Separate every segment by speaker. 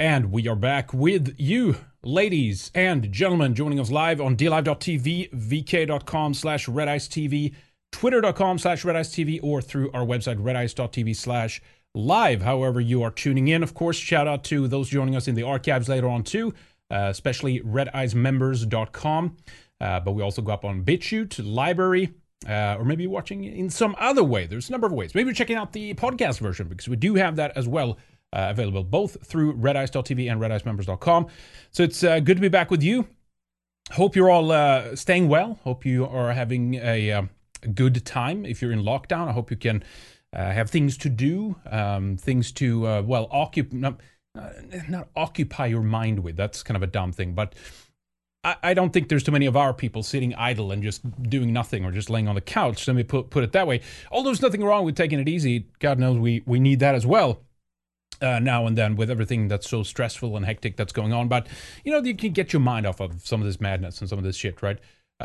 Speaker 1: And we are back with you, ladies and gentlemen, joining us live on DLive.tv, vk.com/redicetv, twitter.com/redicetv, or through our website, redice.tv/live. However you are tuning in, of course, shout out to those joining us in the archives later on too, especially redicemembers.com. But we also go up on BitChute, Library, or maybe you're watching in some other way. There's a number of ways. Maybe you're checking out the podcast version, because we do have that as well, available both through redice.tv and redicemembers.com. So it's good to be back with you. Hope you're all staying well. Hope you are having a good time. If you're in lockdown, I hope you can have things to do, things to, not occupy your mind with. That's kind of a dumb thing, but I don't think there's too many of our people sitting idle and just doing nothing or just laying on the couch. Let me put it that way. Although there's nothing wrong with taking it easy. God knows we need that as well. Now and then, with everything that's so stressful and hectic that's going on. But, you can get your mind off of some of this madness and some of this shit, right?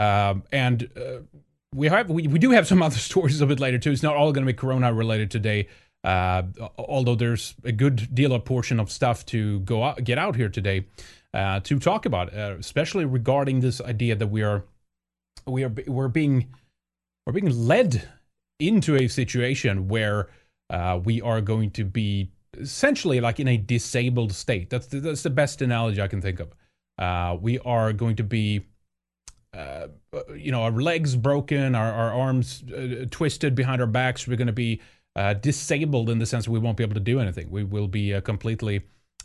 Speaker 1: We do have some other stories a bit later, too. It's not all going to be Corona-related today, although there's a good deal of portion of stuff to get out here today to talk about, especially regarding this idea that we're being led into a situation where we are going to be essentially like in a disabled state. That's the best analogy I can think of. We are going to be, our legs broken, our arms twisted behind our backs. We're going to be disabled in the sense that we won't be able to do anything. We will be completely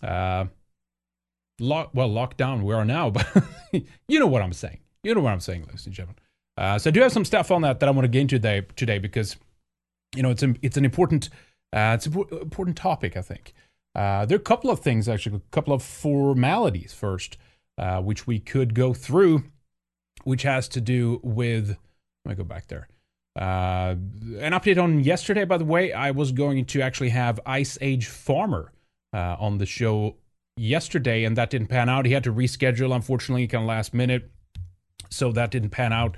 Speaker 1: locked down. We are now, but you know what I'm saying. You know what I'm saying, ladies and gentlemen. So I do have some stuff on that I want to get into today because, it's an important topic, I think. There are a couple of things, actually, a couple of formalities first, which we could go through, which has to do with, let me go back there. An update on yesterday, by the way. I was going to actually have Ice Age Farmer on the show yesterday, and that didn't pan out. He had to reschedule, unfortunately, kind of last minute, so that didn't pan out.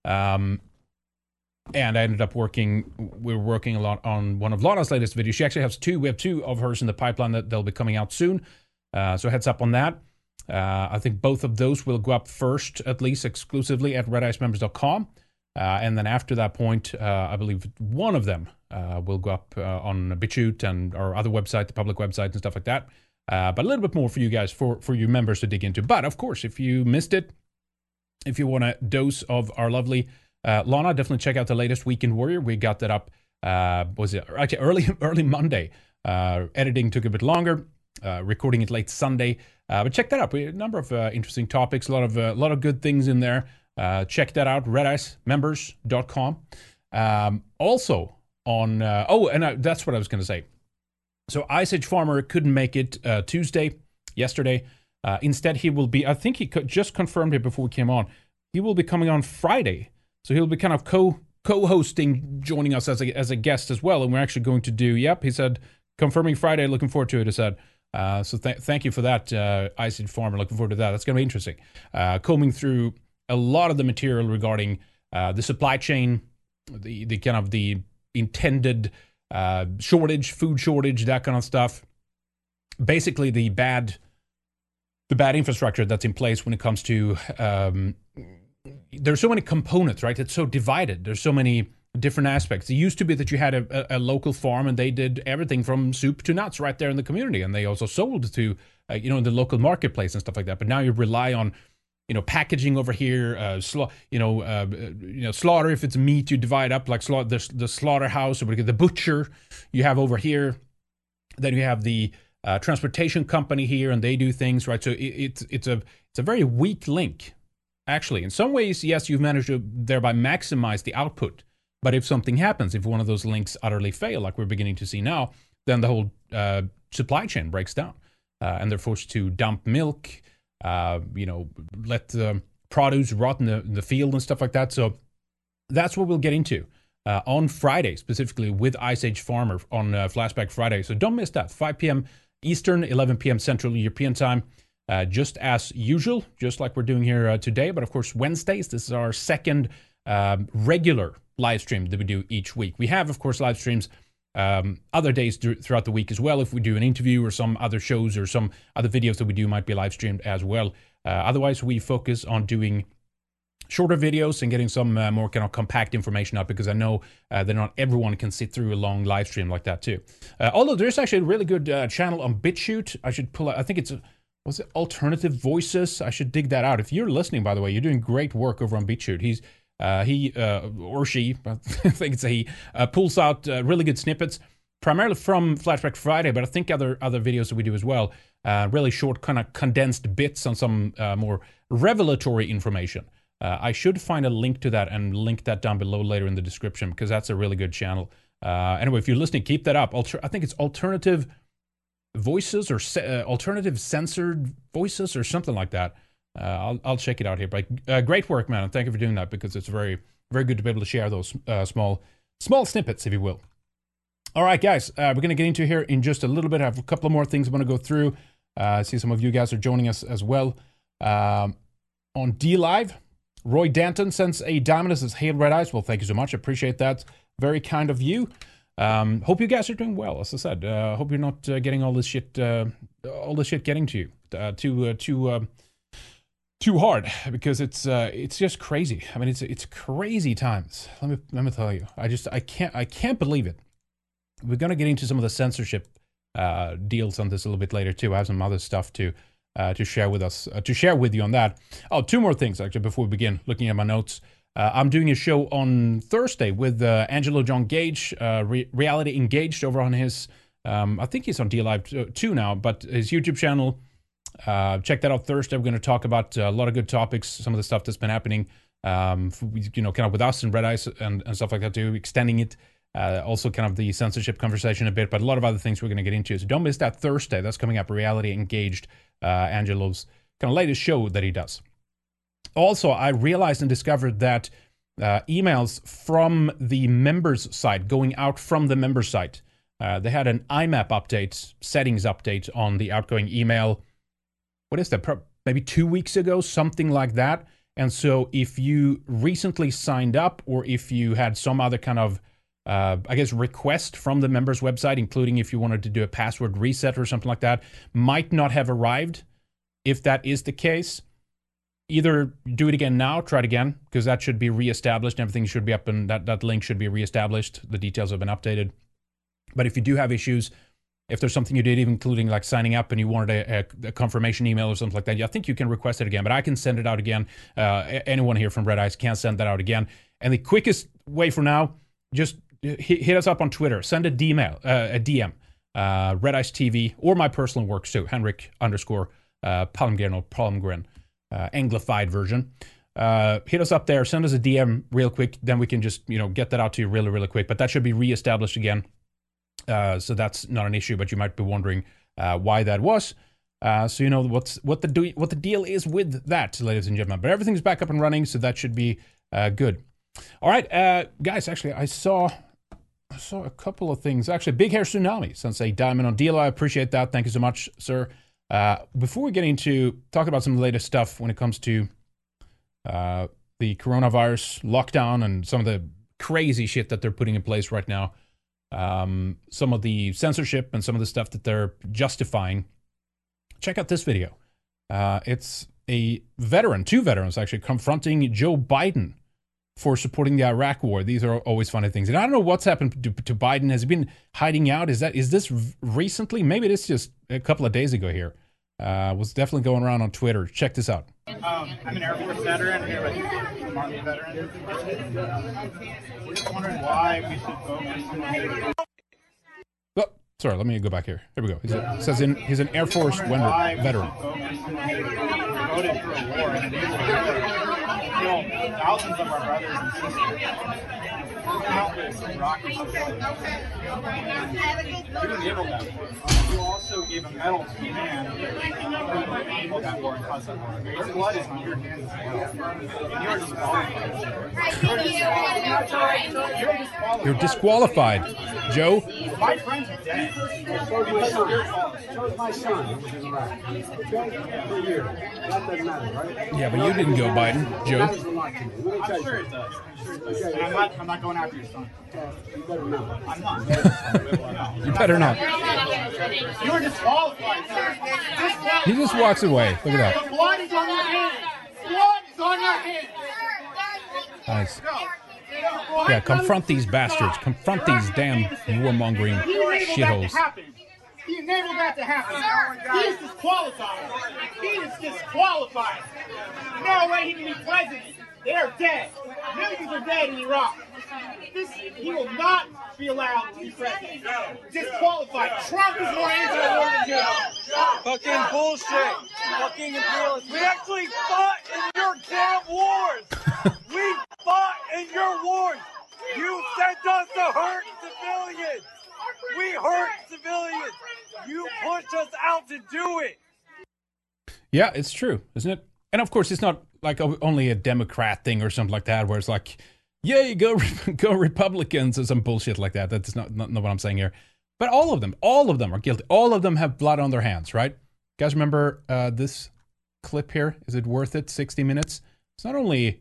Speaker 1: And I ended up we were working a lot on one of Lana's latest videos. She actually has two. We have two of hers in the pipeline that they'll be coming out soon. So heads up on that. I think both of those will go up first, at least exclusively at redicemembers.com. And then after that point, I believe one of them will go up on BitChute and our other website, the public website and stuff like that. But a little bit more for you guys, for you members to dig into. But of course, if you missed it, if you want a dose of our lovely Lana, definitely check out the latest Weekend Warrior. We got that up, early Monday. Editing took a bit longer, recording it late Sunday. But check that out. We had a number of interesting topics, a lot of good things in there. Check that out, redicemembers.com. Also on, that's what I was going to say. So Ice Age Farmer couldn't make it yesterday. Instead, he will be, I think he just confirmed it before we came on, he will be coming on Friday. So he'll be kind of co-hosting, joining us as a guest as well. And we're actually going to do, he said, confirming Friday, looking forward to it, he said. So thank you for that, Ice Age Farmer, looking forward to that. That's going to be interesting. Combing through a lot of the material regarding the supply chain, the kind of the intended food shortage, that kind of stuff. Basically, the bad infrastructure that's in place when it comes to there's so many components, right? It's so divided. There's so many different aspects. It used to be that you had a local farm and they did everything from soup to nuts right there in the community, and they also sold to the local marketplace and stuff like that. But now you rely on packaging over here, slaughter if it's meat, you divide up like the slaughterhouse, or the butcher you have over here. Then you have the transportation company here, and they do things, right? So it's a very weak link, actually. In some ways, yes, you've managed to thereby maximize the output. But if something happens, if one of those links utterly fail, like we're beginning to see now, then the whole supply chain breaks down, and they're forced to dump milk, let the produce rot in the field and stuff like that. So that's what we'll get into on Friday, specifically with Ice Age Farmer on Flashback Friday. So don't miss that. 5 p.m. Eastern, 11 p.m. Central European Time. Just as usual, just like we're doing here today. But of course, Wednesdays, this is our second regular live stream that we do each week. We have, of course, live streams other days throughout the week as well. If we do an interview or some other shows or some other videos that we do might be live streamed as well. Otherwise, we focus on doing shorter videos and getting some more kind of compact information out, because I know that not everyone can sit through a long live stream like that too. Although there's actually a really good channel on BitChute. I should pull out, I think it's, was it Alternative Voices? I should dig that out. If you're listening, by the way, you're doing great work over on BitChute. He or she, I think it's a he, pulls out really good snippets, primarily from Flashback Friday, but I think other videos that we do as well. Really short, kind of condensed bits on some more revelatory information. I should find a link to that and link that down below later in the description, because that's a really good channel. Anyway, if you're listening, keep that up. I think it's Alternative Voices or Alternative Censored Voices or something like that. I'll check it out here. But great work, man, and thank you for doing that, because it's very, very good to be able to share those small snippets, if you will. All right, guys, we're going to get into here in just a little bit. I have a couple of more things I'm going to go through. I see some of you guys are joining us as well on DLive. Roy Danton sends a diamond and says, "Hey, Red Eyes." Well, thank you so much. I appreciate that. Very kind of you. Hope you guys are doing well. As I said, hope you're not getting all this shit getting to you too hard, because it's just crazy. I mean, it's crazy times. Let me tell you. I can't believe it. We're gonna get into some of the censorship deals on this a little bit later too. I have some other stuff to share with you on that. Oh, two more things actually before we begin looking at my notes. I'm doing a show on Thursday with Angelo John Gage, Reality Engaged, over on his, I think he's on DLive too now, but his YouTube channel. Check that out Thursday. We're going to talk about a lot of good topics, some of the stuff that's been happening, kind of with us and Red Eyes and stuff like that too, extending it. Also kind of the censorship conversation a bit, but a lot of other things we're going to get into. So don't miss that Thursday. That's coming up, Reality Engaged, Angelo's kind of latest show that he does. Also, I realized and discovered that emails from the members site, going out from the member site, they had an IMAP update, settings update on the outgoing email. What is that? Maybe 2 weeks ago, something like that. And so if you recently signed up, or if you had some other kind of request from the members website, including if you wanted to do a password reset or something like that, might not have arrived. If that is the case, either do it again now, try it again, because that should be reestablished. Everything should be up, and that link should be reestablished. The details have been updated. But if you do have issues, if there's something you did, even including like signing up, and you wanted a confirmation email or something like that, I think you can request it again, but I can send it out again. Anyone here from Red Eyes can send that out again. And the quickest way for now, just hit us up on Twitter. Send a DM, Red Eyes TV, or my personal works too, Henrik_Palmgren or Palmgren, Anglified version. Hit us up there, send us a DM real quick, then we can just get that out to you really, really quick. But that should be reestablished again. So that's not an issue, but you might be wondering why that was. So you know what the deal is with that, ladies and gentlemen. But everything's back up and running, so that should be good. All right, guys. Actually, I saw a couple of things. Actually, Big Hair Tsunami sends a diamond on deal. I appreciate that. Thank you so much, sir. Before we get into talking about some of the latest stuff when it comes to the coronavirus lockdown and some of the crazy shit that they're putting in place right now. Some of the censorship and some of the stuff that they're justifying. Check out this video. It's a veteran, two veterans actually, confronting Joe Biden for supporting the Iraq war. These are always funny things. And I don't know what's happened to Biden. Has he been hiding out? Is this recently? Maybe it is just a couple of days ago here. Was definitely going around on Twitter. Check this out.
Speaker 2: I'm an Air Force veteran here with some Army veterans. We're just wondering why we should focus on...
Speaker 1: Oh, sorry, let me go back here. Here we go. It says he's an Air Force veteran.
Speaker 2: Voted for a war and thousands of our brothers and sisters. Countless Iraqi civilians. You enabled that war. You also gave a medal to a man who enabled that war and caused that war. Your blood is on your hands as well. And you are disqualified.
Speaker 1: You're disqualified. Joe?
Speaker 2: My friends are dead.
Speaker 3: So is my son, who was in Iraq. Okay? For years. That doesn't matter, right?
Speaker 1: Yeah, but you didn't go, Biden, Joe.
Speaker 3: Matters a lot to me. Let me tell
Speaker 2: I'm
Speaker 3: you
Speaker 2: sure it does. And I'm not going after your son.
Speaker 3: You better not.
Speaker 2: I'm not.
Speaker 1: You better not.
Speaker 2: You were disqualified, sir.
Speaker 1: He just walks away. Look at that.
Speaker 2: The blood is on your hands. Blood is on your hands.
Speaker 1: Nice.
Speaker 2: Go.
Speaker 1: Yeah, confront these bastards. Confront these damn warmongering shitholes.
Speaker 2: He enabled that to happen. He is disqualified. He is disqualified. No way he can be president. They are dead. Millions are dead in Iraq. He will not be allowed to be president. Disqualified. Trump is more anti-war than you.
Speaker 4: Fucking bullshit. Fucking imperialist. We actually fought in your damn wars. We fought in your wars. You sent us to hurt civilians. We hurt civilians. You pushed us out to do it.
Speaker 1: Yeah, it's true, isn't it? And of course, it's not like only a Democrat thing or something like that, where it's like, yay, go Republicans or some bullshit like that. That's not what I'm saying here. But all of them are guilty. All of them have blood on their hands, right? You guys remember this clip here? Is it worth it? 60 minutes? It's not only,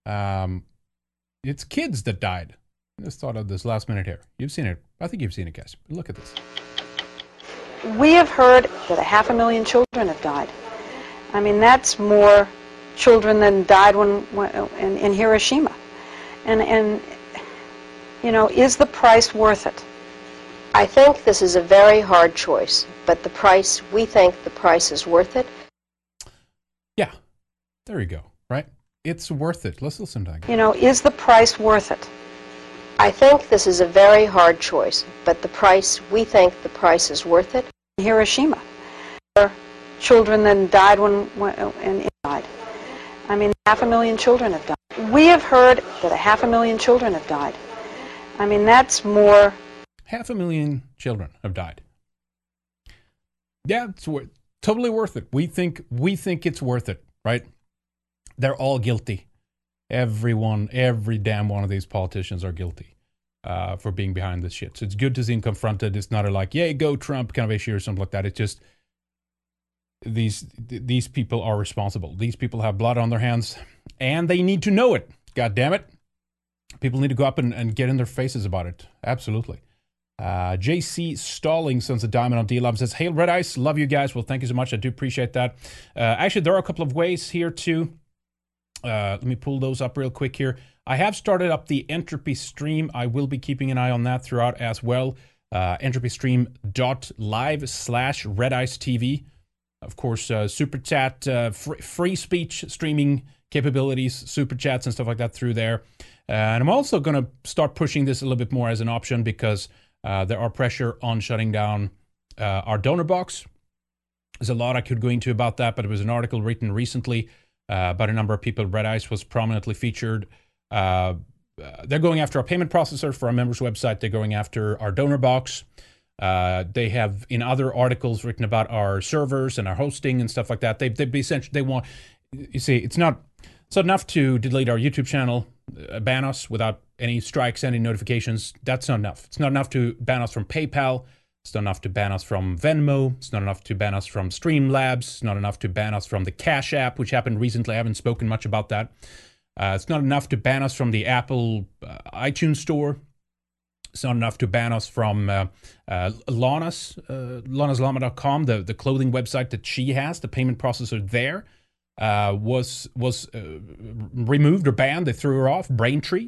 Speaker 1: it's kids that died. I just thought of this last minute here. You've seen it. I think you've seen it, guys. But look at this.
Speaker 5: We have heard that 500,000 children have died. I mean, that's more children than died in Hiroshima. And you know, is the price worth it?
Speaker 6: I think this is a very hard choice, but we think the price is worth it.
Speaker 1: Yeah, there you go, right? It's worth it. Let's listen to that.
Speaker 5: You know, is the price worth it?
Speaker 6: I think this is a very hard choice, but we think the price is worth it.
Speaker 5: Hiroshima. Children then died and died. I mean, 500,000 children have died. We have heard that 500,000 children have died. I mean, that's more.
Speaker 1: 500,000 children have died. Yeah, it's totally worth it. We think it's worth it, right? They're all guilty. Every damn one of these politicians are guilty for being behind this shit. So it's good to see them confronted. It's not a like, yay, go Trump kind of issue or something like that. It's just these people are responsible. These people have blood on their hands, and they need to know it. God damn it. People need to go up and get in their faces about it. Absolutely. JC Stalling sends a diamond on D-Lab, says, "Hail Red Ice, love you guys." Well, thank you so much. I do appreciate that. Actually, there are a couple of ways here too. Let me pull those up real quick here. I have started up the Entropy stream. I will be keeping an eye on that throughout as well. entropystream.live/RedIceTV. Of course, super chat, free speech streaming capabilities, super chats and stuff like that through there. And I'm also going to start pushing this a little bit more as an option because there are pressure on shutting down our donor box. There's a lot I could go into about that, but it was an article written recently by a number of people. Red Ice was prominently featured. They're going after our payment processor for our members' website. They're going after our donor box. They have in other articles written about our servers and our hosting and stuff like that. They essentially, they want, you see, it's not enough to delete our YouTube channel, ban us without any strikes, any notifications. That's not enough. It's not enough to ban us from PayPal. It's not enough to ban us from Venmo. It's not enough to ban us from Streamlabs. It's not enough to ban us from the Cash App, which happened recently. I haven't spoken much about that. It's not enough to ban us from the Apple iTunes Store. It's not enough to ban us from LanaslLama.com, the clothing website that she has. The payment processor there was removed or banned. They threw her off. Braintree.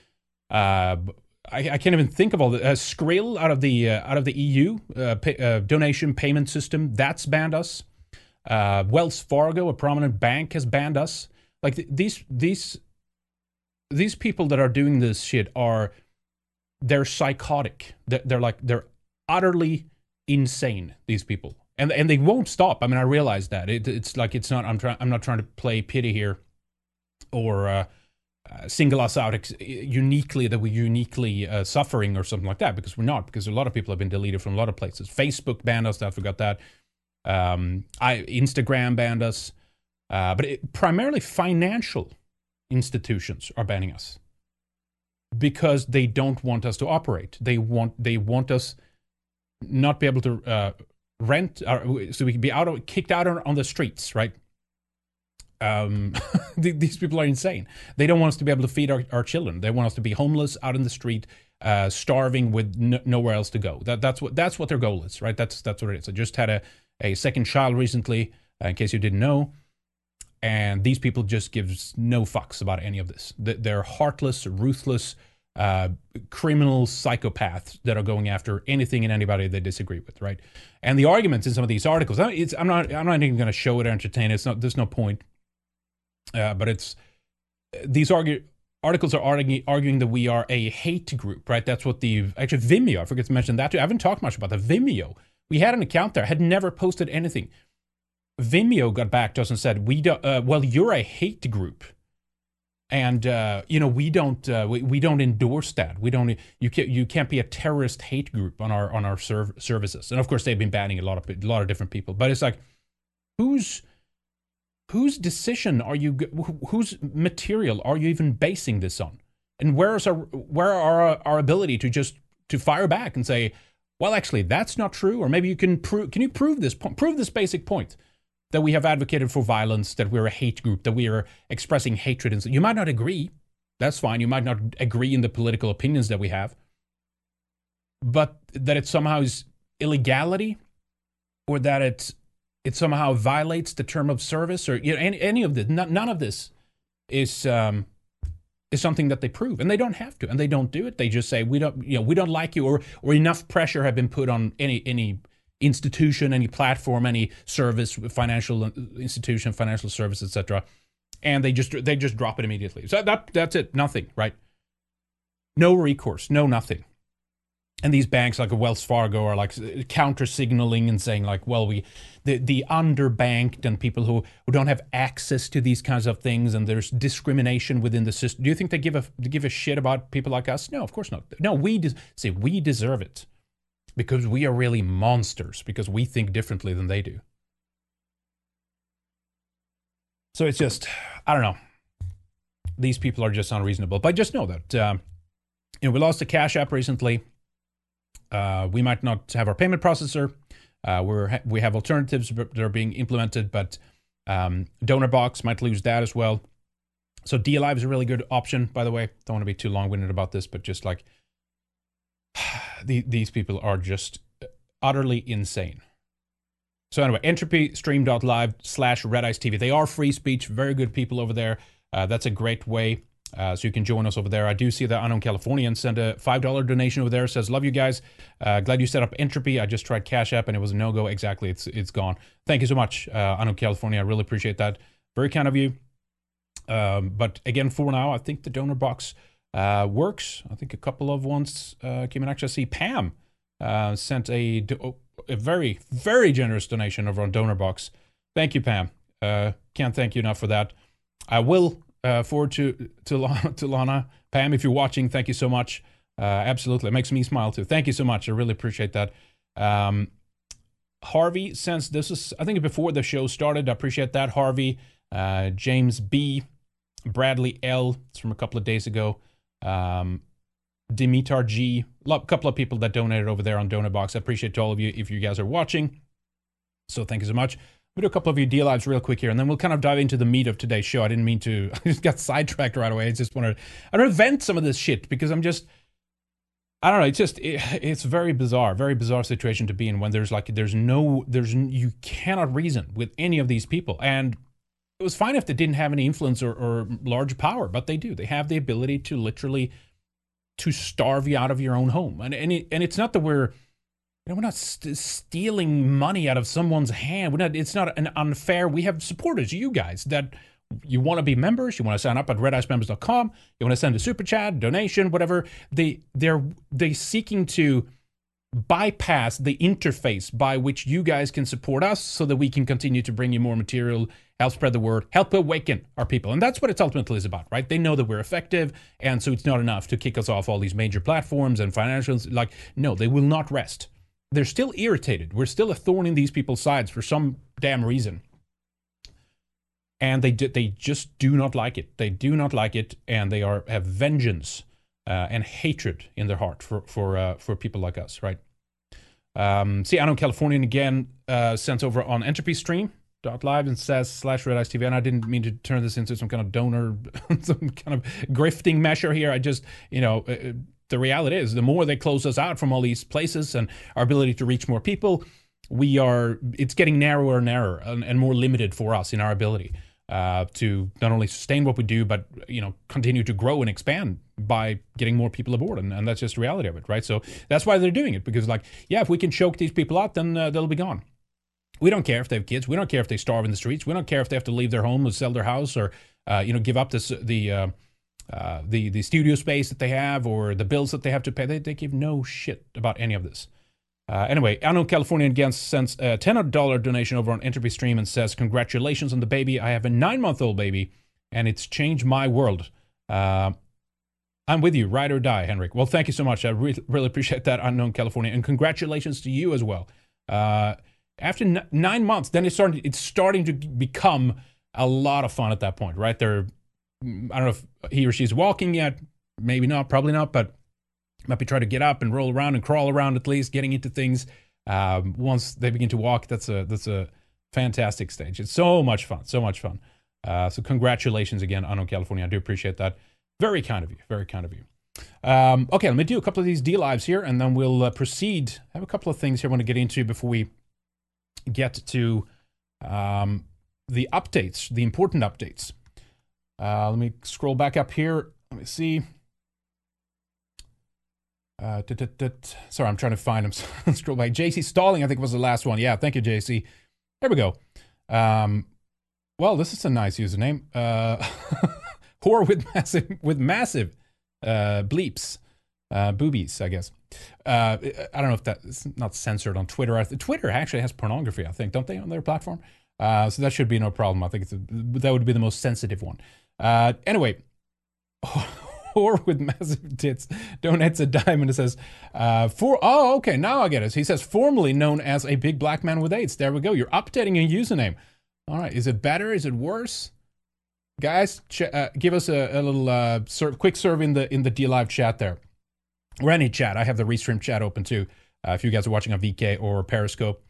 Speaker 1: I can't even think of all the Skrill out of the EU donation payment system. That's banned us. Wells Fargo, a prominent bank, has banned us. Like these people that are doing this shit they're psychotic. They're utterly insane. These people, and they won't stop. I mean, I realize that it's like it's not. I'm not trying to play pity here, or single us out uniquely that we're uniquely suffering or something like that, because we're not. Because a lot of people have been deleted from a lot of places. Facebook banned us. I forgot that. Instagram banned us. But primarily financial institutions are banning us. because they don't want us to operate. They want us not be able to rent, so we can be kicked out on the streets, right? These people are insane. They don't want us to be able to feed our children. They want us to be homeless out in the street, starving with nowhere else to go. That's what their goal is, right? That's what it is. I just had a second child recently, in case you didn't know. And these people just give no fucks about any of this. They're heartless, ruthless, criminal psychopaths that are going after anything and anybody they disagree with, right? And the arguments in some of these articles, I'm not even going to show it or entertain it. There's no point. But these articles are arguing that we are a hate group, right? That's what actually Vimeo, I forget to mention that too. I haven't talked much about that. Vimeo, we had an account there, had never posted anything. Vimeo got back to us and said, well, you're a hate group. And, we don't endorse that. You can't be a terrorist hate group on our services. And of course, they've been banning a lot of different people. But it's like, whose decision whose material are you even basing this on? And where are our ability to fire back and say, well, actually, that's not true. Or maybe you can prove this basic point, that we have advocated for violence, that we're a hate group, that we are expressing hatred. And so you might not agree. That's fine. You might not agree in the political opinions that we have. But that it somehow is illegality, or that it somehow violates the term of service, or any of this. None of this is something that they prove, and they don't have to, and they don't do it. They just say we don't like you, or enough pressure have been put on any institution, any platform, any service, financial institution, financial service, etc., and they just drop it immediately. So that's it. Nothing, right? No recourse, no nothing. And these banks like a Wells Fargo are like counter signaling and saying like, well, the underbanked and people who don't have access to these kinds of things, and there's discrimination within the system. Do you think they give a shit about people like us? No, of course not. No, we deserve it. Because we are really monsters, because we think differently than they do. So it's just, I don't know. These people are just unreasonable. But just know that, we lost a Cash App recently. We might not have our payment processor. We have alternatives that are being implemented, but DonorBox might lose that as well. So DLive is a really good option, by the way. Don't want to be too long-winded about this, but just like, these people are just utterly insane. So anyway, entropystream.live/RedIceTV. They are free speech, very good people over there. That's a great way. So you can join us over there. I do see that Unknown Californian sent a $5 donation over there. Says, love you guys. Glad you set up Entropy. I just tried Cash App and it was a no-go. Exactly. It's gone. Thank you so much, Unknown California. I really appreciate that. Very kind of you. But again, for now, I think the donor box works. I think a couple of ones came in. Actually, I see Pam sent a very, very generous donation over on DonorBox. Thank you, Pam. Can't thank you enough for that. I will forward to Lana. Pam, if you're watching, thank you so much. Absolutely. It makes me smile too. Thank you so much. I really appreciate that. Harvey, since this is, I think before the show started, I appreciate that. Harvey, James B, Bradley L, it's from a couple of days ago. Dimitar G, a couple of people that donated over there on DonorBox. I appreciate all of you if you guys are watching. So thank you so much. We'll do a couple of your DLives real quick here, and then we'll kind of dive into the meat of today's show. I didn't mean to, I just got sidetracked right away. I just wanted to vent some of this shit because I don't know, it's very bizarre situation to be in when you cannot reason with any of these people. And it was fine if they didn't have any influence or large power, but they do. They have the ability to literally to starve you out of your own home. And it's not that we're not stealing money out of someone's hand. It's not an unfair. We have supporters, you guys, that you want to be members. You want to sign up at redicemembers.com. You want to send a super chat, donation, whatever. They're seeking to bypass the interface by which you guys can support us so that we can continue to bring you more material, help spread the word, help awaken our people. And that's what it's ultimately is about, right? They know that we're effective, and so it's not enough to kick us off all these major platforms and financials. Like, no, they will not rest. They're still irritated. We're still a thorn in these people's sides for some damn reason. And they just do not like it. They do not like it, and they have vengeance and hatred in their heart for people like us, right? See, Unknown Californian again sent over on EntropyStream.live and says /Red Eyes TV, and I didn't mean to turn this into some kind of donor, some kind of grifting measure here. I just, the reality is the more they close us out from all these places and our ability to reach more people, it's getting narrower and narrower and more limited for us in our ability to not only sustain what we do, but, continue to grow and expand by getting more people aboard. And that's just the reality of it, right? So that's why they're doing it, because if we can choke these people out, then they'll be gone. We don't care if they have kids. We don't care if they starve in the streets. We don't care if they have to leave their home or sell their house or, give up the studio space that they have or the bills that they have to pay. They give no shit about any of this. Anyway, Unknown Californian again sends a $10 donation over on Entropy Stream and says, congratulations on the baby. I have a 9-month-old baby, and it's changed my world. I'm with you, ride or die, Henrik. Well, thank you so much. I really appreciate that, Unknown California. And congratulations to you as well. After 9 months, then it's starting to become a lot of fun at that point, right? I don't know if he or she's walking yet. Maybe not, probably not, but might be trying to get up and roll around and crawl around, at least getting into things. Once they begin to walk, that's a fantastic stage. It's so much fun, so much fun. So congratulations again, Unknown California. I do appreciate that. Very kind of you, very kind of you. Okay, let me do a couple of these D-Lives here, and then we'll proceed. I have a couple of things here I want to get into before we get to the updates, the important updates. Let me scroll back up here. Let me see. Sorry, I'm trying to find him. Scroll back. JC Stalling, I think, was the last one. Yeah, thank you, JC. There we go. Well, this is a nice username. Whore with massive bleeps. Boobies, I guess. I don't know if that's not censored on Twitter. Twitter actually has pornography, I think, don't they, on their platform? So that should be no problem. I think that would be the most sensitive one. Anyway, whore with massive tits donates a dime and it says, okay, now I get it. He says, formerly known as a big black man with AIDS. There we go. You're updating your username. All right. Is it better? Is it worse? Guys, give us a little quick serve in the D-Live chat there. Or any chat. I have the Restream chat open too. If you guys are watching on VK or Periscope.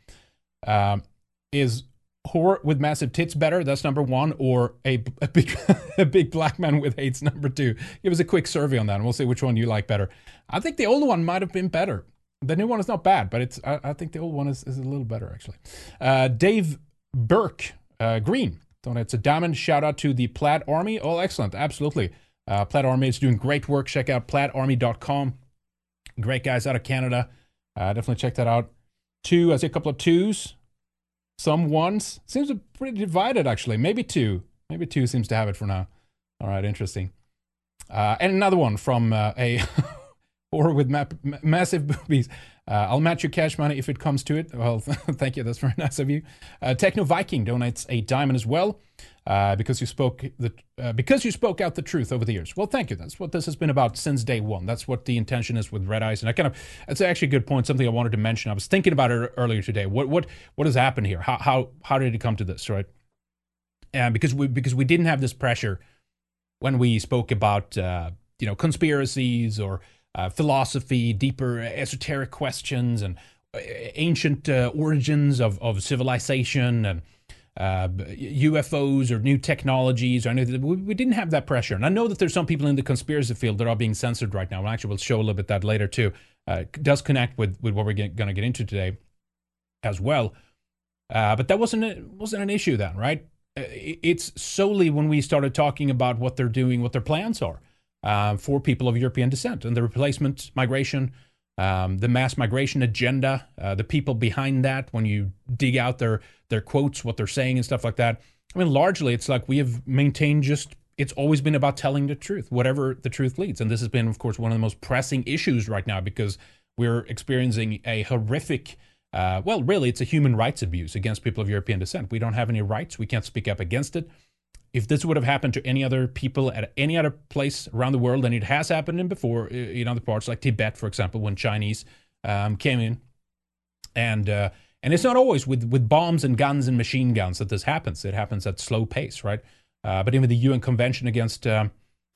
Speaker 1: Is whore with massive tits better? That's number one. Or a big black man with AIDS, number two. Give us a quick survey on that and we'll see which one you like better. I think the old one might have been better. The new one is not bad, but I think the old one is a little better actually. Dave Burke Green donates a diamond. Shout out to the Plaid Army. Oh, excellent. Absolutely. Plaid Army is doing great work. Check out plaidarmy.com. Great guys out of Canada. Definitely check that out. I see a couple of twos. Some ones. Seems pretty divided, actually. Maybe two. Maybe two seems to have it for now. All right, interesting. And another one from a whore with massive boobies. I'll match your cash money if it comes to it. Well, thank you. That's very nice of you. Techno Viking donates a diamond as well because you spoke out the truth over the years. Well, thank you. That's what this has been about since day one. That's what the intention is with Red Eyes. And that's actually a good point. Something I wanted to mention. I was thinking about it earlier today. What has happened here? How did it come to this? Right? And because we didn't have this pressure when we spoke about conspiracies or philosophy, deeper esoteric questions, and ancient origins of civilization, and UFOs or new technologies. Or anything. We didn't have that pressure. And I know that there's some people in the conspiracy field that are being censored right now. And actually, we'll show a little bit that later too. It does connect with what we're going to get into today as well. But that wasn't an issue then, right? It's solely when we started talking about what they're doing, what their plans are. For people of European descent and the replacement migration, the mass migration agenda, the people behind that, when you dig out their quotes, what they're saying and stuff like that. I mean, largely it's like we have maintained it's always been about telling the truth, whatever the truth leads. And this has been, of course, one of the most pressing issues right now because we're experiencing a horrific, really, it's a human rights abuse against people of European descent. We don't have any rights. We can't speak up against it. If this would have happened to any other people at any other place around the world, and it has happened in before in other parts, like Tibet, for example, when Chinese came in, and it's not always with bombs and guns and machine guns that this happens. It happens at slow pace, right? But even the UN Convention against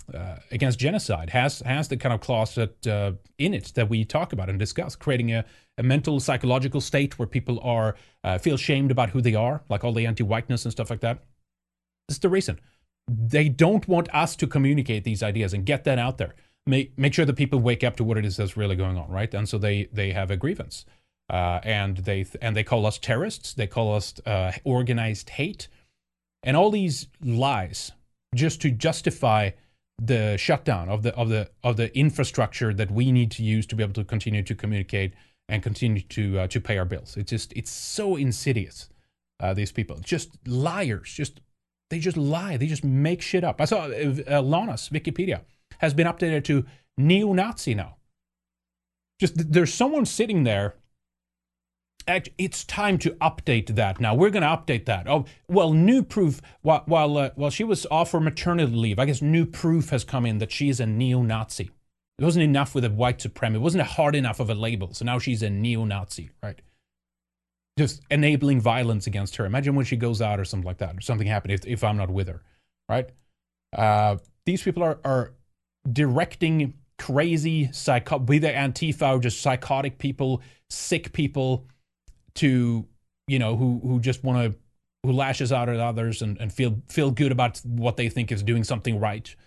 Speaker 1: against genocide has the kind of clause that in it that we talk about and discuss, creating a mental psychological state where people are feel shamed about who they are, like all the anti-whiteness and stuff like that. This is the reason. They don't want us to communicate these ideas and get that out there. Make sure that people wake up to what it is that's really going on, right? And so they have a grievance, and they call us terrorists. They call us organized hate, and all these lies just to justify the shutdown of the infrastructure that we need to use to be able to continue to communicate and continue to pay our bills. It's so insidious. These people, just liars, they just lie. They just make shit up. I saw Lana's Wikipedia has been updated to neo-Nazi now. Just there's someone sitting there. It's time to update that now. We're going to update that. Oh, well, new proof. While she was off for maternity leave, I guess new proof has come in that she's a neo-Nazi. It wasn't enough with a white supremacist. It wasn't hard enough of a label. So now she's a neo-Nazi, right? Just enabling violence against her. Imagine when she goes out or something like that, or something happened if I'm not with her, right? These people are directing crazy, be they Antifa or just psychotic people, sick people, to, you know, who just want to, who lashes out at others and feel good about what they think is doing something right.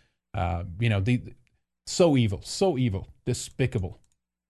Speaker 1: So evil, despicable.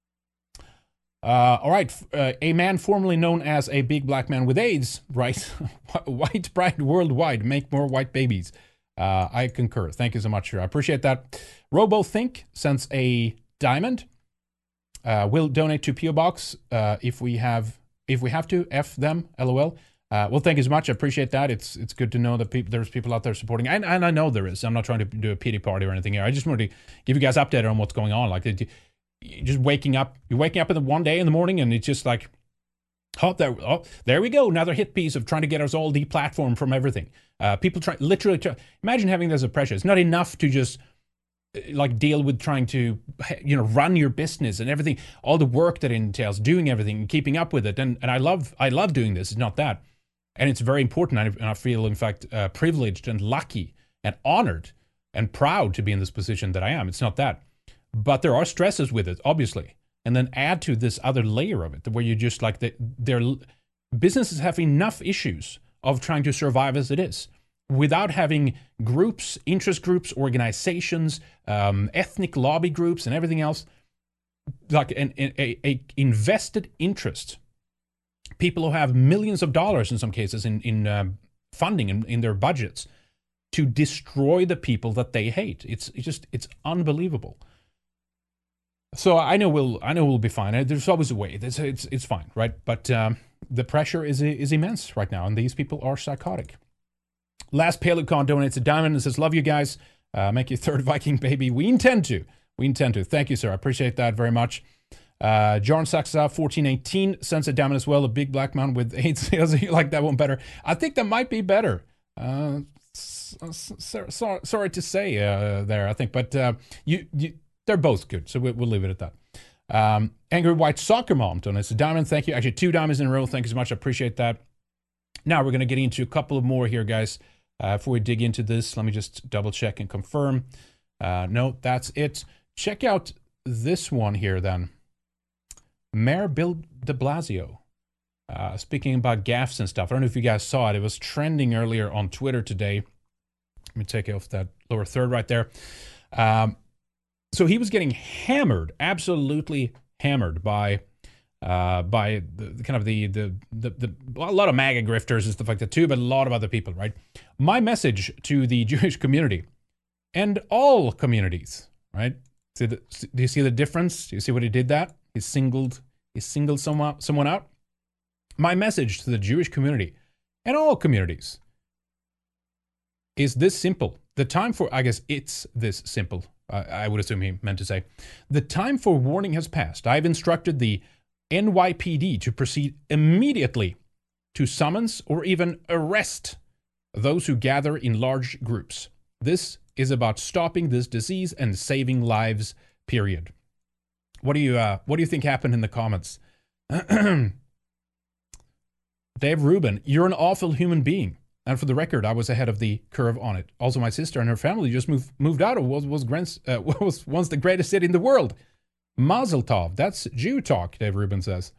Speaker 1: All right, a man formerly known as a big black man with AIDS, right? White pride worldwide, make more white babies. I concur. Thank you so much, sir. I appreciate that. RoboThink sends a diamond. We'll donate to PO Box if we have to. F them, LOL. Well, thank you so much. I appreciate that. It's good to know that there's people out there supporting, and I know there is. I'm not trying to do a pity party or anything here. I just wanted to give you guys an update on what's going on. Like, just waking up. You're waking up in the one day in the morning, and it's just like, there we go. Another hit piece of trying to get us all deplatformed from everything. People literally imagine having this as a pressure. It's not enough to just like deal with trying to, run your business and everything, all the work that it entails, doing everything, and keeping up with it. And I love doing this. It's not that. And it's very important. And I feel, in fact, privileged and lucky and honored and proud to be in this position that I am. It's not that. But there are stresses with it, obviously. And then add to this other layer of it, where you just like their businesses have enough issues of trying to survive as it is, without having groups, interest groups, organizations, ethnic lobby groups, and everything else, like a invested interest. People who have millions of dollars in some cases in funding in their budgets to destroy the people that they hate. It's unbelievable. So I know we'll be fine. There's always a way. It's fine, right? But the pressure is immense right now, and these people are psychotic. Last Paleocon donates a diamond and says, "Love you guys. Make your third Viking baby. We intend to. Thank you, sir. I appreciate that very much." John Saxa 1418 sends a diamond as well. A big black man with AIDS. You like that one better? I think that might be better. Sorry to say there. I think, but they're both good, so we'll leave it at that. Angry White Soccer Mom donates a diamond. Thank you. Actually, 2 diamonds in a row. Thank you so much. I appreciate that. Now we're going to get into a couple of more here, guys. Before we dig into this, let me just double check and confirm. No, that's it. Check out this one here then. Mayor Bill de Blasio. Speaking about gaffes and stuff. I don't know if you guys saw it. It was trending earlier on Twitter today. Let me take off that lower third right there. So he was getting hammered, absolutely hammered by the kind of the a lot of MAGA grifters and stuff like that too, but a lot of other people, right? My message to the Jewish community and all communities, right? Do you see the difference? Do you see what he did that? He singled someone out. My message to the Jewish community and all communities is this simple. The time for, I guess it's this simple. I would assume he meant to say, the time for warning has passed. I've instructed the NYPD to proceed immediately to summons or even arrest those who gather in large groups. This is about stopping this disease and saving lives, period. What do you think happened in the comments? Dave Rubin, you're an awful human being. And for the record, I was ahead of the curve on it. Also, my sister and her family just moved out of what was once the greatest city in the world. Mazel tov. That's Jew talk, Dave Rubin says.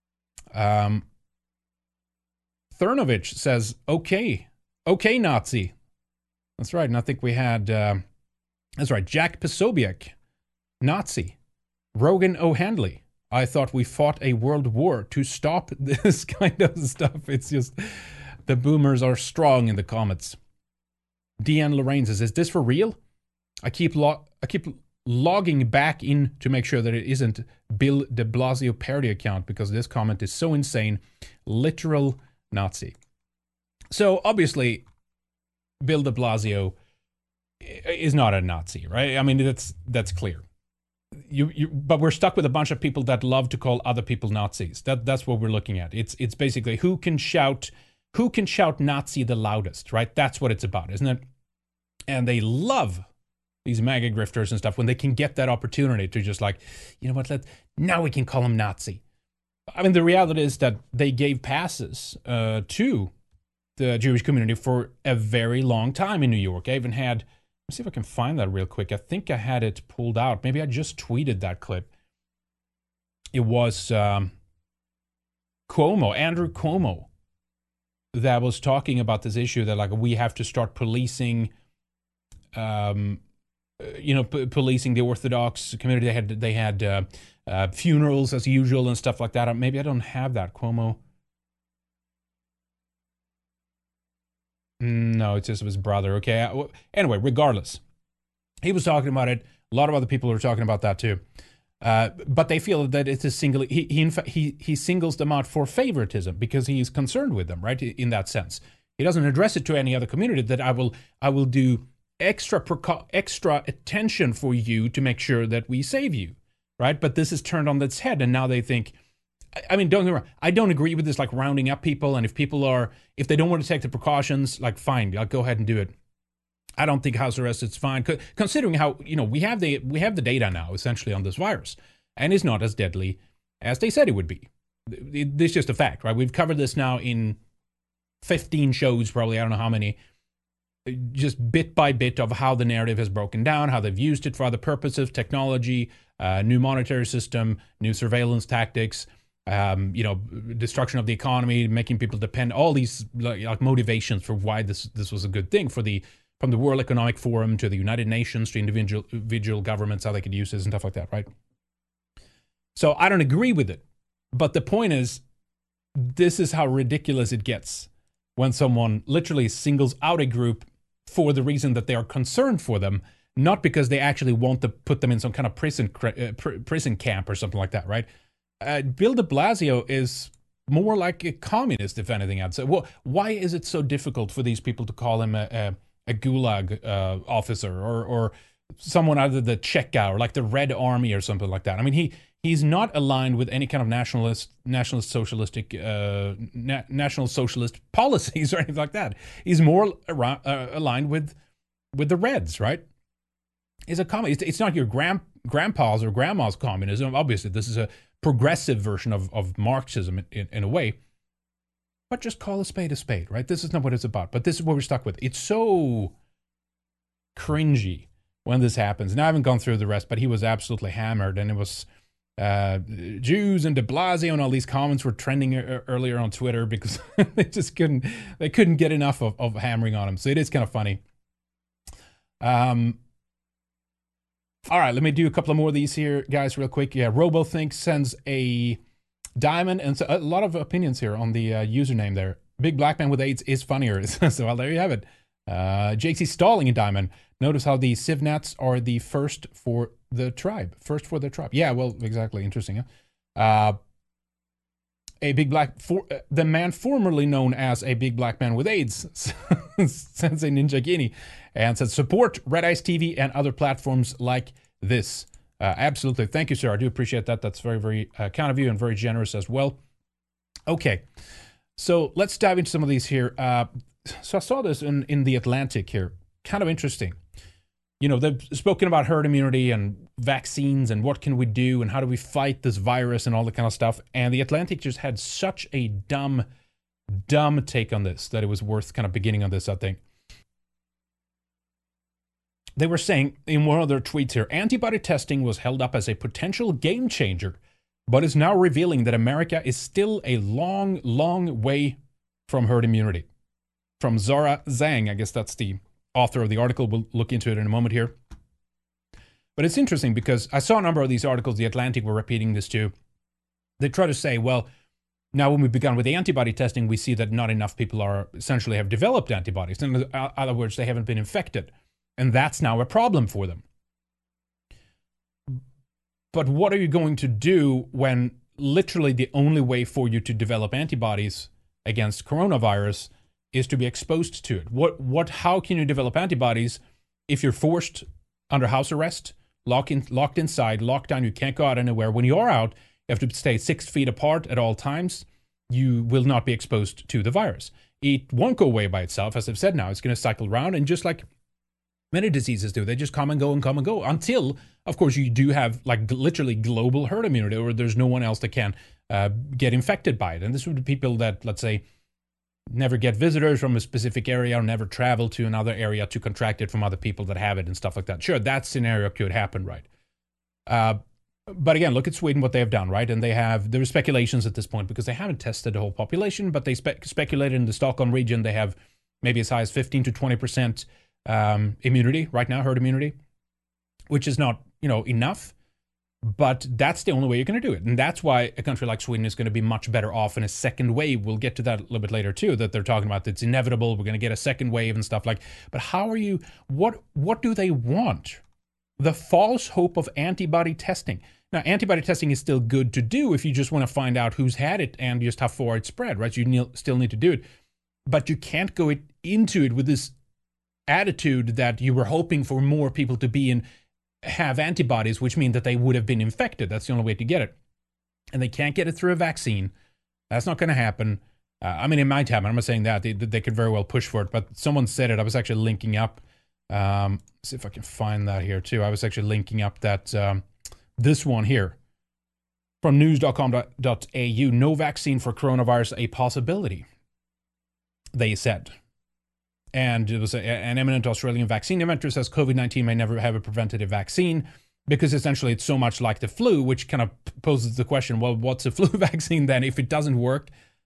Speaker 1: Thurnovich says, okay, Nazi. That's right. And I think we had, that's right, Jack Posobiec, Nazi. Rogan O'Handley. I thought we fought a world war to stop this kind of stuff. It's just, the boomers are strong in the comments. Deanne Lorraine says, is this for real? I keep logging back in to make sure that it isn't Bill de Blasio parody account because this comment is so insane. Literal Nazi. So obviously, Bill de Blasio is not a Nazi, right? I mean, that's clear. But we're stuck with a bunch of people that love to call other people Nazis. That's what we're looking at. It's basically who can shout Nazi the loudest, right? That's what it's about, isn't it? And they love these MAGA grifters and stuff when they can get that opportunity to just like, you know what, now we can call him Nazi. I mean, the reality is that they gave passes to the Jewish community for a very long time in New York. I even had, let's see if I can find that real quick. I think I had it pulled out. Maybe I just tweeted that clip. It was Andrew Cuomo, that was talking about this issue that like we have to start policing, policing the Orthodox community. They had funerals as usual and stuff like that. Maybe I don't have that, Cuomo. No, it's just his brother. Okay. Anyway, regardless, he was talking about it. A lot of other people are talking about that too. But they feel that it's a single. He singles them out for favoritism because he's concerned with them, right? In that sense, he doesn't address it to any other community. That I will do extra attention for you to make sure that we save you, right? But this is turned on its head, and now they think. I mean, don't get me wrong. I don't agree with this, like rounding up people. And if they don't want to take the precautions, like fine, I'll go ahead and do it. I don't think house arrest is fine, considering how we have the data now essentially on this virus, and it's not as deadly as they said it would be. It's just a fact, right? We've covered this now in 15 shows, probably. I don't know how many. Just bit by bit of how the narrative has broken down, how they've used it for other purposes, technology, new monetary system, new surveillance tactics. Destruction of the economy, making people depend, all these like motivations for why this was a good thing from the World Economic Forum to the United Nations to individual governments, how they could use this and stuff like that, right? So I don't agree with it. But the point is, this is how ridiculous it gets when someone literally singles out a group for the reason that they are concerned for them, not because they actually want to put them in some kind of prison camp or something like that, right? Bill de Blasio is more like a communist, if anything. I'd say. Well, why is it so difficult for these people to call him a gulag officer or someone out of the Cheka or like the Red Army or something like that? I mean, he's not aligned with any kind of national socialist policies or anything like that. He's more aligned with the Reds, right? He's a communist. It's not your grandpa's or grandma's communism. Obviously, this is a progressive version of Marxism in a way. But just call a spade, right? This is not what it's about. But this is what we're stuck with. It's so cringy when this happens. And I haven't gone through the rest, but he was absolutely hammered. And it was Jews and de Blasio and all these comments were trending earlier on Twitter because they just couldn't get enough of hammering on him. So it is kind of funny. All right, let me do a couple of more of these here, guys, real quick. Yeah, RoboThink sends a diamond, and so a lot of opinions here on the username there. Big black man with AIDS is funnier. So, well, there you have it. JC Stalling a diamond. Notice how the Civnats are the first for the tribe. First for the tribe. Yeah, well, exactly. Interesting, huh? A big black... the man formerly known as a big black man with AIDS sends a Ninja Guinea and says, support Red Ice TV and other platforms like this. Absolutely. Thank you, sir. I do appreciate that. That's very, very kind of you and very generous as well. Okay. So let's dive into some of these here. So I saw this in The Atlantic here. Kind of interesting. You know, they've spoken about herd immunity and vaccines and what can we do and how do we fight this virus and all that kind of stuff. And The Atlantic just had such a dumb dumb take on this that it was worth kind of beginning on this, I think. They were saying in one of their tweets here, antibody testing was held up as a potential game changer, but is now revealing that America is still a long, long way from herd immunity. From Zara Zhang, I guess that's the author of the article. We'll look into it in a moment here. But it's interesting because I saw a number of these articles, The Atlantic were repeating this too. They try to say, well, now when we began with the antibody testing, we see that not enough people are essentially have developed antibodies. In other words, they haven't been infected. And that's now a problem for them. But what are you going to do when literally the only way for you to develop antibodies against coronavirus is to be exposed to it? How can you develop antibodies if you're forced under house arrest, locked inside, locked down, you can't go out anywhere? When you are out, you have to stay 6 feet apart at all times. You will not be exposed to the virus. It won't go away by itself. As I've said now, it's going to cycle around, and just like many diseases do, they just come and go until, of course, you do have like literally global herd immunity, or there's no one else that can get infected by it. And this would be people that, let's say, never get visitors from a specific area or never travel to another area to contract it from other people that have it and stuff like that. Sure, that scenario could happen, right? But again, look at Sweden, what they have done, right? And there are speculations at this point because they haven't tested the whole population, but they speculated in the Stockholm region, they have maybe as high as 15 to 20% immunity right now, herd immunity, which is not, enough. But that's the only way you're going to do it. And that's why a country like Sweden is going to be much better off in a second wave. We'll get to that a little bit later too, that they're talking about it's inevitable. We're going to get a second wave and stuff like, but what do they want? The false hope of antibody testing. Now, antibody testing is still good to do if you just want to find out who's had it and just how far it spread, right? So you still need to do it. But you can't go into it with this attitude that you were hoping for more people to have antibodies, which mean that they would have been infected. That's the only way to get it. And they can't get it through a vaccine. That's not going to happen. It might happen. I'm not saying that. They could very well push for it. But someone said it. I was actually linking up. See if I can find that here too. I was actually linking up that this one here from news.com.au. No vaccine for coronavirus, a possibility, they said. And it was an eminent Australian vaccine inventor says COVID-19 may never have a preventative vaccine because essentially it's so much like the flu, which kind of poses the question, well, what's a flu vaccine then if it doesn't work?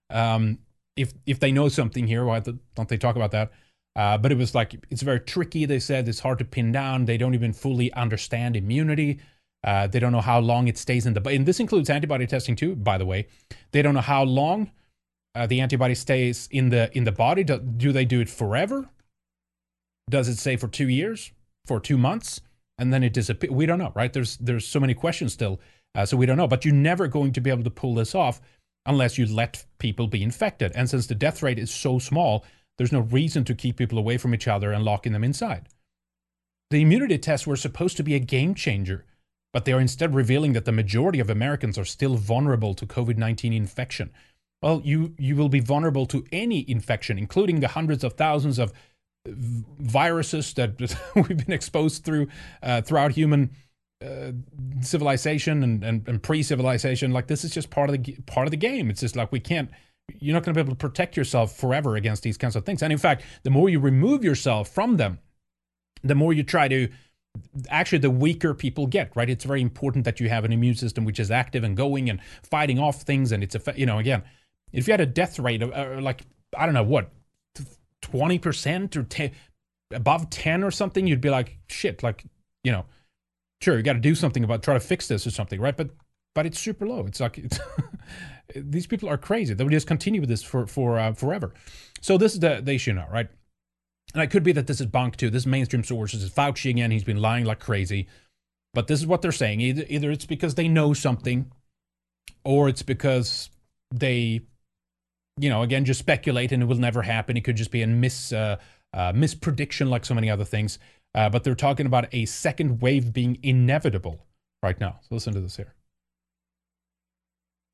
Speaker 1: If they know something here, why don't they talk about that? But it was like, it's very tricky, they said. It's hard to pin down. They don't even fully understand immunity. They don't know how long it stays in the body. And this includes antibody testing too, by the way. They don't know how long the antibody stays in the body. Do they do it forever? Does it say for 2 years, for 2 months, and then it disappears? We don't know, right? There's so many questions still, so we don't know. But you're never going to be able to pull this off unless you let people be infected. And since the death rate is so small, there's no reason to keep people away from each other and locking them inside. The immunity tests were supposed to be a game changer, but they are instead revealing that the majority of Americans are still vulnerable to COVID-19 infection. Well, you will be vulnerable to any infection, including the hundreds of thousands of viruses that we've been exposed throughout human civilization and pre-civilization. Like, this is just part of the game. It's just like you're not going to be able to protect yourself forever against these kinds of things. And in fact, the more you remove yourself from them, the more you try to, actually the weaker people get, right? It's very important that you have an immune system which is active and going and fighting off things. And it's, again, if you had a death rate of 20% or above 10 or something, you'd be like, shit, sure, you got to do something about, try to fix this or something, right? But it's super low. It's like, these people are crazy. They would just continue with this for forever. So this is the issue now, right? And it could be that this is bunk too. This is mainstream sources. It's Fauci again. He's been lying like crazy. But this is what they're saying. Either it's because they know something, or it's because they, again, just speculate and it will never happen. It could just be a misprediction like so many other things. But they're talking about a second wave being inevitable right now. So listen to this here.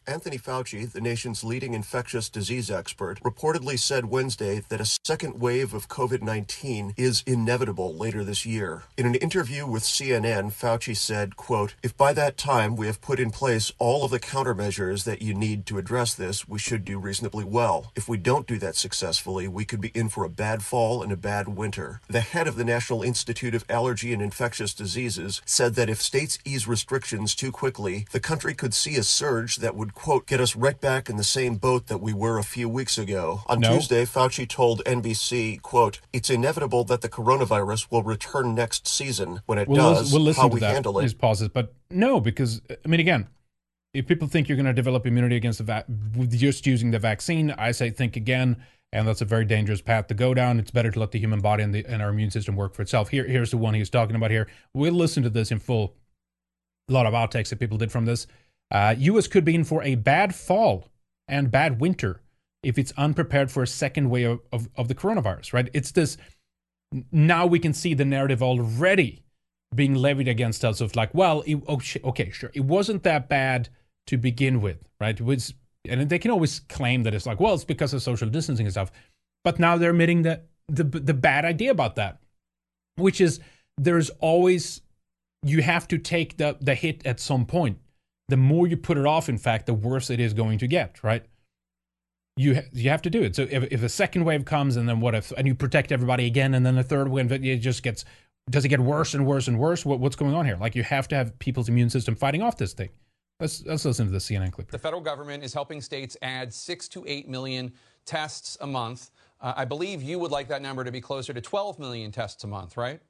Speaker 7: Anthony Fauci, the nation's leading infectious disease expert, reportedly said Wednesday that a second wave of COVID-19 is inevitable later this year. In an interview with CNN, Fauci said, quote, "If by that time we have put in place all of the countermeasures that you need to address this, we should do reasonably well. If we don't do that successfully, we could be in for a bad fall and a bad winter." The head of the National Institute of Allergy and Infectious Diseases said that if states ease restrictions too quickly, the country could see a surge that would, quote, "get us right back in the same boat that we were a few weeks ago." On Tuesday, Fauci told NBC, quote, "It's inevitable that the coronavirus will return next season. When it does,
Speaker 1: we'll listen
Speaker 7: how
Speaker 1: to
Speaker 7: we
Speaker 1: that,
Speaker 7: handle it."
Speaker 1: His pauses, but no, because, I mean, again, if people think you're going to develop immunity against with just using the vaccine, I say think again, and that's a very dangerous path to go down. It's better to let the human body and our immune system work for itself. Here's the one he's talking about here. We'll listen to this in full. A lot of outtakes that people did from this. U.S. could be in for a bad fall and bad winter if it's unprepared for a second wave of the coronavirus, right? It's this, now we can see the narrative already being levied against us of like, well, okay, sure, it wasn't that bad to begin with, right? It was, and they can always claim that it's like, well, it's because of social distancing and stuff, but now they're admitting that the bad idea about that, which is there's always, you have to take the hit at some point. The more you put it off, in fact, the worse it is going to get, right? You have to do it. So if a second wave comes, and then what if, and you protect everybody again, and then the third wave, it just gets, does it get worse and worse and worse? What's going on here? Like, you have to have people's immune system fighting off this thing. Let's listen to the CNN clip.
Speaker 8: The federal government is helping states add 6 to 8 million tests a month. I believe you would like that number to be closer to 12 million tests a month, right?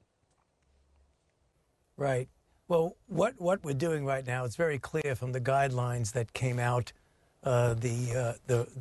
Speaker 9: Right. Well, what we're doing right now, it's very clear from the guidelines that came out, the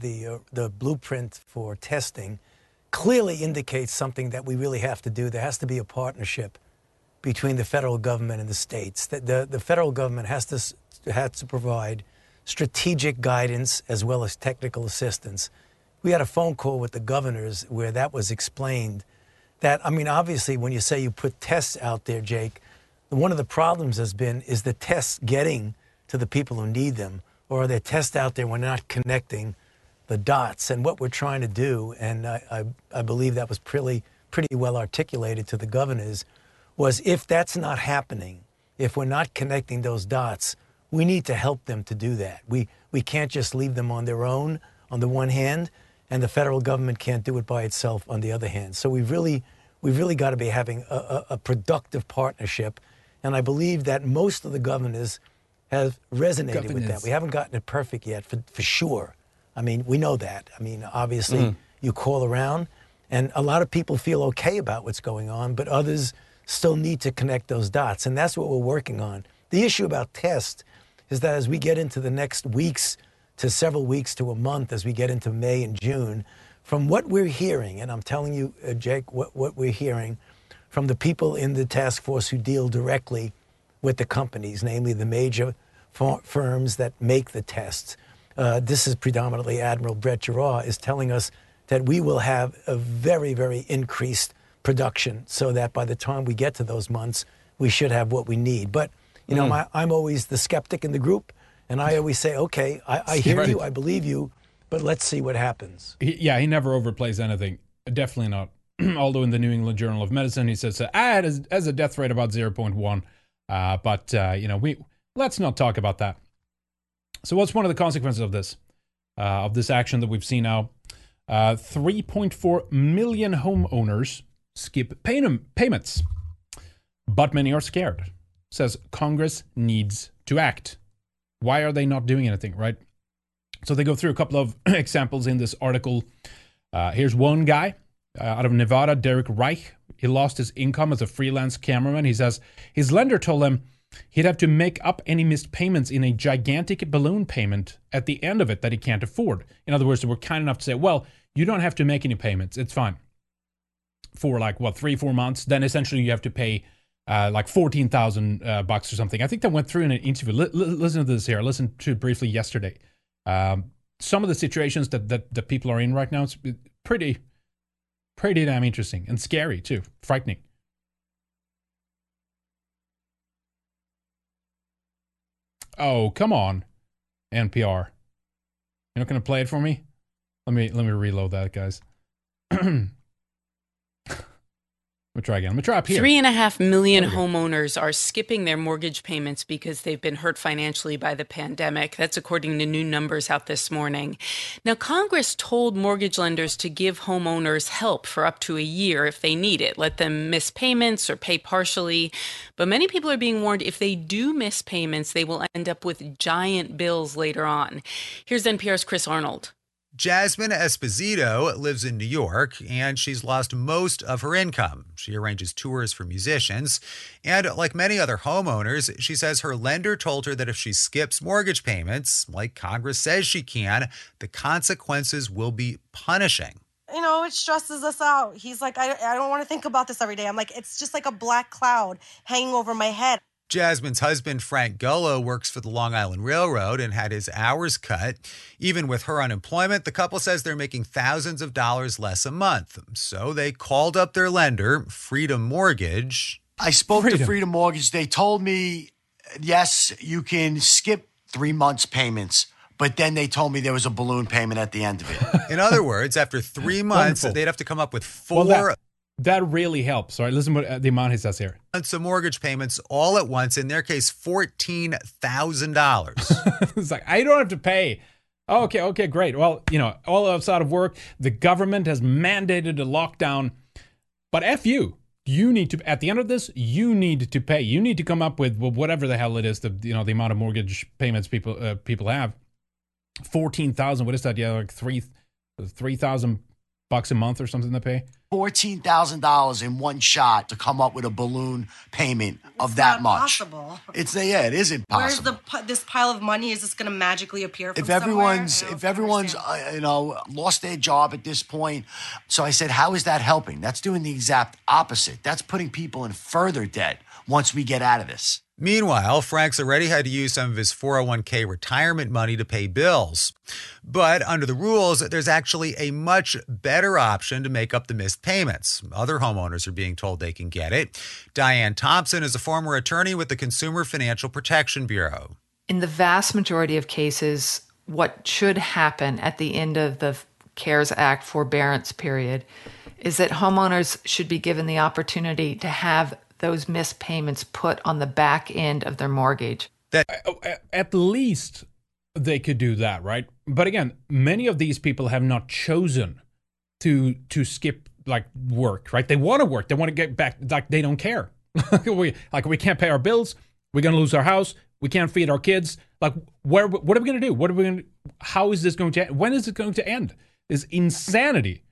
Speaker 9: blueprint for testing clearly indicates something that we really have to do. There has to be a partnership between the federal government and the states. The federal government has to provide strategic guidance as well as technical assistance. We had a phone call with the governors where that was explained. That, I mean, obviously, when you say you put tests out there, Jake, one of the problems has been, is the tests getting to the people who need them, or are there tests out there we're not connecting the dots? And what we're trying to do, and I believe that was pretty well articulated to the governors, was if that's not happening, if we're not connecting those dots, we need to help them to do that. We can't just leave them on their own on the one hand, and the federal government can't do it by itself on the other hand. So we've really got to be having a productive partnership. And I believe that most of the governors have resonated with that. We haven't gotten it perfect yet, for sure. I mean, we know that. I mean, obviously, you call around, and a lot of people feel okay about what's going on, but others still need to connect those dots, and that's what we're working on. The issue about tests is that as we get into the next weeks to several weeks to a month, as we get into May and June, from what we're hearing, and I'm telling you, Jake, what we're hearing from the people in the task force who deal directly with the companies, namely the major firms that make the tests. This is predominantly Admiral Brett Giroir is telling us that we will have a very, very increased production so that by the time we get to those months, we should have what we need. But, you know, I'm always the skeptic in the group, and I always say, okay, I hear you, I believe you, but let's see what happens.
Speaker 1: He never overplays anything. Definitely not. Although in the New England Journal of Medicine, he says, as a death rate about 0.1. But, you know, let's not talk about that. So what's one of the consequences of this action that we've seen now? 3.4 million homeowners skip payments, but many are scared. Says Congress needs to act. Why are they not doing anything, right? So they go through a couple of examples in this article. Here's one guy. Out of Nevada, Derek Reich. He lost his income as a freelance cameraman. He says his lender told him he'd have to make up any missed payments in a gigantic balloon payment at the end of it that he can't afford. In other words, they were kind enough to say, well, you don't have to make any payments. It's fine. For 3-4 months. Then essentially you have to pay like $14,000 bucks or something. I think that went through in an interview. Listen to this here. I listened to it briefly yesterday. Some of the situations that people are in right now, it's pretty damn interesting and scary too, frightening. Oh, come on, NPR. You're not going to play it for me? Let me reload that, guys. We'll try again. I'm going to try up here.
Speaker 10: 3.5 million homeowners are skipping their mortgage payments because they've been hurt financially by the pandemic. That's according to new numbers out this morning. Now, Congress told mortgage lenders to give homeowners help for up to a year if they need it. Let them miss payments or pay partially. But many people are being warned if they do miss payments, they will end up with giant bills later on. Here's NPR's Chris Arnold.
Speaker 11: Jasmine Esposito lives in New York, and she's lost most of her income. She arranges tours for musicians. And like many other homeowners, she says her lender told her that if she skips mortgage payments, like Congress says she can, the consequences will be punishing.
Speaker 12: You know, it stresses us out. He's like, I don't want to think about this every day. I'm like, it's just like a black cloud hanging over my head.
Speaker 11: Jasmine's husband, Frank Gullo, works for the Long Island Railroad and had his hours cut. Even with her unemployment, the couple says they're making thousands of dollars less a month. So they called up their lender, Freedom Mortgage.
Speaker 13: I spoke to Freedom Mortgage. They told me, yes, you can skip 3 months payments. But then they told me there was a balloon payment at the end of it.
Speaker 11: In other words, after 3 months, they'd have to come up with four...
Speaker 1: Well, that really helps. All right, listen what the amount he says here.
Speaker 11: Some mortgage payments all at once, in their case, $14,000.
Speaker 1: It's like, I don't have to pay. Okay, great. Well, you know, all of us out of work, the government has mandated a lockdown. But F you. You need to, at the end of this, you need to pay. You need to come up with whatever the hell it is, the amount of mortgage payments people have. 14,000, what is that? Yeah, like $3,000 a month or something to pay.
Speaker 13: $14,000 in one shot to come up with a balloon payment of that much.
Speaker 12: Impossible.
Speaker 13: It is impossible.
Speaker 12: Where's this pile of money? Is this going to magically appear from
Speaker 13: if everyone's lost their job at this point? So I said, how is that helping? That's doing the exact opposite. That's putting people in further debt once we get out of this.
Speaker 11: Meanwhile, Frank's already had to use some of his 401k retirement money to pay bills. But under the rules, there's actually a much better option to make up the missed payments. Other homeowners are being told they can get it. Diane Thompson is a former attorney with the Consumer Financial Protection Bureau.
Speaker 14: In the vast majority of cases, what should happen at the end of the CARES Act forbearance period is that homeowners should be given the opportunity to have those missed payments put on the back end of their mortgage.
Speaker 1: At least they could do that, right? But again, many of these people have not chosen to skip like work, right? They want to work. They want to get back. Like they don't care. we can't pay our bills. We're going to lose our house. We can't feed our kids. Like what are we going to do? How is this going to end? When is it going to end? This insanity.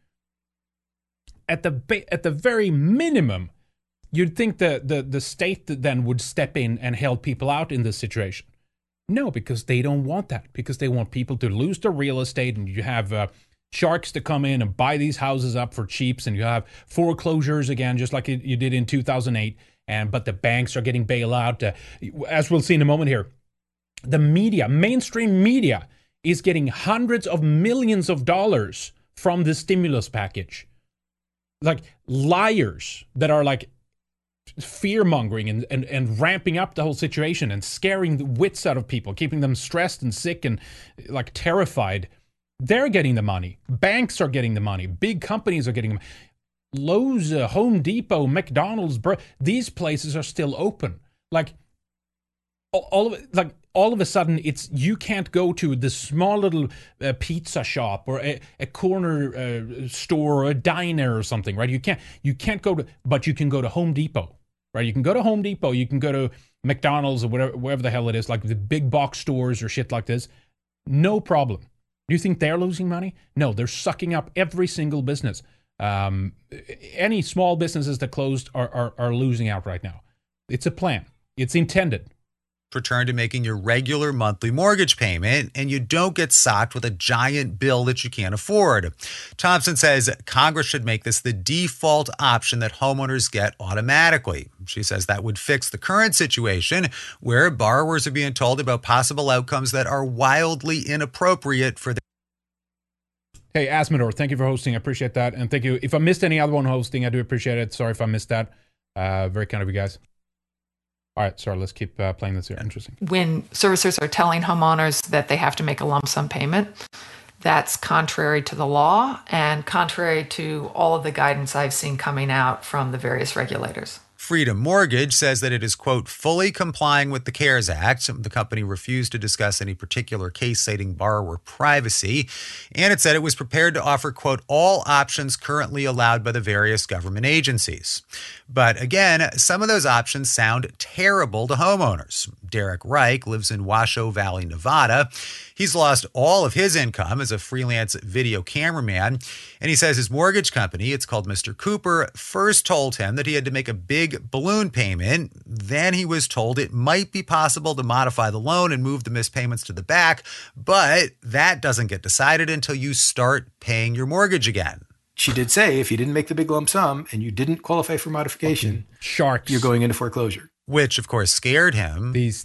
Speaker 1: At the very minimum, you'd think the state then would step in and help people out in this situation. No, because they don't want that. Because they want people to lose their real estate, and you have sharks to come in and buy these houses up for cheaps, and you have foreclosures again, just like you did in 2008. But the banks are getting bailout. As we'll see in a moment here, the media, mainstream media, is getting hundreds of millions of dollars from the stimulus package. Like liars that are like fear-mongering and ramping up the whole situation and scaring the wits out of people, keeping them stressed and sick and like terrified. They're getting the money. Banks are getting the money. Big companies are getting them. Lowe's, Home Depot, McDonald's, these places are still open. Like all of a sudden, you can't go to this small little pizza shop or a corner store or a diner or something, right? You can't go to, but you can go to Home Depot, right? You can go to Home Depot. You can go to McDonald's or wherever the hell it is, like the big box stores or shit like this. No problem. Do you think they're losing money? No, they're sucking up every single business. Any small businesses that closed are losing out right now. It's a plan. It's intended.
Speaker 11: Return to making your regular monthly mortgage payment, and you don't get socked with a giant bill that you can't afford. Thompson says Congress should make this the default option that homeowners get automatically. She says that would fix the current situation where borrowers are being told about possible outcomes that are wildly inappropriate for their...
Speaker 1: Hey, Asmodor, thank you for hosting. I appreciate that. And thank you. If I missed any other one hosting, I do appreciate it. Sorry if I missed that. Very kind of you guys. All right, sorry, let's keep playing this here. Interesting.
Speaker 14: When servicers are telling homeowners that they have to make a lump sum payment, that's contrary to the law and contrary to all of the guidance I've seen coming out from the various regulators.
Speaker 11: Freedom Mortgage says that it is, quote, fully complying with the CARES Act. The company refused to discuss any particular case, citing borrower privacy. And it said it was prepared to offer, quote, all options currently allowed by the various government agencies. But again, some of those options sound terrible to homeowners. Derek Reich lives in Washoe Valley, Nevada. He's lost all of his income as a freelance video cameraman. And he says his mortgage company, it's called Mr. Cooper, first told him that he had to make a big balloon payment. Then he was told it might be possible to modify the loan and move the missed payments to the back. But that doesn't get decided until you start paying your mortgage again.
Speaker 15: She did say if you didn't make the big lump sum and you didn't qualify for modification,
Speaker 1: sharks,
Speaker 15: you're going into foreclosure.
Speaker 11: Which, of course, scared him.
Speaker 1: These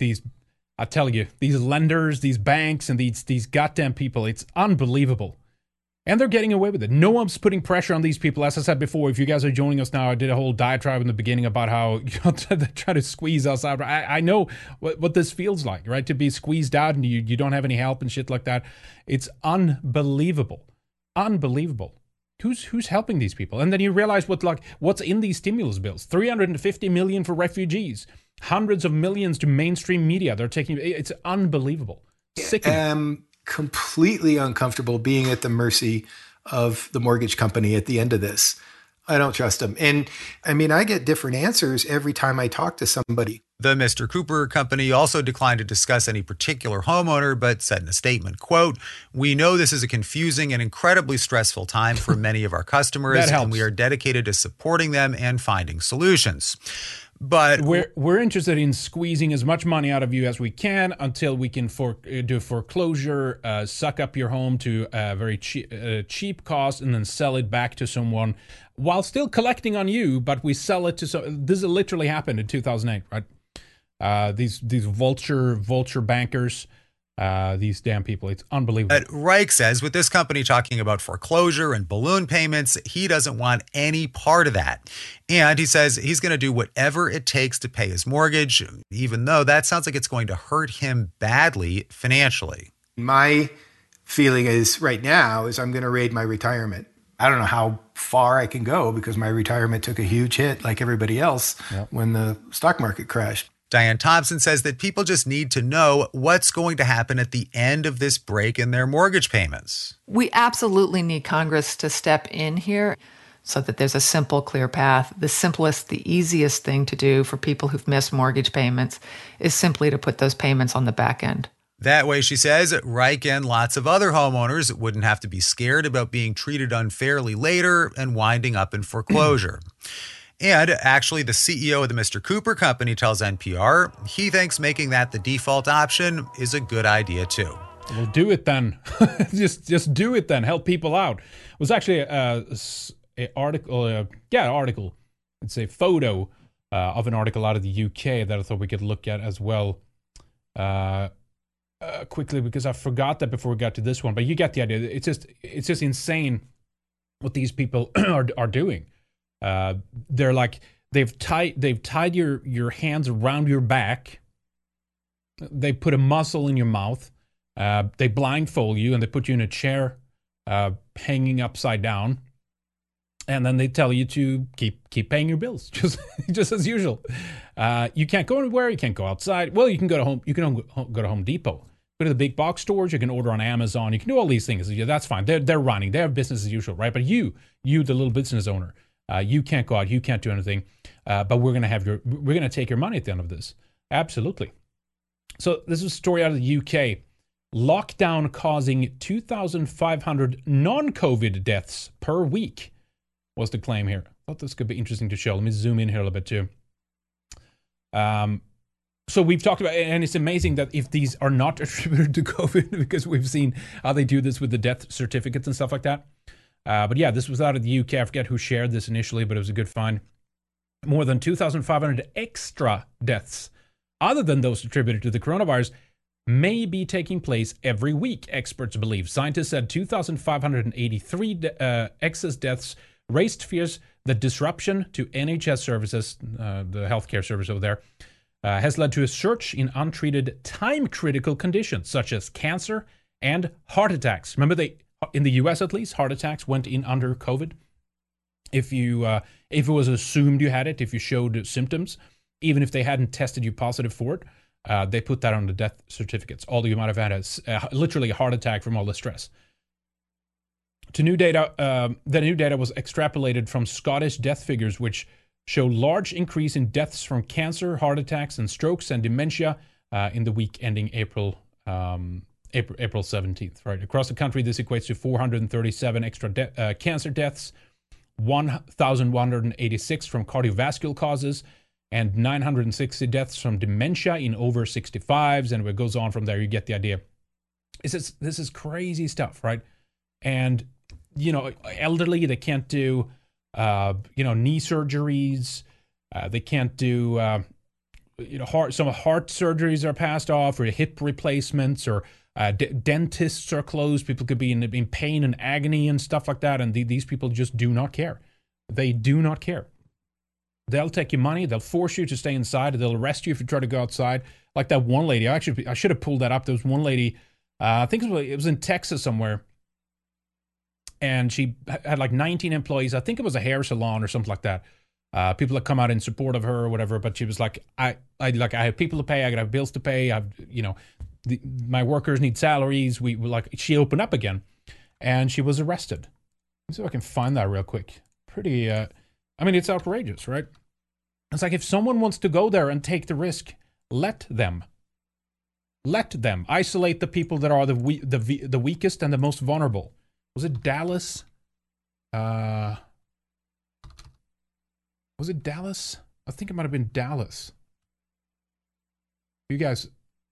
Speaker 1: I tell you, these lenders, these banks, and these goddamn people, it's unbelievable. And they're getting away with it. No one's putting pressure on these people. As I said before, if you guys are joining us now, I did a whole diatribe in the beginning about how they try to squeeze us out. I know what this feels like, right? To be squeezed out and you don't have any help and shit like that. It's unbelievable. Unbelievable. Who's helping these people? And then you realize what's in these stimulus bills. $350 million for refugees. Hundreds of millions to mainstream media. They're taking it's unbelievable. Sickening.
Speaker 15: I'm completely uncomfortable being at the mercy of the mortgage company at the end of this. I don't trust them. And I mean, I get different answers every time I talk to somebody.
Speaker 11: The Mr. Cooper company also declined to discuss any particular homeowner, but said in a statement, quote, we know this is a confusing and incredibly stressful time for many of our customers, and we are dedicated to supporting them and finding solutions. But
Speaker 1: we're interested in squeezing as much money out of you as we can until we can do foreclosure, suck up your home to a very cheap cost, and then sell it back to someone while still collecting on you. But we sell it to this literally happened in 2008, right? These vulture bankers. These damn people. It's unbelievable.
Speaker 11: But Reich says with this company talking about foreclosure and balloon payments, he doesn't want any part of that. And he says he's going to do whatever it takes to pay his mortgage, even though that sounds like it's going to hurt him badly financially.
Speaker 15: My feeling is right now is I'm going to raid my retirement. I don't know how far I can go because my retirement took a huge hit like everybody else when the stock market crashed.
Speaker 11: Diane Thompson says that people just need to know what's going to happen at the end of this break in their mortgage payments.
Speaker 14: We absolutely need Congress to step in here so that there's a simple, clear path. The simplest, the easiest thing to do for people who've missed mortgage payments is simply to put those payments on the back end.
Speaker 11: That way, she says, Reich and lots of other homeowners wouldn't have to be scared about being treated unfairly later and winding up in foreclosure. And actually, the CEO of the Mr. Cooper company tells NPR he thinks making that the default option is a good idea, too.
Speaker 1: Well, do it then. just do it then. Help people out. It was actually an article. It's a photo of an article out of the UK that I thought we could look at as well quickly because I forgot that before we got to this one. But you get the idea. It's just insane what these people are doing. They're like they've tied your hands around your back. They put a muzzle in your mouth. They blindfold you and they put you in a chair, hanging upside down, and then they tell you to keep paying your bills just as usual. You can't go anywhere. You can't go outside. Well, you can go to home. You can go to Home Depot. Go to the big box stores. You can order on Amazon. You can do all these things. Yeah, that's fine. They're running. They have business as usual, right? But you, the little business owner. You can't go out. You can't do anything. But we're gonna take your money at the end of this. Absolutely. So this is a story out of the UK. Lockdown causing 2,500 non-COVID deaths per week was the claim here. I thought this could be interesting to show. Let me zoom in here a little bit too. So we've talked about, and it's amazing that if these are not attributed to COVID, because we've seen how they do this with the death certificates and stuff like that. But yeah, this was out of the UK. I forget who shared this initially, but it was a good find. More than 2,500 extra deaths, other than those attributed to the coronavirus, may be taking place every week, experts believe. Scientists said 2,583 excess deaths raised fears The disruption to NHS services, the healthcare service over there, has led to a surge in untreated time-critical conditions such as cancer and heart attacks. Remember, in the US at least, heart attacks went in under COVID. If it was assumed you had it, if you showed symptoms, even if they hadn't tested you positive for it, they put that on the death certificates. Although you might have had literally a heart attack from all the stress. The new data was extrapolated from Scottish death figures, which show large increase in deaths from cancer, heart attacks, and strokes and dementia in the week ending April 17th. Right across the country, this equates to 437 extra cancer deaths, 1,186 from cardiovascular causes, and 960 deaths from dementia in over 65s. And it goes on from there. You get the idea. This is crazy stuff, right? And elderly, they can't do knee surgeries. They can't do some heart surgeries are passed off, or hip replacements, or dentists are closed. People could be in pain and agony and stuff like that, and these people just do not care. They do not care. They'll take your money. They'll force you to stay inside. They'll arrest you if you try to go outside. Like that one lady. I should have pulled that up. There was one lady. I think it was in Texas somewhere. And she had like 19 employees. I think it was a hair salon or something like that. People that come out in support of her or whatever. But she was like, I have people to pay. I got to have bills to pay. My workers need salaries. She opened up again, and she was arrested. Let's see if I can find that real quick. Pretty. It's outrageous, right? It's like if someone wants to go there and take the risk, let them. Let them isolate the people that are the weakest and the most vulnerable. Was it Dallas? Was it Dallas? I think it might have been Dallas. You guys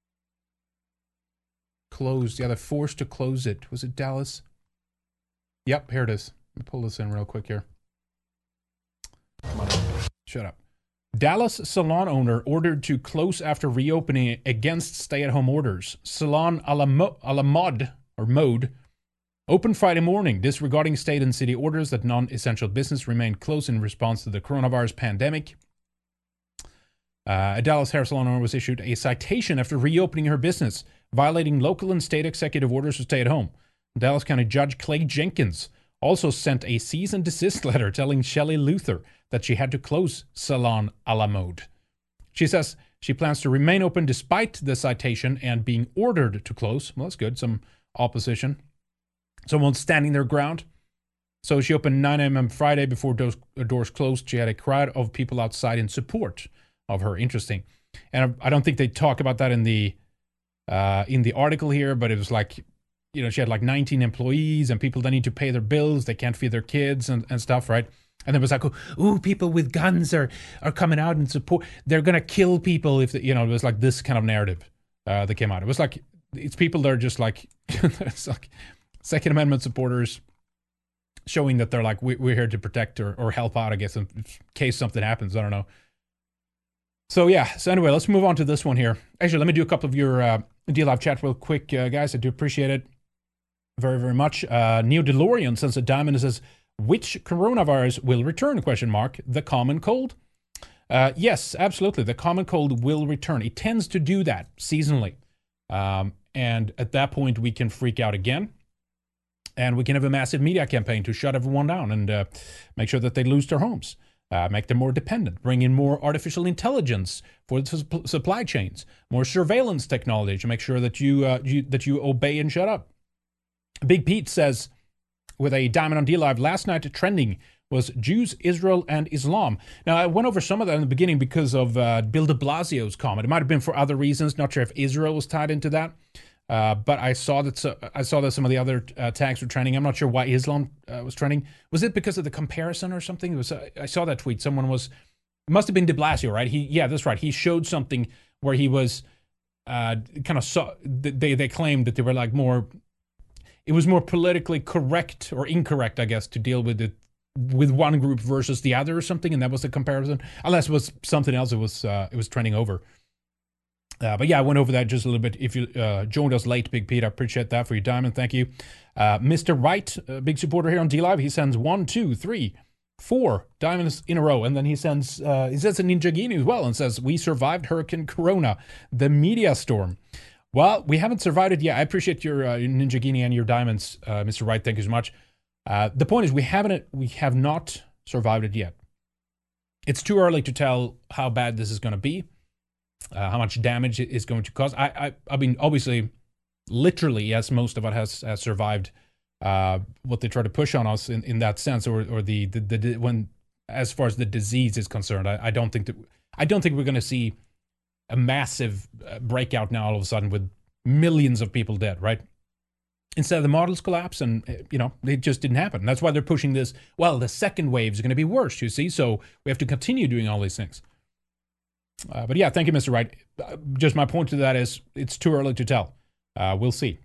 Speaker 1: closed. Yeah, they're forced to close it. Was it Dallas? Yep, here it is. Let me pull this in real quick here. Shut up. Dallas salon owner ordered to close after reopening against stay-at-home orders. Salon a la mode opened Friday morning, disregarding state and city orders that non-essential business remained closed in response to the coronavirus pandemic. A Dallas hair salon owner was issued a citation after reopening her business, violating local and state executive orders to stay at home. Dallas County Judge Clay Jenkins also sent a cease and desist letter telling Shelley Luther that she had to close Salon a la Mode. She says she plans to remain open despite the citation and being ordered to close. Well, that's good. Some opposition. Someone standing their ground. So she opened 9 a.m. Friday before doors closed. She had a crowd of people outside in support of her. Interesting. And I don't think they talk about that in the article here, but it was like, she had like 19 employees and people that need to pay their bills. They can't feed their kids and stuff, right? And it was like, ooh, people with guns are coming out and support. They're going to kill people if, it was like this kind of narrative that came out. It was like, it's people that are just like, it's like Second Amendment supporters showing that they're like, we're here to protect or help out, I guess, in case something happens. I don't know. So yeah, so anyway, let's move on to this one here. Actually, let me do a couple of your DLive chat real quick, guys. I do appreciate it very, very much. Neo DeLorean sends a diamond and says, which coronavirus will return, ? The common cold? Yes, absolutely. The common cold will return. It tends to do that seasonally. And at that point, we can freak out again. And we can have a massive media campaign to shut everyone down and make sure that they lose their homes. Make them more dependent, bring in more artificial intelligence for the supply chains, more surveillance technology to make sure that you obey and shut up. Big Pete says, with a diamond on DLive, last night trending was Jews, Israel, and Islam. Now, I went over some of that in the beginning because of Bill de Blasio's comment. It might have been for other reasons. Not sure if Israel was tied into that. But I saw that some of the other tags were trending. I'm not sure why Islam was trending. Was it because of the comparison or something? It was. I saw that tweet. Someone was. It must have been de Blasio, right? That's right. He showed something where he was kind of saw. They claimed that they were like more. It was more politically correct or incorrect, I guess, to deal with it with one group versus the other or something, and that was the comparison. Unless it was something else, it was trending over. But yeah, I went over that just a little bit. If you joined us late, Big Pete, I appreciate that for your diamond. Thank you. Mr. Wright, big supporter here on DLive. He sends 1, 2, 3, 4 diamonds in a row. And then he says a Ninjagini as well and says, we survived Hurricane Corona, the media storm. Well, we haven't survived it yet. I appreciate your Ninjagini and your diamonds, Mr. Wright. Thank you so much. The point is we have not survived it yet. It's too early to tell how bad this is going to be, how much damage it is going to cause. I mean, obviously, literally, yes, most of it has survived what they try to push on us in that sense, or when as far as the disease is concerned. I don't think we're going to see a massive breakout now all of a sudden with millions of people dead, right? Instead, the models collapse, and it just didn't happen. That's why they're pushing this. Well, the second wave is going to be worse, you see. So we have to continue doing all these things. But yeah, thank you, Mr. Wright. Just my point to that is it's too early to tell. We'll see.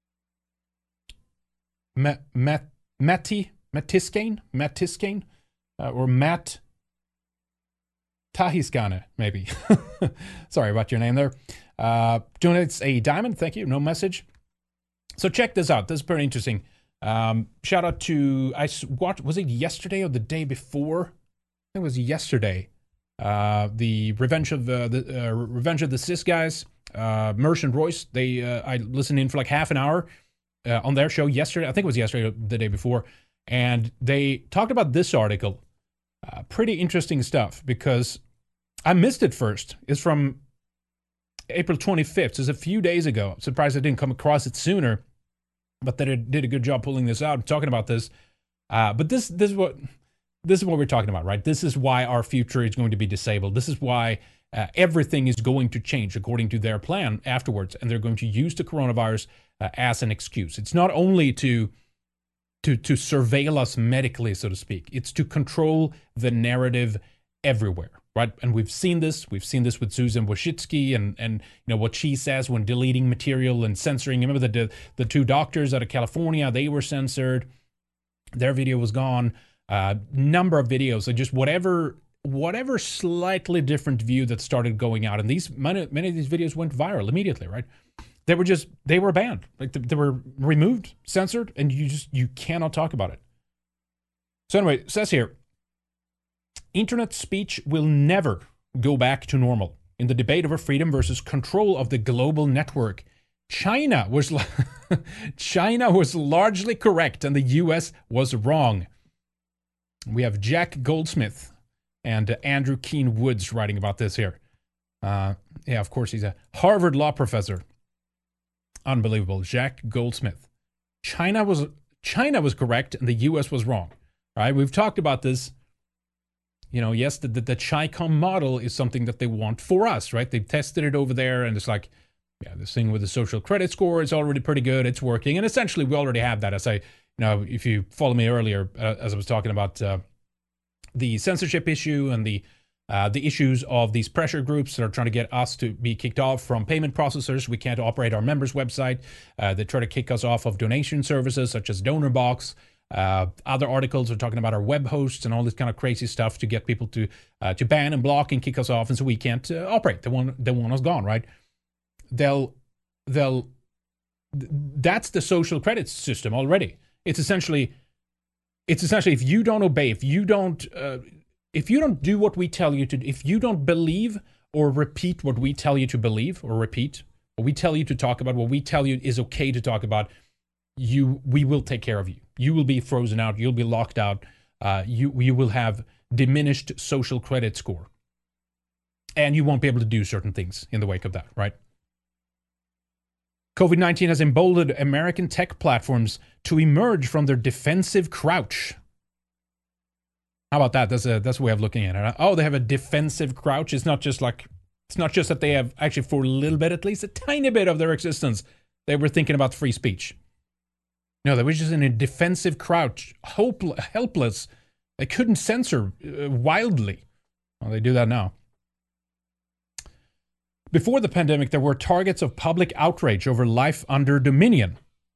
Speaker 1: Matt Tiskane, or Matt Tahiskane, maybe. Sorry about your name there. Donates a diamond. Thank you. No message. So check this out. This is pretty interesting. Shout out to, was it yesterday or the day before? It was yesterday. The Revenge of the Cis guys, Mersh and Royce. I listened in for like half an hour on their show yesterday. I think it was yesterday or the day before. And they talked about this article. Pretty interesting stuff because I missed it first. It's from April 25th. So it's a few days ago. I'm surprised I didn't come across it sooner. But they did a good job pulling this out and talking about this. But this is what we're talking about, right? This is why our future is going to be disabled. This is why everything is going to change according to their plan afterwards. And they're going to use the coronavirus as an excuse. It's not only to surveil us medically, so to speak. It's to control the narrative everywhere, right? And we've seen this. We've seen this with Susan Wojcicki and what she says when deleting material and censoring. Remember the 2 doctors out of California, they were censored. Their video was gone. Number of videos, so just whatever slightly different view that started going out. And many of these videos went viral immediately, right? They were banned. Like they were removed, censored, and you cannot talk about it. So anyway, it says here, internet speech will never go back to normal. In the debate over freedom versus control of the global network, China was largely correct and the US was wrong. We have Jack Goldsmith and Andrew Keen Woods writing about this here. Yeah, of course, he's a Harvard law professor. Unbelievable. Jack Goldsmith. China was correct and the US was wrong. Right? We've talked about this. Yes, the Chi-Com model is something that they want for us, right? They've tested it over there, and it's like, yeah, this thing with the social credit score is already pretty good. It's working, and essentially we already have that. As if you follow me earlier, as I was talking about the censorship issue and the issues of these pressure groups that are trying to get us to be kicked off from payment processors. We can't operate our members' website. They try to kick us off of donation services such as DonorBox. Other articles are talking about our web hosts and all this kind of crazy stuff to get people to ban and block and kick us off, and so we can't operate. They want us gone, right? That's the social credit system already. It's essentially if you don't obey, if you don't do what we tell you to, if you don't believe or repeat what we tell you to believe or repeat, what we tell you to talk about, what we tell you is okay to talk about, we will take care of you. You will be frozen out. You'll be locked out. You will have diminished social credit score. And you won't be able to do certain things in the wake of that, right? COVID-19 has emboldened American tech platforms to emerge from their defensive crouch. How about that? That's a way of looking at it. Oh, they have a defensive crouch. It's not just that they have, actually for a little bit, at least a tiny bit of their existence, they were thinking about free speech. No, they were just in a defensive crouch, helpless. They couldn't censor wildly. Well, they do that now. Before the pandemic, there were targets of public outrage over life under dominion.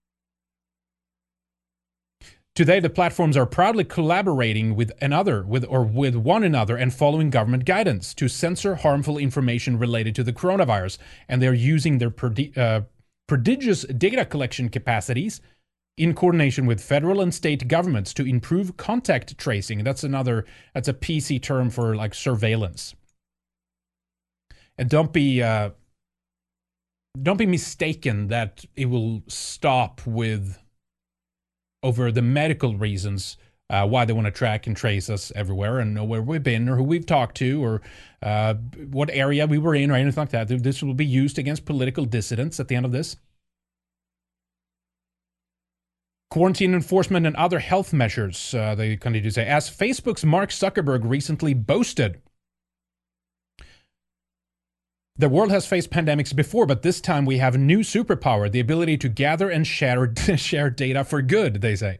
Speaker 1: Today, the platforms are proudly collaborating with one another and following government guidance to censor harmful information related to the coronavirus. And they're using their prodigious data collection capacities in coordination with federal and state governments to improve contact tracing. That's a PC term for like surveillance. And don't be mistaken that it will stop with over the medical reasons why they want to track and trace us everywhere and know where we've been or who we've talked to or what area we were in or anything like that. This will be used against political dissidents at the end of this. Quarantine enforcement and other health measures, they continue to say. As Facebook's Mark Zuckerberg recently boasted, the world has faced pandemics before, but this time we have a new superpower, the ability to gather and share data for good, they say.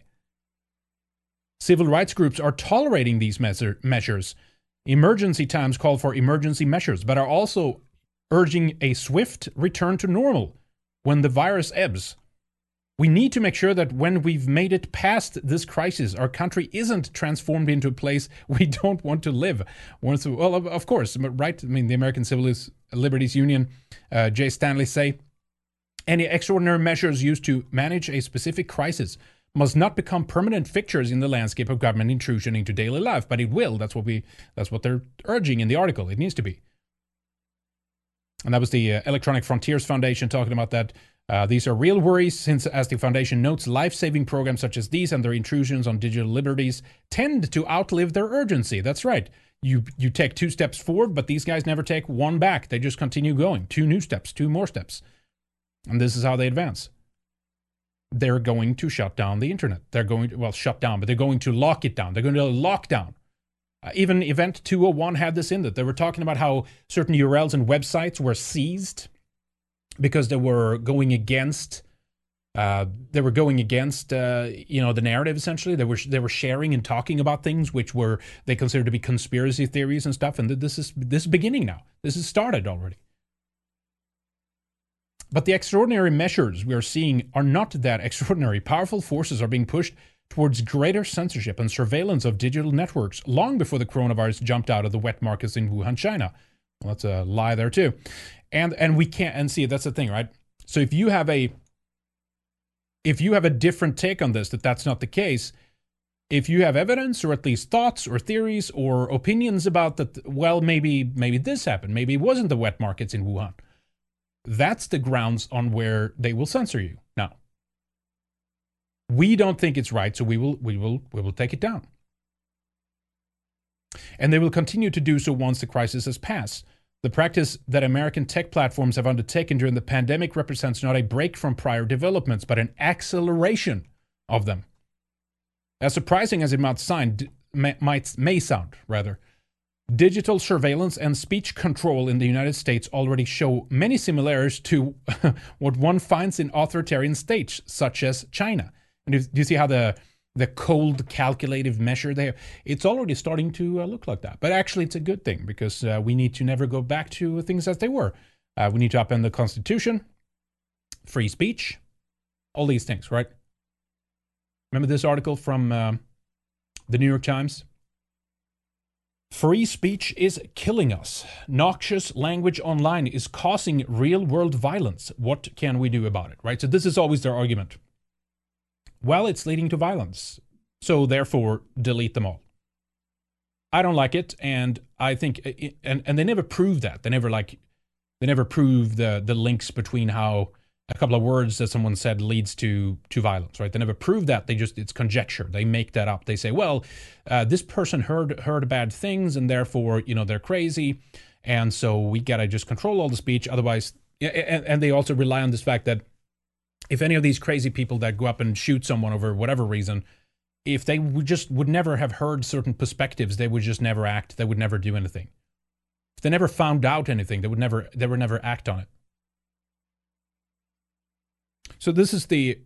Speaker 1: Civil rights groups are tolerating these measures. Emergency times call for emergency measures, but are also urging a swift return to normal when the virus ebbs. We need to make sure that when we've made it past this crisis, our country isn't transformed into a place we don't want to live. Well, of course, right? I mean, the American Civil Liberties Union, Jay Stanley say, any extraordinary measures used to manage a specific crisis must not become permanent fixtures in the landscape of government intrusion into daily life, but it will. That's what they're urging in the article. It needs to be. And that was the Electronic Frontiers Foundation talking about that. These are real worries since, as the foundation notes, life-saving programs such as these and their intrusions on digital liberties tend to outlive their urgency. That's right. You take 2 steps forward, but these guys never take 1 back. They just continue going. 2 new steps, 2 more steps. And this is how they advance. They're going to shut down the internet. They're going to, shut down, but they're going to lock it down. They're going to lock down. Even Event 201 had this in it. They were talking about how certain URLs and websites were seized because they were going against the narrative. Essentially, they were sharing and talking about things which were they considered to be conspiracy theories and stuff. And this is beginning now. This has started already. But the extraordinary measures we are seeing are not that extraordinary. Powerful forces are being pushed towards greater censorship and surveillance of digital networks long before the coronavirus jumped out of the wet markets in Wuhan, China. Well, that's a lie there too. And we can't, and see, that's the thing, right? So if you have a different take on this, that's not the case, if you have evidence or at least thoughts or theories or opinions about that, well, maybe this happened, maybe it wasn't the wet markets in Wuhan, that's the grounds on where they will censor you. Now, we don't think it's right, so we will take it down. And they will continue to do so once the crisis has passed. The practice that American tech platforms have undertaken during the pandemic represents not a break from prior developments, but an acceleration of them. As surprising as it may sound, digital surveillance and speech control in the United States already show many similarities to what one finds in authoritarian states, such as China. And do you see how the cold, calculative measure there? It's already starting to look like that. But actually, it's a good thing because we need to never go back to things as they were. We need to upend the Constitution, free speech, all these things, right? Remember this article from the New York Times? Free speech is killing us. Noxious language online is causing real-world violence. What can we do about it, right? So this is always their argument. Well, it's leading to violence, so therefore delete them all. I don't like it, and I think, and they never prove that. They never prove the links between how a couple of words that someone said leads to violence, right? They never prove that. It's conjecture. They make that up. They say, well, this person heard bad things, and therefore, they're crazy, and so we gotta just control all the speech. Otherwise, and they also rely on this fact that if any of these crazy people that go up and shoot someone over whatever reason, if they would never have heard certain perspectives, they would just never act. They would never do anything. If they never found out anything, they would never act on it. So this is the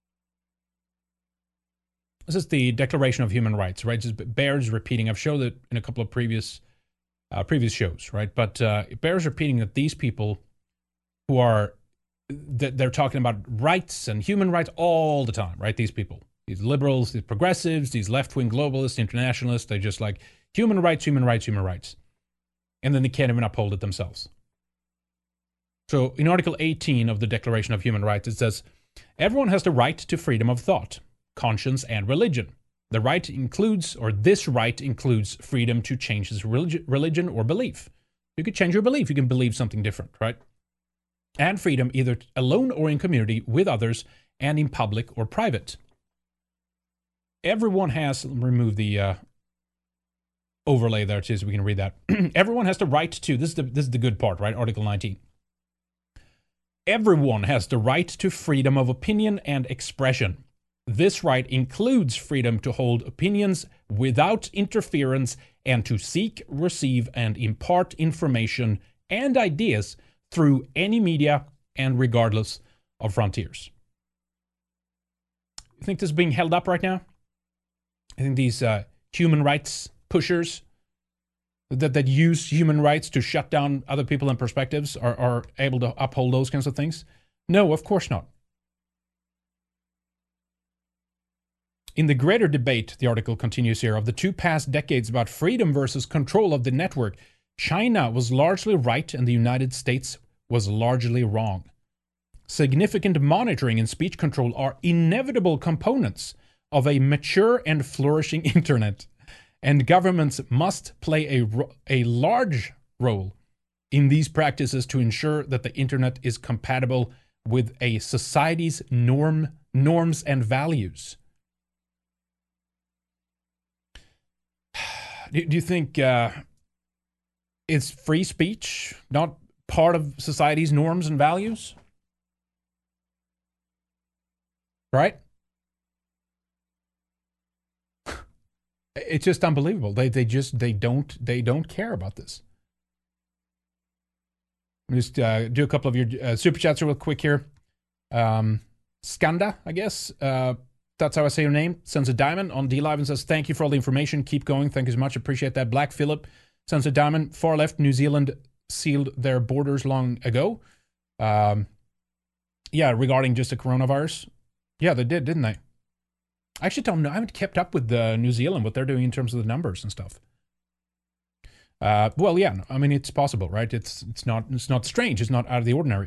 Speaker 1: Declaration of Human Rights, right? It bears repeating. I've showed it in a couple of previous shows, right? But it bears repeating that these people who are they're talking about rights and human rights all the time, right? These people, these liberals, these progressives, these left-wing globalists, internationalists, they're just like human rights, human rights, human rights. And then they can't even uphold it themselves. So in Article 18 of the Declaration of Human Rights, it says, Everyone has the right to freedom of thought, conscience, and religion. This right includes freedom to change his religion or belief. You could change your belief. You can believe something different, right? And freedom either alone or in community with others and in public or private. Everyone has, remove the overlay there too so we can read that. Everyone has the right to, this is the good part, right? Article 19. Everyone has the right to freedom of opinion and expression. This right includes freedom to hold opinions without interference and to seek, receive, and impart information and ideas through any media and regardless of frontiers. You think this is being held up right now? I think these human rights pushers that use human rights to shut down other people and perspectives are able to uphold those kinds of things? No, of course not. In the greater debate, the article continues here, of the two past decades about freedom versus control of the network, China was largely right and the United States was largely wrong. Significant monitoring and speech control are inevitable components of a mature and flourishing internet, and governments must play a large role in these practices to ensure that the internet is compatible with a society's norms and values. Do you think is free speech not part of society's norms and values? Right? It's just unbelievable. They don't care about this. Just do a couple of your super chats real quick here. Skanda, I guess. That's how I say your name. Sends a diamond on DLive and says, thank you for all the information. Keep going. Thank you so much. Appreciate that. Black Phillip sends a diamond. Far left, New Zealand sealed their borders long ago. Yeah, regarding just the coronavirus. Yeah, they did, didn't they? I actually don't know. I haven't kept up with New Zealand, what they're doing in terms of the numbers and stuff. Well, yeah, I mean, it's possible, right? It's not strange. It's not out of the ordinary.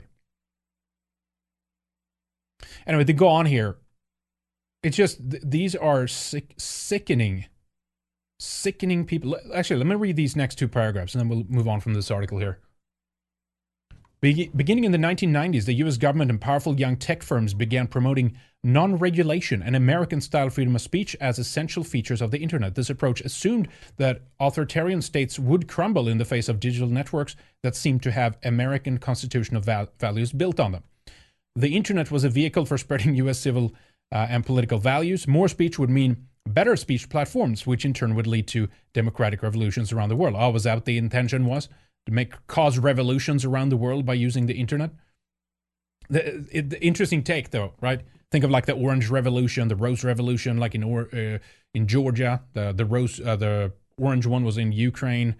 Speaker 1: Anyway, to go on here, it's just, these are sickening people. Actually, let me read these next two paragraphs and then we'll move on from this article here. Beginning in the 1990s, the US government and powerful young tech firms began promoting non-regulation and American-style freedom of speech as essential features of the internet. This approach assumed that authoritarian states would crumble in the face of digital networks that seemed to have American constitutional values built on them. The internet was a vehicle for spreading US civil and political values. More speech would mean better speech platforms, which in turn would lead to democratic revolutions around the world. Was that what the intention was? To cause revolutions around the world by using the internet? The interesting take, though, right? Think of like the Orange Revolution, the Rose Revolution, like in Georgia. The orange one was in Ukraine.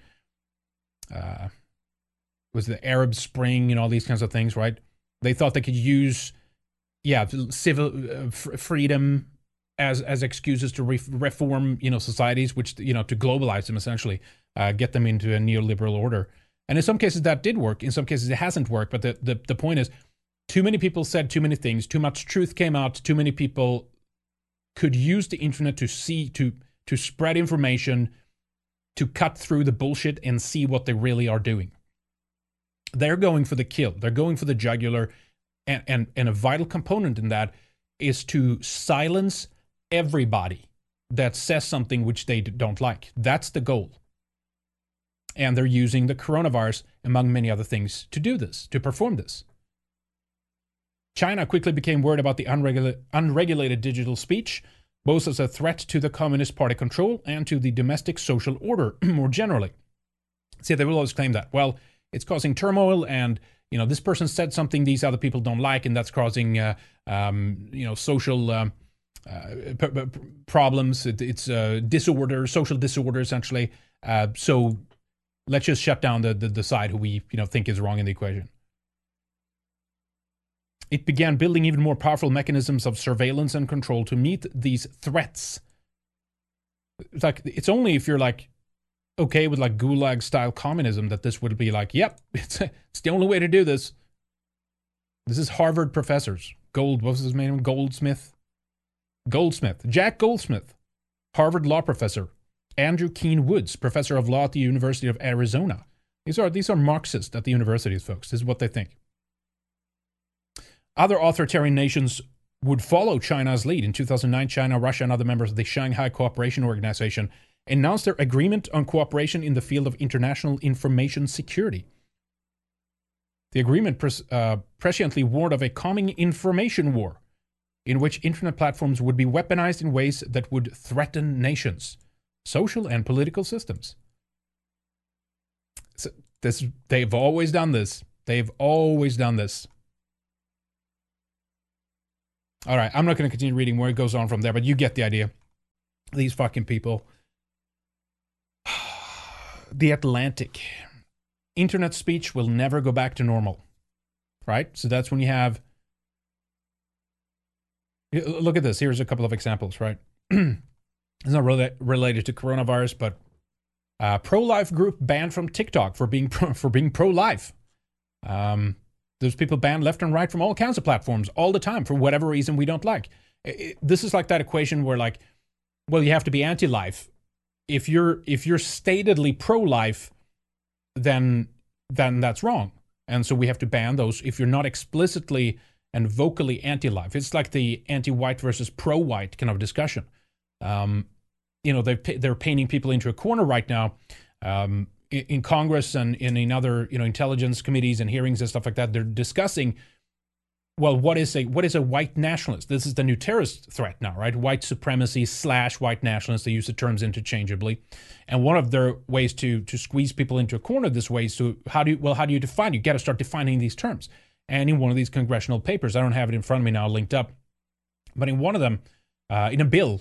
Speaker 1: Was the Arab Spring and all these kinds of things, right? They thought they could use, civil freedom as excuses to reform, societies, which, to globalize them essentially, get them into a neoliberal order. And in some cases that did work. In some cases it hasn't worked. But the point is, too many people said too many things. Too much truth came out. Too many people could use the internet to spread information, to cut through the bullshit and see what they really are doing. They're going for the kill. They're going for the jugular. And a vital component in that is to silence everybody that says something which they don't like. That's the goal. And they're using the coronavirus, among many other things, to do this, to perform this. China quickly became worried about the unregulated digital speech, both as a threat to the Communist Party control and to the domestic social order more generally. See, they will always claim that, well, it's causing turmoil and, this person said something these other people don't like, and that's causing, social problems. It's disorder, social disorder, essentially. So let's just shut down the side who we, think is wrong in the equation. It began building even more powerful mechanisms of surveillance and control to meet these threats. It's only if you're okay with Gulag style communism that this would be yep, it's the only way to do this. This is Harvard professors what was his name? Goldsmith. Jack Goldsmith, Harvard law professor. Andrew Keen Woods, professor of law at the University of Arizona. These are Marxists at the universities, folks. This is what they think. Other authoritarian nations would follow China's lead. In 2009, China, Russia, and other members of the Shanghai Cooperation Organization announced their agreement on cooperation in the field of international information security. The agreement presciently warned of a coming information war in which internet platforms would be weaponized in ways that would threaten nations, social and political systems. So they've always done this. They've always done this. All right, I'm not going to continue reading where it goes on from there, but you get the idea. These fucking people. The Atlantic. Internet speech will never go back to normal. Right? So that's when you have... Look at this. Here's a couple of examples, right? It's not related to coronavirus, but pro-life group banned from TikTok for being pro-life. There's people banned left and right from all kinds of platforms all the time for whatever reason we don't like. This is like that equation where, like, well, you have to be anti-life. If you're statedly pro-life, then that's wrong. And so we have to ban those if you're not explicitly and vocally anti-life. It's like the anti-white versus pro-white kind of discussion. They're painting people into a corner right now. In Congress and in other, intelligence committees and hearings and stuff like that, they're discussing, well, what is a white nationalist? This is the new terrorist threat now, right? White supremacy / white nationalist. They use the terms interchangeably. And one of their ways to squeeze people into a corner this way is to, how do you define? You got to start defining these terms. And in one of these congressional papers, I don't have it in front of me now linked up, but in one of them, in a bill,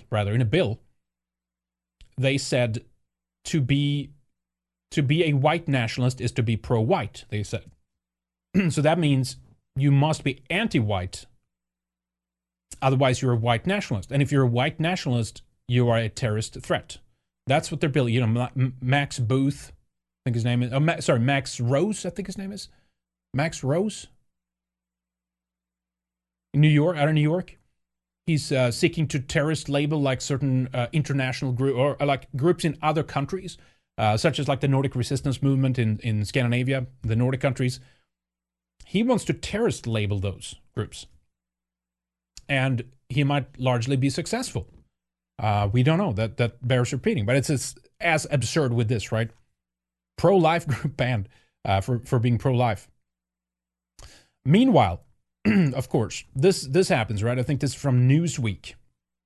Speaker 1: they said to be a white nationalist is to be pro-white, they said. So that means you must be anti-white. Otherwise, you're a white nationalist. And if you're a white nationalist, you are a terrorist threat. That's what they're building. Max Booth, I think his name is. Max Rose, I think his name is. Max Rose? In New York, out of New York. He's seeking to terrorist label like certain international group or like groups in other countries. Such as like the Nordic resistance movement in Scandinavia, the Nordic countries. He wants to terrorist label those groups. And he might largely be successful. We don't know. That bears repeating. But it's as absurd with this, right? Pro-life group banned for being pro-life. Meanwhile, of course, this happens, right? I think this is from Newsweek.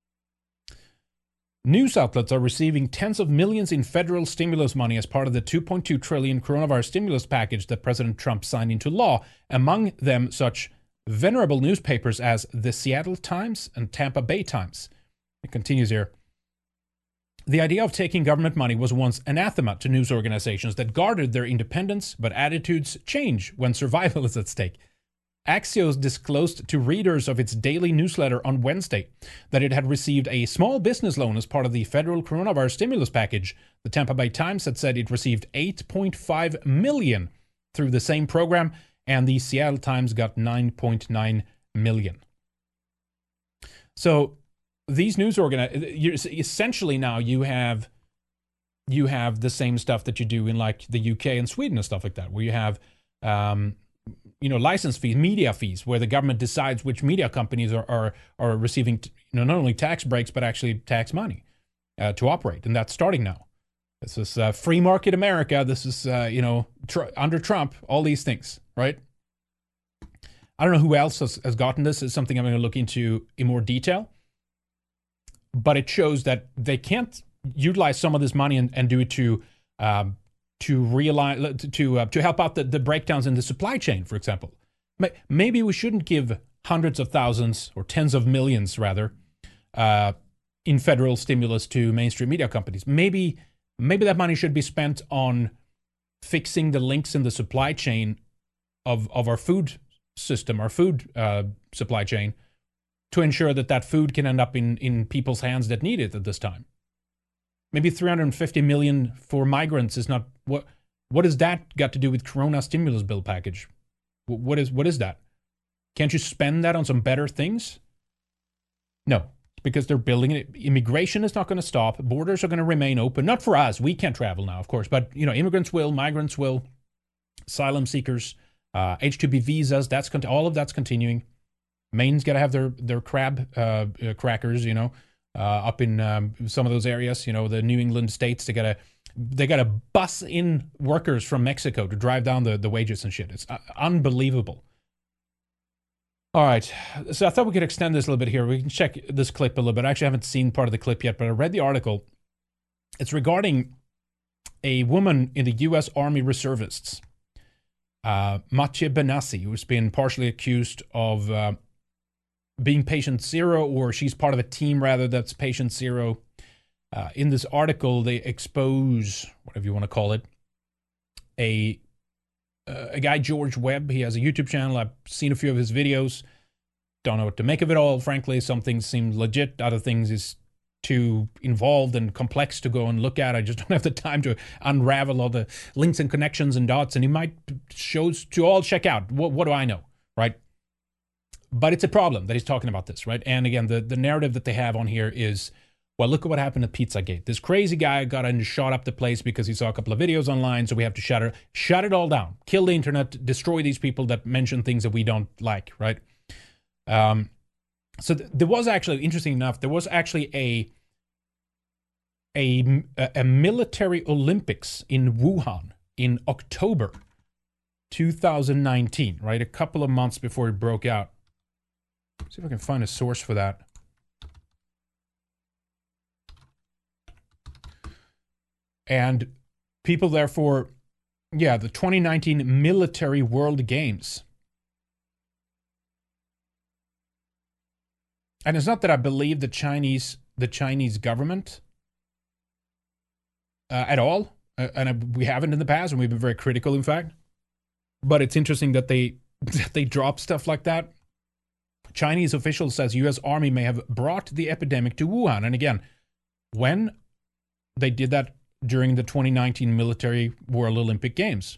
Speaker 1: News outlets are receiving tens of millions in federal stimulus money as part of the $2.2 trillion coronavirus stimulus package that President Trump signed into law, among them such venerable newspapers as the Seattle Times and Tampa Bay Times. It continues here. The idea of taking government money was once anathema to news organizations that guarded their independence, but attitudes change when survival is at stake. Axios disclosed to readers of its daily newsletter on Wednesday that it had received a small business loan as part of the federal coronavirus stimulus package. The Tampa Bay Times had said it received $8.5 million through the same program, and the Seattle Times got $9.9 million. So these news essentially now you have the same stuff that you do in like the UK and Sweden and stuff like that, where you have license fees, media fees, where the government decides which media companies are receiving, not only tax breaks, but actually tax money to operate. And that's starting now. This is free market America. This is, under Trump, all these things, right? I don't know who else has gotten this. It's something I'm going to look into in more detail. But it shows that they can't utilize some of this money and do it to help out the breakdowns in the supply chain, for example. Maybe we shouldn't give hundreds of thousands or tens of millions, rather, in federal stimulus to mainstream media companies. Maybe that money should be spent on fixing the links in the supply chain of our food system, our food supply chain, to ensure that food can end up in people's hands that need it at this time. Maybe $350 million for migrants is not what has that got to do with Corona stimulus bill package? What is that? Can't you spend that on some better things? No, because they're building it. Immigration is not going to stop. Borders are going to remain open. Not for us. We can't travel now, of course. But, immigrants will, migrants will, asylum seekers, H-2B visas, all of that's continuing. Maine's got to have their crab crackers, up in some of those areas. The New England states, they got to bus in workers from Mexico to drive down the wages and shit. It's unbelievable. All right, so I thought we could extend this a little bit here. We can check this clip a little bit. I actually haven't seen part of the clip yet, but I read the article. It's regarding a woman in the U.S. Army Reservists, Matye Benassi, who's been partially accused of being patient zero, or she's part of a team, rather, that's patient zero. In this article, they expose, whatever you want to call it, a guy, George Webb. He has a YouTube channel. I've seen a few of his videos. Don't know what to make of it all, frankly. Some things seem legit. Other things is too involved and complex to go and look at. I just don't have the time to unravel all the links and connections and dots. And he might shows to all check out. What do I know, right? But it's a problem that he's talking about this, right? And again, the narrative that they have on here is, well, look at what happened at Pizzagate. This crazy guy got in and shot up the place because he saw a couple of videos online, so we have to shut it all down, kill the internet, destroy these people that mention things that we don't like, right? So there was actually, interesting enough, there was actually a military Olympics in Wuhan in October 2019, right? A couple of months before it broke out. Let's see if I can find a source for that. And people, therefore, the 2019 Military World Games. And it's not that I believe the Chinese government at all, and we haven't in the past, and we've been very critical, in fact. But it's interesting that they drop stuff like that. Chinese official says U.S. Army may have brought the epidemic to Wuhan. And again, when they did that during the 2019 Military World Olympic Games.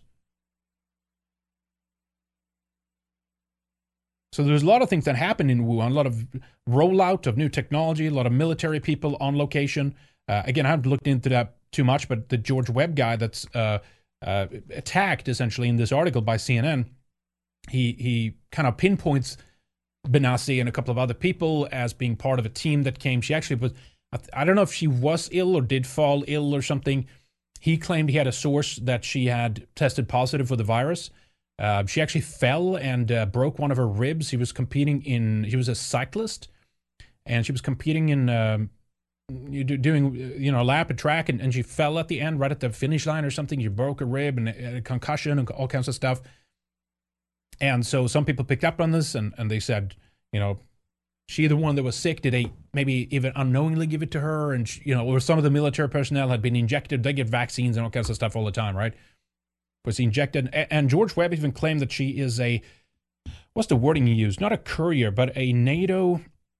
Speaker 1: So there's a lot of things that happen in Wuhan, a lot of rollout of new technology, a lot of military people on location. Again, I haven't looked into that too much, but the George Webb guy that's attacked essentially in this article by CNN, he kind of pinpoints Benassi and a couple of other people as being part of a team that came. She actually was, I don't know if she was ill or did fall ill or something. He claimed he had a source that she had tested positive for the virus. She actually fell and broke one of her ribs. She was a cyclist, and she was competing in doing a lap, a track, and she fell at the end, right at the finish line or something. She broke a rib and a concussion and all kinds of stuff. And so some people picked up on this, and they said, she the one that was sick. Did they maybe even unknowingly give it to her? And or some of the military personnel had been injected. They get vaccines and all kinds of stuff all the time, right? Was he injected? And George Webb even claimed that she is what's the wording he used? Not a courier, but a NATO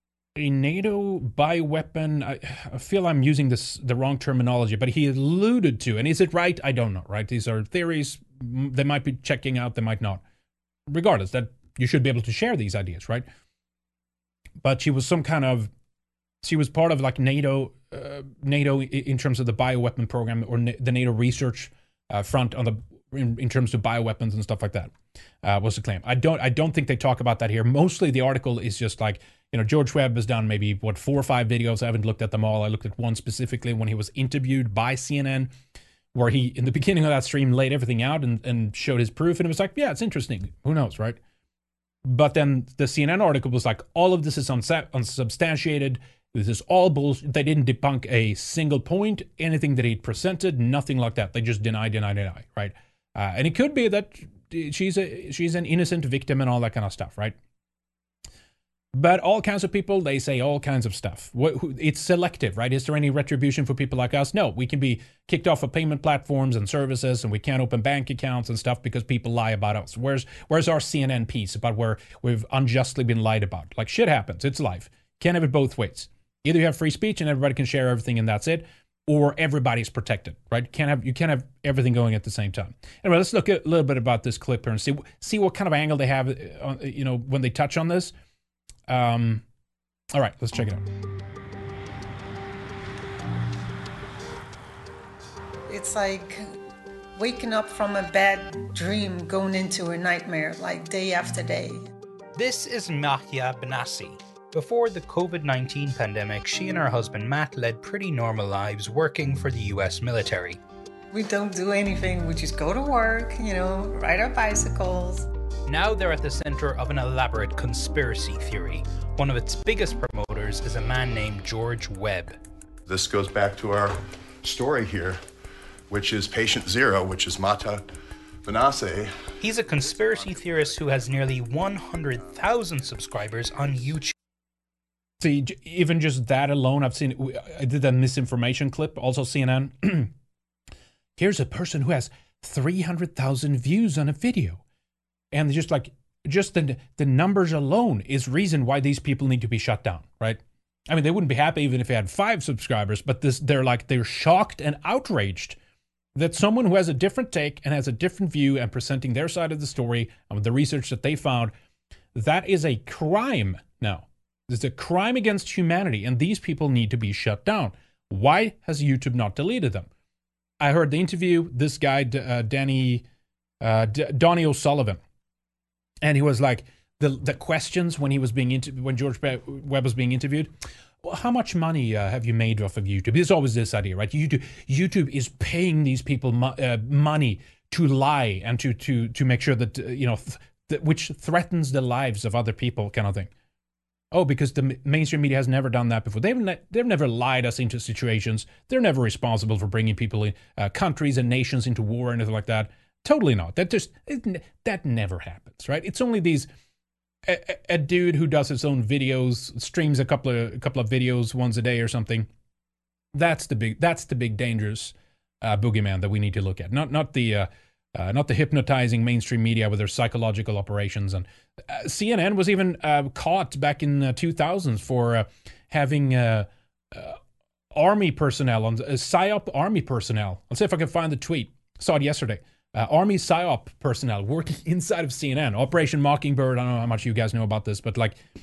Speaker 1: bioweapon. I feel I'm using the wrong terminology, but he alluded to, and is it right? I don't know, right? These are theories. They might be checking out, they might not. Regardless, that you should be able to share these ideas, right? But she was part of like NATO in terms of the bioweapon program, or the NATO research front on in terms of bioweapons and stuff like that, was the claim. I don't think they talk about that here. Mostly the article is just like, George Webb has done maybe 4 or 5 videos. I haven't looked at them all. I looked at one specifically when he was interviewed by CNN, where he, in the beginning of that stream, laid everything out and showed his proof, and it was like, yeah, it's interesting. Who knows, right? But then the CNN article was like, all of this is unsubstantiated. This is all bullshit. They didn't debunk a single point, anything that he'd presented, nothing like that. They just deny, right? And it could be that she's an innocent victim and all that kind of stuff, right? But all kinds of people, they say all kinds of stuff. It's selective, right? Is there any retribution for people like us? No, we can be kicked off of payment platforms and services, and we can't open bank accounts and stuff because people lie about us. Where's our CNN piece about where we've unjustly been lied about? Like, shit happens. It's life. Can't have it both ways. Either you have free speech and everybody can share everything and that's it, or everybody's protected, right? You can't have everything going at the same time. Anyway, let's look at a little bit about this clip here and see what kind of angle they have, when they touch on this. All right, let's check it out.
Speaker 16: It's like waking up from a bad dream, going into a nightmare, like day after day.
Speaker 17: This is Mahia Benassi. Before the COVID-19 pandemic, she and her husband Matt led pretty normal lives working for the US military.
Speaker 16: We don't do anything, we just go to work, ride our bicycles.
Speaker 17: Now they're at the center of an elaborate conspiracy theory. One of its biggest promoters is a man named George Webb.
Speaker 18: This goes back to our story here, which is patient zero, which is Mahia Benassi.
Speaker 17: He's a conspiracy theorist who has nearly 100,000 subscribers on YouTube.
Speaker 1: See, even just that alone, I did a misinformation clip, also CNN. Here's a person who has 300,000 views on a video. And just the numbers alone is reason why these people need to be shut down, right? I mean, they wouldn't be happy even if they had 5 subscribers, but they're shocked and outraged that someone who has a different take and has a different view and presenting their side of the story and with the research that they found, that is a crime now. It's a crime against humanity, and these people need to be shut down. Why has YouTube not deleted them? I heard the interview, this guy, Donnie O'Sullivan, and he was like, the questions when he was when George Webb was being interviewed, well, how much money have you made off of YouTube? There's always this idea, right? YouTube is paying these people money to lie and to make sure that, which threatens the lives of other people, kind of thing. Oh, because the mainstream media has never done that before. They've never lied us into situations. They're never responsible for bringing people in, countries and nations into war or anything like that. Totally not. That never happens, right? It's only these a dude who does his own videos, streams a couple of videos once a day or something. That's the big dangerous boogeyman that we need to look at. Not the hypnotizing mainstream media with their psychological operations. And CNN was even caught back in 2000s for having army personnel, PSYOP army personnel. Let's see if I can find the tweet. Saw it yesterday. Army PSYOP personnel working inside of CNN. Operation Mockingbird. I don't know how much you guys know about this, but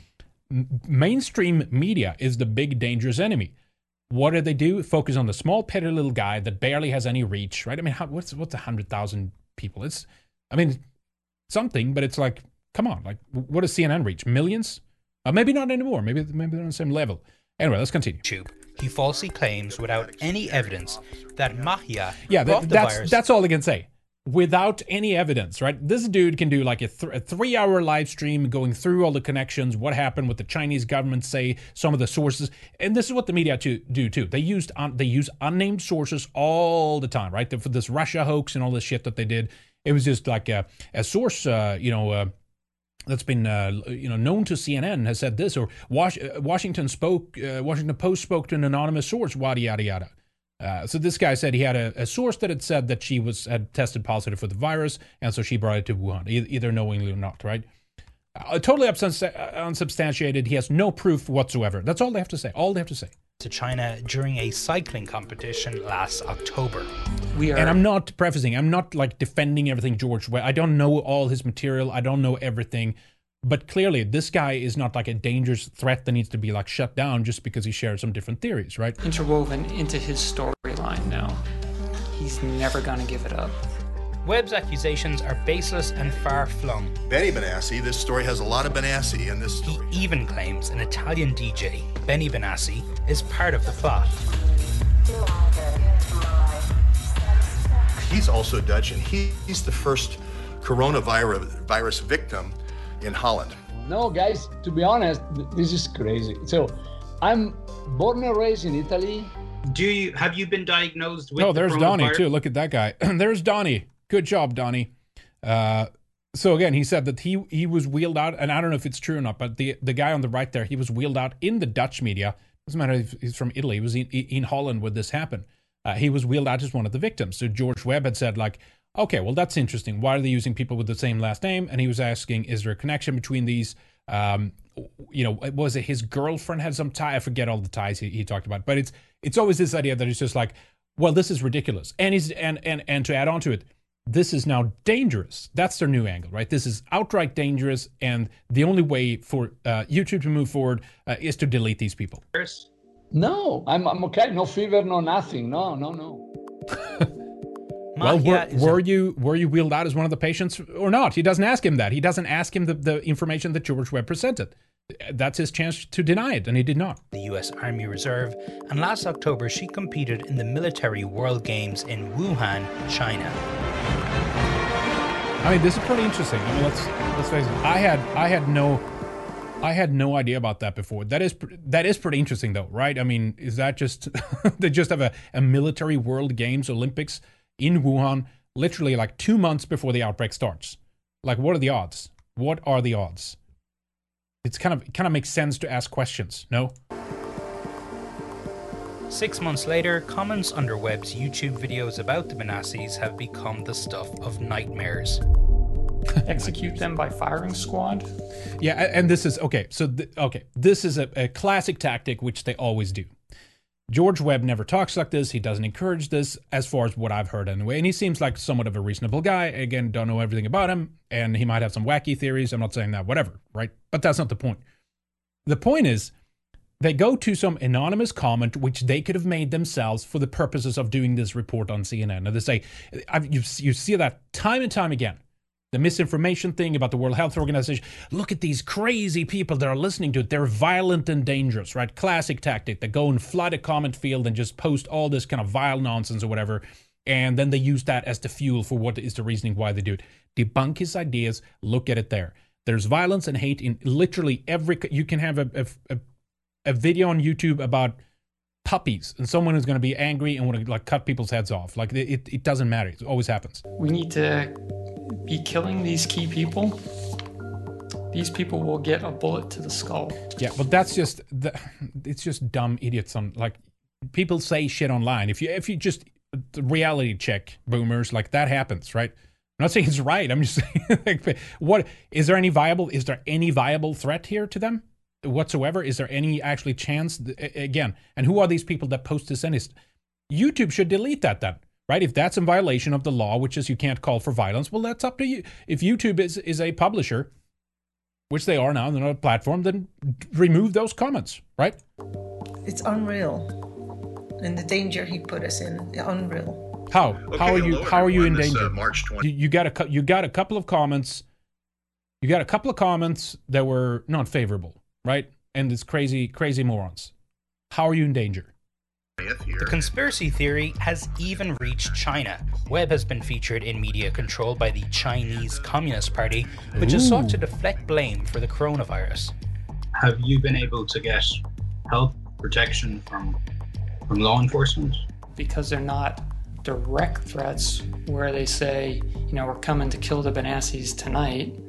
Speaker 1: mainstream media is the big dangerous enemy. What do? Focus on the small, petty little guy that barely has any reach, right? I mean, what's 100,000 people? It's something, but it's like, come on, what does CNN reach? Millions? Maybe not anymore. Maybe they're on the same level. Anyway, let's continue.
Speaker 17: He falsely claims without any evidence that Mahia brought the virus.
Speaker 1: That's all I can say. Without any evidence, right? This dude can do like a 3-hour live stream going through all the connections, what happened, what the Chinese government say, some of the sources. And this is what the media do too. They use unnamed sources all the time, right? For this Russia hoax and all this shit that they did. It was just like a source, that's been known to CNN has said this, or Washington Post spoke to an anonymous source, yada, yada, yada. So this guy said he had a source that had said that she had tested positive for the virus, and so she brought it to Wuhan, either knowingly or not, right? Totally unsubstantiated. He has no proof whatsoever. That's all they have to say. All they have to say.
Speaker 17: To China during a cycling competition last October.
Speaker 1: And I'm not prefacing. I'm not defending everything George Webb. I don't know all his material. I don't know everything. But clearly, this guy is not a dangerous threat that needs to be shut down just because he shared some different theories, right?
Speaker 19: Interwoven into his storyline now. He's never going to give it up.
Speaker 17: Webb's accusations are baseless and far-flung.
Speaker 18: Benny Benassi, this story has a lot of Benassi in this story.
Speaker 17: He even claims an Italian DJ, Benny Benassi, is part of the plot.
Speaker 18: He's also Dutch, and he's the first coronavirus victim in Holland.
Speaker 20: No, guys, to be honest, this is crazy. So I'm born and raised in Italy.
Speaker 17: Have you been diagnosed with
Speaker 1: there's Donnie too. Look at that guy. There's Donnie. Good job, Donnie. So again, he said that he was wheeled out, and I don't know if it's true or not, but the guy on the right there, he was wheeled out in the Dutch media. Doesn't matter if he's from Italy. He was in Holland when this happened. He was wheeled out as one of the victims. So George Webb had said okay, well, that's interesting. Why are they using people with the same last name? And he was asking, is there a connection between these? was it his girlfriend had some tie? I forget all the ties he talked about, but it's always this idea that it's just like, well, this is ridiculous. And to add on to it, this is now dangerous. That's their new angle, right? This is outright dangerous, and the only way for YouTube to move forward is to delete these people.
Speaker 20: No, I'm okay. No fever, no nothing. No.
Speaker 1: Well, were you wheeled out as one of the patients or not? He doesn't ask him that. He doesn't ask him the information that George Webb presented. That's his chance to deny it, and he did not.
Speaker 17: The U.S. Army Reserve, and last October she competed in the Military World Games in Wuhan, China.
Speaker 1: I mean, this is pretty interesting. I mean, let's face it. I had no idea about that before. That is pretty interesting, though, right? I mean, is that just they just have a Military World Games Olympics in Wuhan, literally like 2 months before the outbreak starts? Like, what are the odds? What are the odds? It kind of makes sense to ask questions, no?
Speaker 17: 6 months later, comments under Webb's YouTube videos about the Benassis have become the stuff of nightmares.
Speaker 19: Execute them by firing squad?
Speaker 1: Yeah, and this is, okay, so, this is a classic tactic, which they always do. George Webb never talks like this. He doesn't encourage this, as far as what I've heard anyway. And he seems like somewhat of a reasonable guy. Again, don't know everything about him. And he might have some wacky theories. I'm not saying that, whatever, right? But that's not the point. The point is, they go to some anonymous comment, which they could have made themselves for the purposes of doing this report on CNN. And they say, you see that time and time again. The misinformation thing about the World Health Organization. Look at these crazy people that are listening to it. They're violent and dangerous, right? Classic tactic. They go and flood a comment field and just post all this kind of vile nonsense or whatever. And then they use that as the fuel for what is the reasoning why they do it. Debunk his ideas. Look at it there. There's violence and hate in literally every... You can have a video on YouTube about puppies, and someone is going to be angry and want to like cut people's heads off. Like it doesn't matter. It always happens.
Speaker 19: We need to be killing these key people. These people will get a bullet to the skull.
Speaker 1: Yeah, but that's just it's just dumb idiots on like people say shit online. If you just reality check boomers, like that happens, right? I'm not saying it's right. I'm just saying like, what is there any viable threat here to them whatsoever? Is there any actually chance again? And who are these people that post this? YouTube should delete that then. Right? If that's in violation of the law, which is you can't call for violence, well, that's up to you. If YouTube is a publisher, which they are now, they're not a platform, then remove those comments, right?
Speaker 16: It's unreal. And the danger he put us in, unreal.
Speaker 1: How? Okay, how are you in danger? March 20. You got a couple of comments. You got a couple of comments that were not favorable, right? And it's crazy morons. How are you in danger?
Speaker 17: The conspiracy theory has even reached China. Webb has been featured in media controlled by the Chinese Communist Party, which has sought to deflect blame for the coronavirus.
Speaker 21: Have you been able to get help, protection from law enforcement?
Speaker 19: Because they're not direct threats where they say, we're coming to kill the Benassis tonight.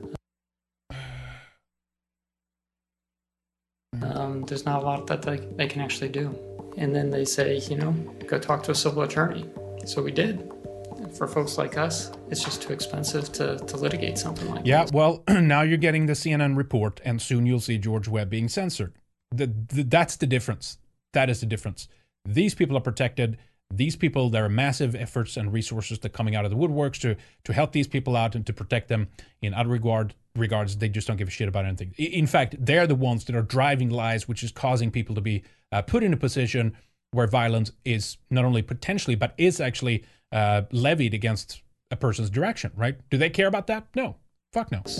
Speaker 19: There's not a lot that they can actually do. And then they say, go talk to a civil attorney. So we did. For folks like us, it's just too expensive to litigate something like that.
Speaker 1: Yeah, well, now you're getting the CNN report, and soon you'll see George Webb being censored. That's the difference. That is the difference. These people are protected. These people, there are massive efforts and resources that are coming out of the woodworks to help these people out and to protect them. In other regards, they just don't give a shit about anything. In fact, they're the ones that are driving lies, which is causing people to be put in a position where violence is not only potentially, but is actually levied against a person's direction, right? Do they care about that? No. Fuck no.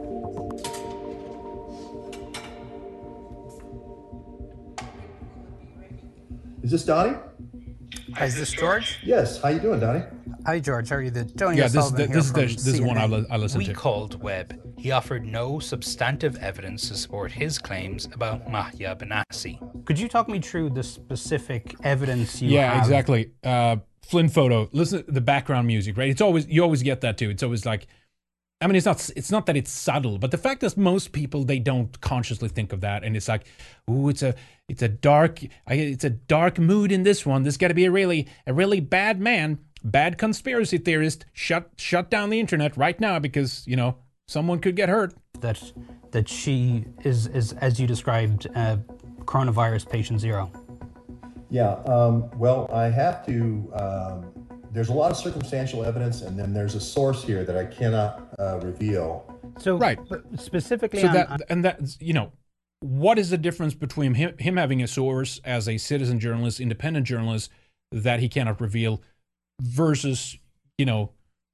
Speaker 22: Is this Donnie?
Speaker 23: Hi, is this George?
Speaker 22: Yes. How you doing, Donnie?
Speaker 23: Hi, George. How are you?
Speaker 1: Yeah, this is one I listen to.
Speaker 17: We called Webb. He offered no substantive evidence to support his claims about Mahia Benassi.
Speaker 23: Could you talk me through the specific evidence you have?
Speaker 1: Yeah, exactly. Flynn photo. Listen to the background music, right? You always get that too. It's always like, I mean, it's not that it's subtle, but the fact that most people, they don't consciously think of that, and it's like, ooh, it's a dark mood in this one. There's got to be a really bad man, bad conspiracy theorist. Shut down the internet right now because someone could get hurt.
Speaker 23: that she is as you described, coronavirus patient zero?
Speaker 22: Yeah, well, I have to, there's a lot of circumstantial evidence, and then there's a source here that I cannot reveal.
Speaker 23: So,
Speaker 1: right.
Speaker 23: Specifically
Speaker 1: so
Speaker 23: on...
Speaker 1: that, you know, what is the difference between him having a source as a citizen journalist, independent journalist, that he cannot reveal, versus, you know,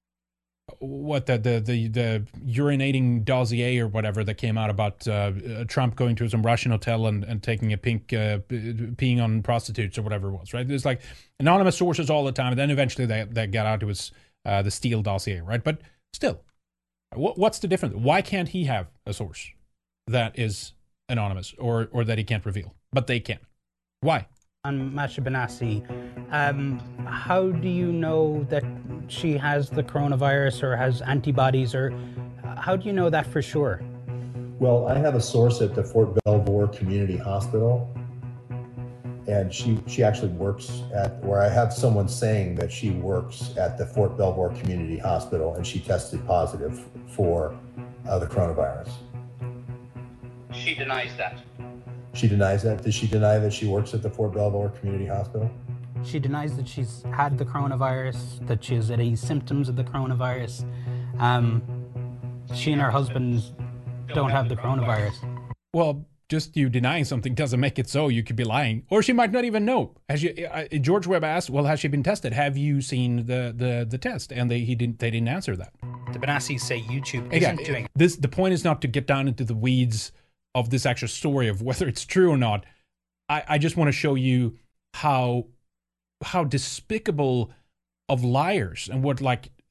Speaker 1: what the urinating dossier or whatever that came out about Trump going to some Russian hotel and taking a peeing on prostitutes or whatever it was, right? There's like anonymous sources all the time, and then eventually they got out to his the Steele dossier, right? But still, what's the difference? Why can't he have a source that is anonymous or that he can't reveal, but they can? Why?
Speaker 23: On Masha Benassi, how do you know that she has the coronavirus or has antibodies, or how do you know that for sure?
Speaker 22: Well, I have a source at the Fort Belvoir Community Hospital, and she actually works at, or I have someone saying that she works at the Fort Belvoir Community Hospital, and she tested positive for the coronavirus.
Speaker 17: She denies that.
Speaker 22: She denies that? Does she deny that she works at the Fort Belvoir Community Hospital?
Speaker 23: She denies that she's had the coronavirus, that she has any symptoms of the coronavirus. She and her husband don't have the coronavirus.
Speaker 1: Well, just you denying something doesn't make it so. You could be lying, or she might not even know. George Webb asked, "Well, has she been tested? Have you seen the test?" And they didn't answer that.
Speaker 17: The Benassis say YouTube isn't doing
Speaker 1: this. The point is not to get down into the weeds of this actual story of whether it's true or not. I just want to show you how despicable of liars and what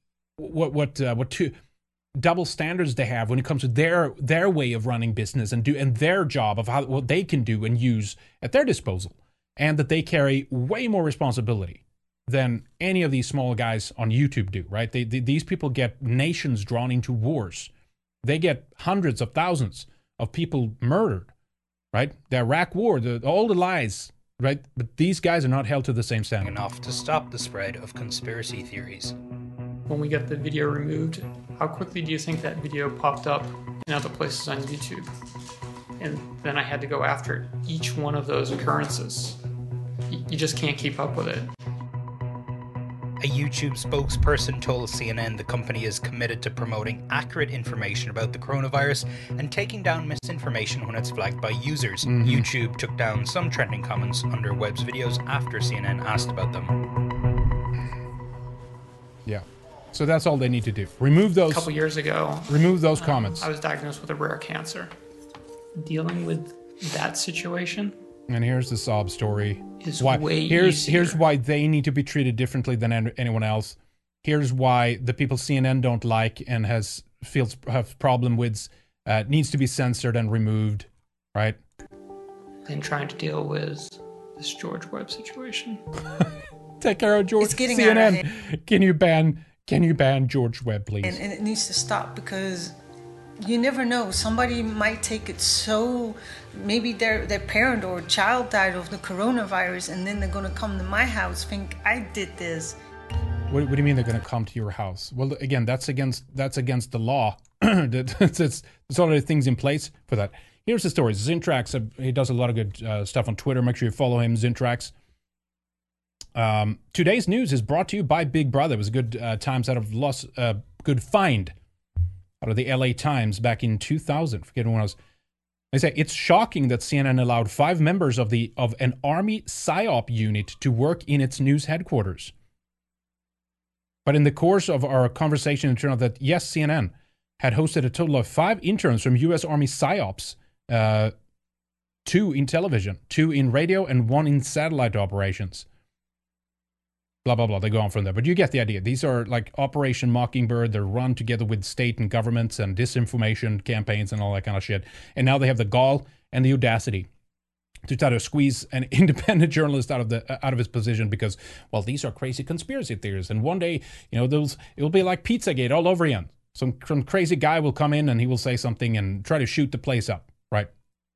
Speaker 1: two double standards they have when it comes to their way of running business and their job of what they can do and use at their disposal, and that they carry way more responsibility than any of these small guys on YouTube do, right? These people get nations drawn into wars. They get hundreds of thousands of people murdered, right? The Iraq war, all the lies, right? But these guys are not held to the same standard.
Speaker 17: Enough to stop the spread of conspiracy theories.
Speaker 19: When we got the video removed, how quickly do you think that video popped up in other places on YouTube? And then I had to go after each one of those occurrences. You just can't keep up with it.
Speaker 17: A YouTube spokesperson told CNN the company is committed to promoting accurate information about the coronavirus and taking down misinformation when it's flagged by users.
Speaker 1: Mm-hmm.
Speaker 17: YouTube took down some trending comments under Webb's videos after CNN asked about them.
Speaker 1: Yeah. So that's all they need to do. Remove those.
Speaker 19: A couple years ago.
Speaker 1: Remove those comments.
Speaker 19: I was diagnosed with a rare cancer. Dealing with that situation.
Speaker 1: And here's the sob story.
Speaker 19: Here's
Speaker 1: why they need to be treated differently than anyone else. Here's why the people CNN don't like and have problem with needs to be censored and removed, right?
Speaker 19: And trying to deal with this George Webb situation.
Speaker 1: Take care of George.
Speaker 16: It's getting
Speaker 1: CNN.
Speaker 16: out of hand.
Speaker 1: Can you ban George Webb, please?
Speaker 16: And it needs to stop, because you never know. Somebody might take it so, maybe their parent or child died of the coronavirus, and then they're going to come to my house, think I did this.
Speaker 1: What do you mean they're going to come to your house? Well, again, that's against the law. There's already things in place for that. Here's the story. Zintrax, he does a lot of good stuff on Twitter. Make sure you follow him, Zintrax. Today's news is brought to you by Big Brother. It was a good times out of good find out of the LA Times back in 2000. Forget when I was. They say it's shocking that CNN allowed 5 members of an Army PSYOP unit to work in its news headquarters. But in the course of our conversation, it turned out that yes, CNN had hosted a total of 5 interns from U.S. Army PSYOPs, 2 in television, 2 in radio, and 1 in satellite operations. Blah, blah, blah. They go on from there. But you get the idea. These are like Operation Mockingbird. They're run together with state and governments and disinformation campaigns and all that kind of shit. And now they have the gall and the audacity to try to squeeze an independent journalist out of his position because, well, these are crazy conspiracy theories. And one day, it will be like Pizzagate all over again. Some crazy guy will come in and he will say something and try to shoot the place up, right?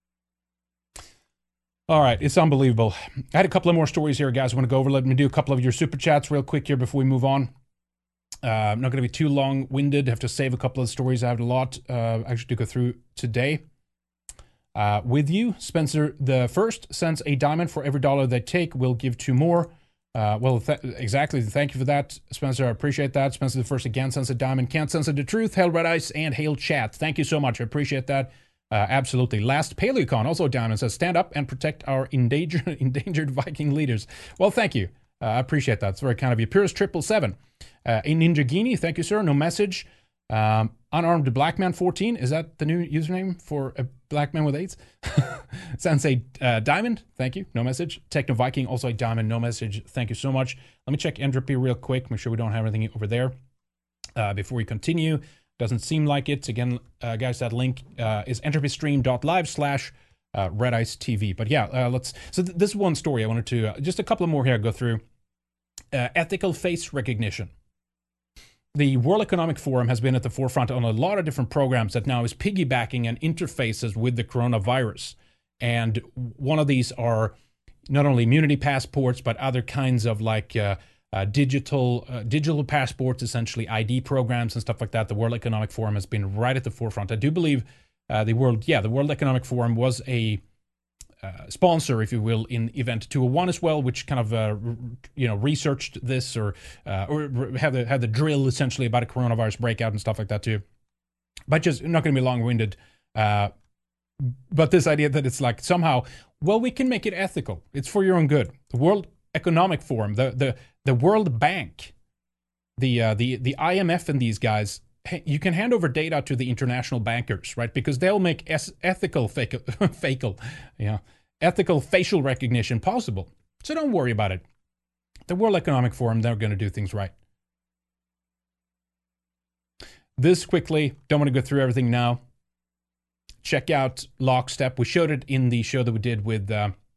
Speaker 1: All right, it's unbelievable. I had a couple of more stories here, guys. I want to go over. Let me do a couple of your super chats real quick here before we move on. I'm not going to be too long-winded. I have to save a couple of stories. I have a lot actually to go through today. With you, Spencer the First sends a diamond for every dollar they take. We'll give 2 more. Exactly. Thank you for that, Spencer. I appreciate that. Spencer the First again sends a diamond. Can't censor the truth. Hail Red Ice and hail chat. Thank you so much. I appreciate that. Absolutely. Last Paleocon, also a diamond, says stand up and protect our endangered Viking leaders. Well, thank you. I appreciate that. It's very kind of you. Purist 777. A Ninja Genie, thank you, sir. No message. Unarmed Black Man 14, is that the new username for a black man with AIDS? Sensei Diamond, thank you, no message. Techno Viking, also a diamond, no message. Thank you so much. Let me check Entropy real quick, make sure we don't have anything over there before we continue. Doesn't seem like it. Again, guys, that link is entropystream.live/RedIceTV. But yeah, this is one story I wanted to, just a couple more here go through. Ethical face recognition. The World Economic Forum has been at the forefront on a lot of different programs that now is piggybacking and interfaces with the coronavirus. And one of these are not only immunity passports, but other kinds of like digital passports, essentially ID programs and stuff like that. The World Economic Forum has been right at the forefront. I do believe the World Economic Forum was a sponsor, if you will, in Event 201 as well, which kind of researched this or had the drill essentially about a coronavirus breakout and stuff like that too. But just not going to be long-winded. But this idea that it's like somehow, well, we can make it ethical. It's for your own good. The World Economic Forum, the World Bank, the IMF, and these guys. You can hand over data to the international bankers, right? Because they'll make ethical facial recognition possible. So don't worry about it. The World Economic Forum, they're going to do things right. This quickly, don't want to go through everything now. Check out Lockstep. We showed it in the show that we did with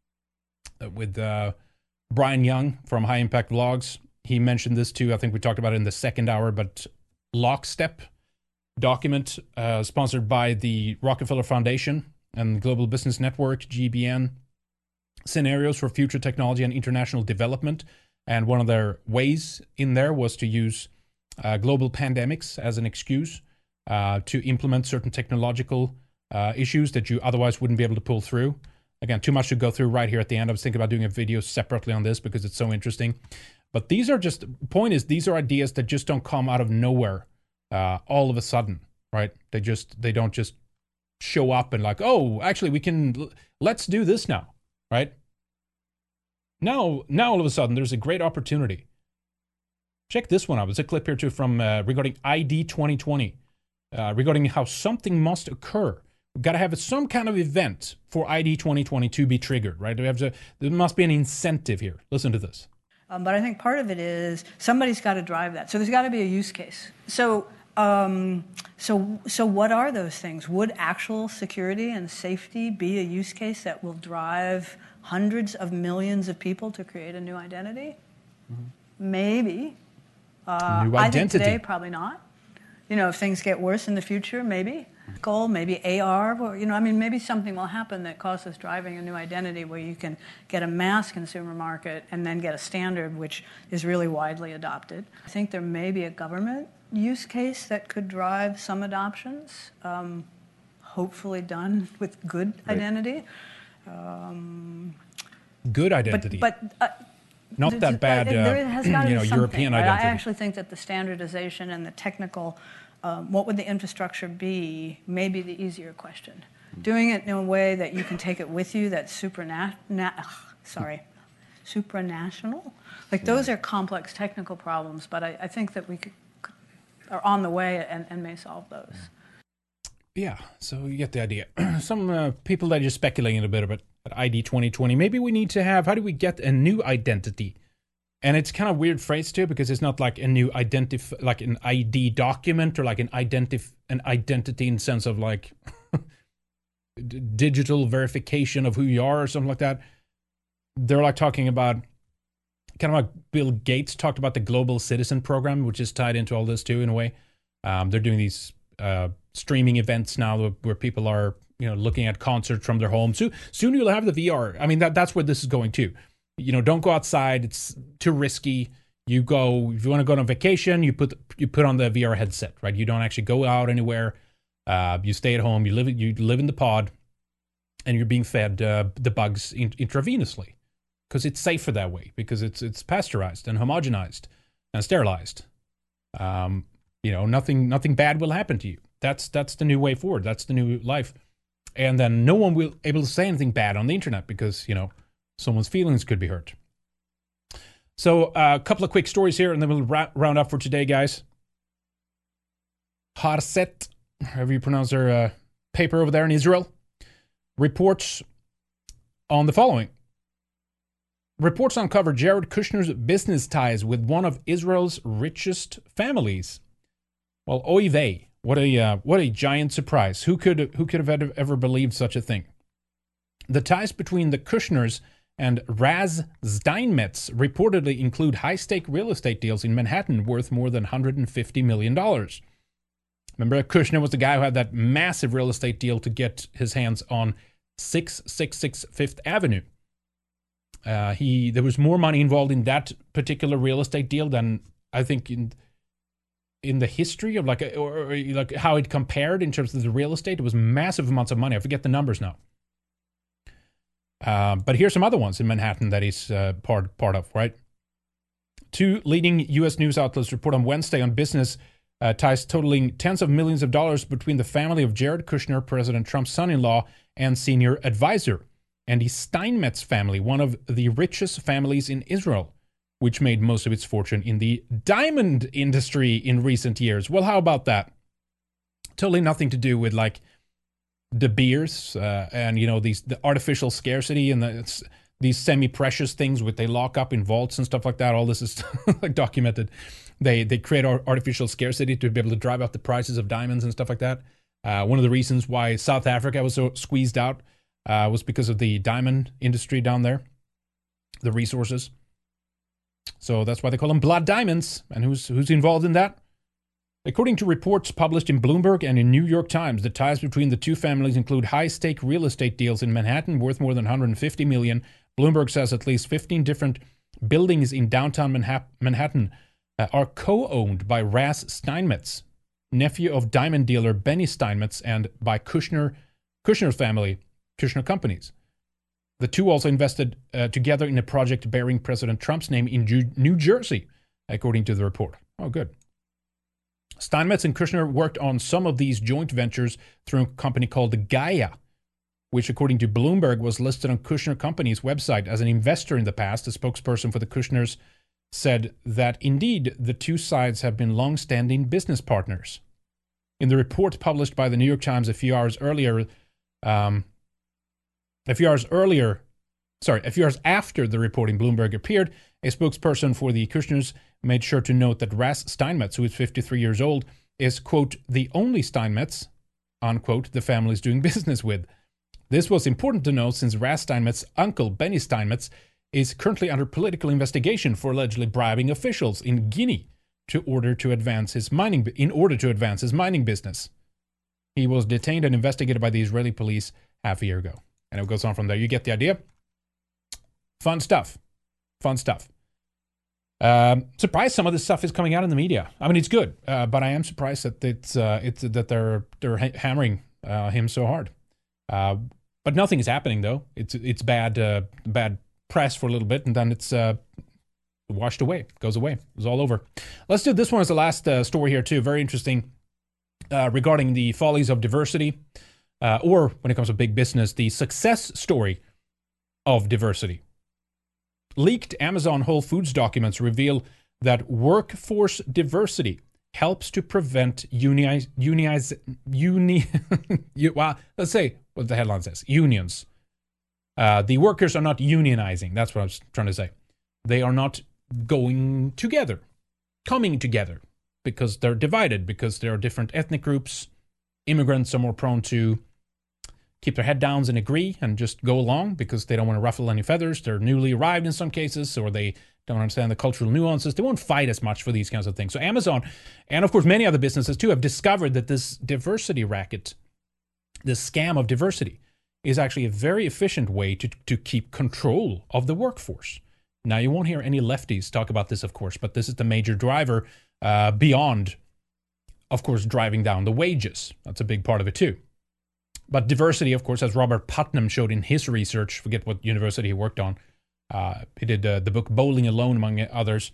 Speaker 1: Brian Young from High Impact Vlogs. He mentioned this too. I think we talked about it in the second hour, but Lockstep document sponsored by the Rockefeller Foundation and Global Business Network, GBN, scenarios for future technology and international development. And one of their ways in there was to use global pandemics as an excuse to implement certain technological issues that you otherwise wouldn't be able to pull through. Again, too much to go through right here at the end. I was thinking about doing a video separately on this because it's so interesting. But these are just, point is, these are ideas that just don't come out of nowhere all of a sudden, right? They don't just show up and like, oh, actually let's do this now, right? Now all of a sudden there's a great opportunity. Check this one out. There's a clip here too from regarding ID 2020, regarding how something must occur. We've got to have some kind of event for ID 2020 to be triggered, right? There must be an incentive here. Listen to this.
Speaker 2: But I think part of it is somebody's got to drive that. So there's got to be a use case. So what are those things? Would actual security and safety be a use case that will drive hundreds of millions of people to create a new identity? Mm-hmm. Maybe. New identity. I think today, probably not. If things get worse in the future, maybe. Maybe AR, or, maybe something will happen that causes driving a new identity where you can get a mass consumer market and then get a standard which is really widely adopted. I think there may be a government use case that could drive some adoptions, hopefully done with good identity.
Speaker 1: Good identity.
Speaker 2: But
Speaker 1: not that bad,
Speaker 2: there has got to be
Speaker 1: European identity.
Speaker 2: I actually think that the standardization and the technical, what would the infrastructure be, may be the easier question. Doing it in a way that you can take it with you, that's supranational. Like those are complex technical problems, but I think that we are on the way and may solve those.
Speaker 1: Yeah, so you get the idea. Some people that are just speculating a bit about ID 2020. Maybe we need to have, how do we get a new identity? And it's kind of weird phrase too, because it's not like a new like an ID document or like an identity in sense of like digital verification of who you are or something like that. They're like talking about, kind of like Bill Gates talked about the Global Citizen Program, which is tied into all this too in a way. They're doing these streaming events now where people are, looking at concerts from their home. So soon you'll have the VR. I mean, that's where this is going too. Don't go outside. It's too risky. You go, if you want to go on vacation, you put on the VR headset, right? You don't actually go out anywhere. You stay at home. You live in the pod, and you're being fed the bugs intravenously because it's safer that way, because it's pasteurized and homogenized and sterilized. Nothing bad will happen to you. That's the new way forward. That's the new life. And then no one will able to say anything bad on the internet because, someone's feelings could be hurt. So a couple of quick stories here, and then we'll round up for today, guys. Haaretz, however you pronounce their paper over there in Israel, reports on the following. Reports uncover Jared Kushner's business ties with one of Israel's richest families. Well, oy vey, what a giant surprise. Who could have ever believed such a thing? The ties between the Kushners and Raz Steinmetz reportedly include high-stake real estate deals in Manhattan worth more than $150 million. Remember, Kushner was the guy who had that massive real estate deal to get his hands on 666 Fifth Avenue. There was more money involved in that particular real estate deal than I think in the history of like how it compared in terms of the real estate. It was massive amounts of money. I forget the numbers now. But here's some other ones in Manhattan that he's part of, right? 2 leading U.S. news outlets report on Wednesday on business ties totaling tens of millions of dollars between the family of Jared Kushner, President Trump's son-in-law and senior advisor, and the Steinmetz family, one of the richest families in Israel, which made most of its fortune in the diamond industry in recent years. Well, how about that? Totally nothing to do with like De Beers and the artificial scarcity and these semi-precious things which they lock up in vaults and stuff like that. All this is like documented. They create artificial scarcity to be able to drive up the prices of diamonds and stuff like that. One of the reasons why South Africa was so squeezed out was because of the diamond industry down there, the resources. So that's why they call them blood diamonds. And who's involved in that? According to reports published in Bloomberg and in New York Times, the ties between the two families include high-stake real estate deals in Manhattan worth more than $150 million. Bloomberg says at least 15 different buildings in downtown Manhattan are co-owned by Raz Steinmetz, nephew of diamond dealer Benny Steinmetz, and by Kushner's family, Kushner Companies. The two also invested together in a project bearing President Trump's name in New Jersey, according to the report. Oh, good. Steinmetz and Kushner worked on some of these joint ventures through a company called Gaia, which, according to Bloomberg, was listed on Kushner Company's website as an investor in the past. A spokesperson for the Kushners said that, indeed, the two sides have been long-standing business partners. In the report published by the New York Times a few hours after the report in Bloomberg appeared, a spokesperson for the Kushners made sure to note that Raz Steinmetz, who is 53 years old, is, quote, the only Steinmetz, unquote, the family is doing business with. This was important to know since Raz Steinmetz's uncle, Benny Steinmetz, is currently under political investigation for allegedly bribing officials in Guinea in order to advance his mining business. He was detained and investigated by the Israeli police half a year ago. And it goes on from there. You get the idea? Fun stuff. Surprised some of this stuff is coming out in the media. I mean, it's good, but I am surprised that that they're hammering him so hard. But nothing is happening though. It's bad press for a little bit, and then it's washed away, goes away. It's all over. Let's do this one as the last story here too. Very interesting regarding the follies of diversity, or when it comes to big business, the success story of diversity. Leaked Amazon Whole Foods documents reveal that workforce diversity helps to prevent unions. Let's say what the headline says. Unions. The workers are not unionizing. That's what I was trying to say. They are not coming together, because they're divided, because there are different ethnic groups. Immigrants are more prone to keep their head down and agree and just go along because they don't want to ruffle any feathers. They're newly arrived in some cases, or they don't understand the cultural nuances. They won't fight as much for these kinds of things. So Amazon, and of course many other businesses too, have discovered that this diversity racket, this scam of diversity, is actually a very efficient way to keep control of the workforce. Now, you won't hear any lefties talk about this, of course, but this is the major driver beyond, of course, driving down the wages. That's a big part of it, too. But diversity, of course, as Robert Putnam showed in his research, forget what university he worked on. He did the book Bowling Alone, among others,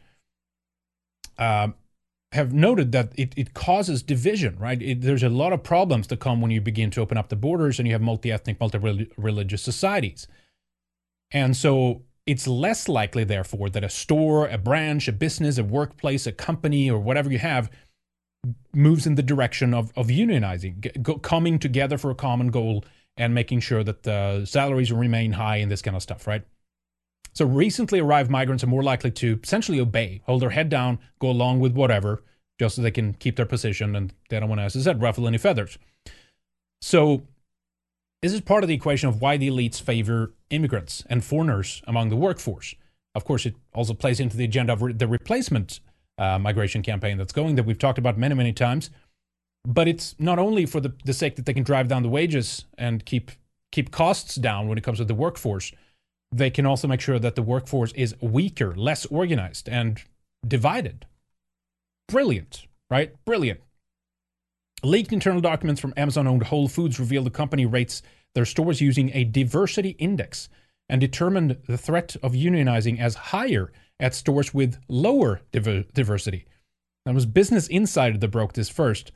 Speaker 1: have noted that it causes division, right? There's a lot of problems that come when you begin to open up the borders and you have multi-ethnic, multi-religious societies. And so it's less likely, therefore, that a store, a branch, a business, a workplace, a company, or whatever you have moves in the direction of unionizing, coming together for a common goal and making sure that the salaries remain high and this kind of stuff, right? So recently arrived migrants are more likely to essentially obey, hold their head down, go along with whatever, just so they can keep their position and they don't want to, as I said, ruffle any feathers. So this is part of the equation of why the elites favor immigrants and foreigners among the workforce. Of course, it also plays into the agenda of the replacement migration campaign that's going, that we've talked about many, many times. But it's not only for the sake that they can drive down the wages and keep costs down when it comes to the workforce. They can also make sure that the workforce is weaker, less organized, and divided. Brilliant, right? Brilliant. Leaked internal documents from Amazon-owned Whole Foods reveal the company rates their stores using a diversity index and determined the threat of unionizing as higher at stores with lower diversity. That was Business Insider that broke this first.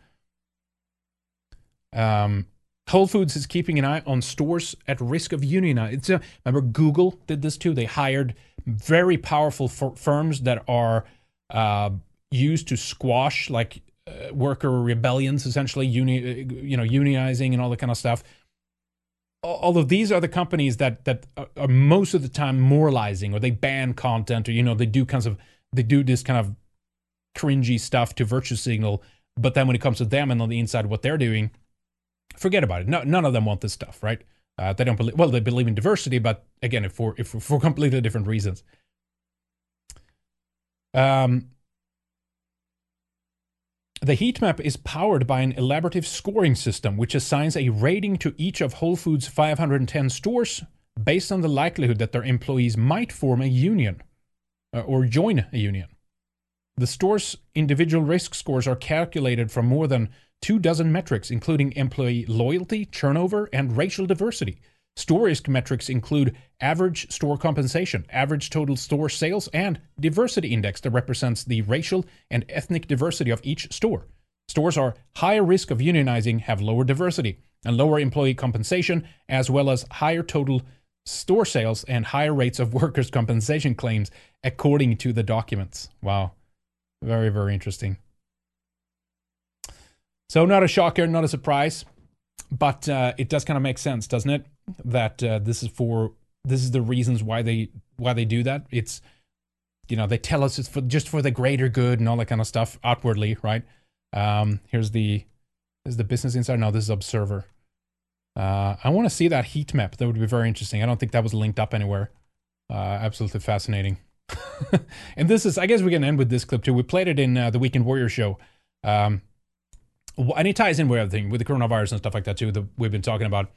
Speaker 1: Whole Foods is keeping an eye on stores at risk of unionizing. Remember, Google did this too. They hired very powerful firms that are used to squash worker rebellions, essentially unionizing and all that kind of stuff. Although these are the companies that are most of the time moralizing, or they ban content, or they do this kind of cringy stuff to virtue signal. But then when it comes to them and on the inside what they're doing, forget about it. No, none of them want this stuff, right? They don't believe. Well, they believe in diversity, but again, for completely different reasons. The heat map is powered by an elaborative scoring system, which assigns a rating to each of Whole Foods' 510 stores based on the likelihood that their employees might form a union or join a union. The store's individual risk scores are calculated from more than 24 metrics, including employee loyalty, turnover, and racial diversity. Store risk metrics include average store compensation, average total store sales, and diversity index that represents the racial and ethnic diversity of each store. Stores are higher risk of unionizing, have lower diversity and lower employee compensation, as well as higher total store sales and higher rates of workers' compensation claims, according to the documents. Wow. Very, very interesting. So not a shocker, not a surprise, but it does kind of make sense, doesn't it? That this is the reasons why they do that. It's, they tell us it's just for the greater good and all that kind of stuff outwardly, right? Here's the Business Insider. No, this is Observer. I want to see that heat map. That would be very interesting. I don't think that was linked up anywhere. Absolutely fascinating. And this is, I guess we can end with this clip too. We played it in the Weekend Warrior show. And it ties in with everything, with the coronavirus and stuff like that too, that we've been talking about.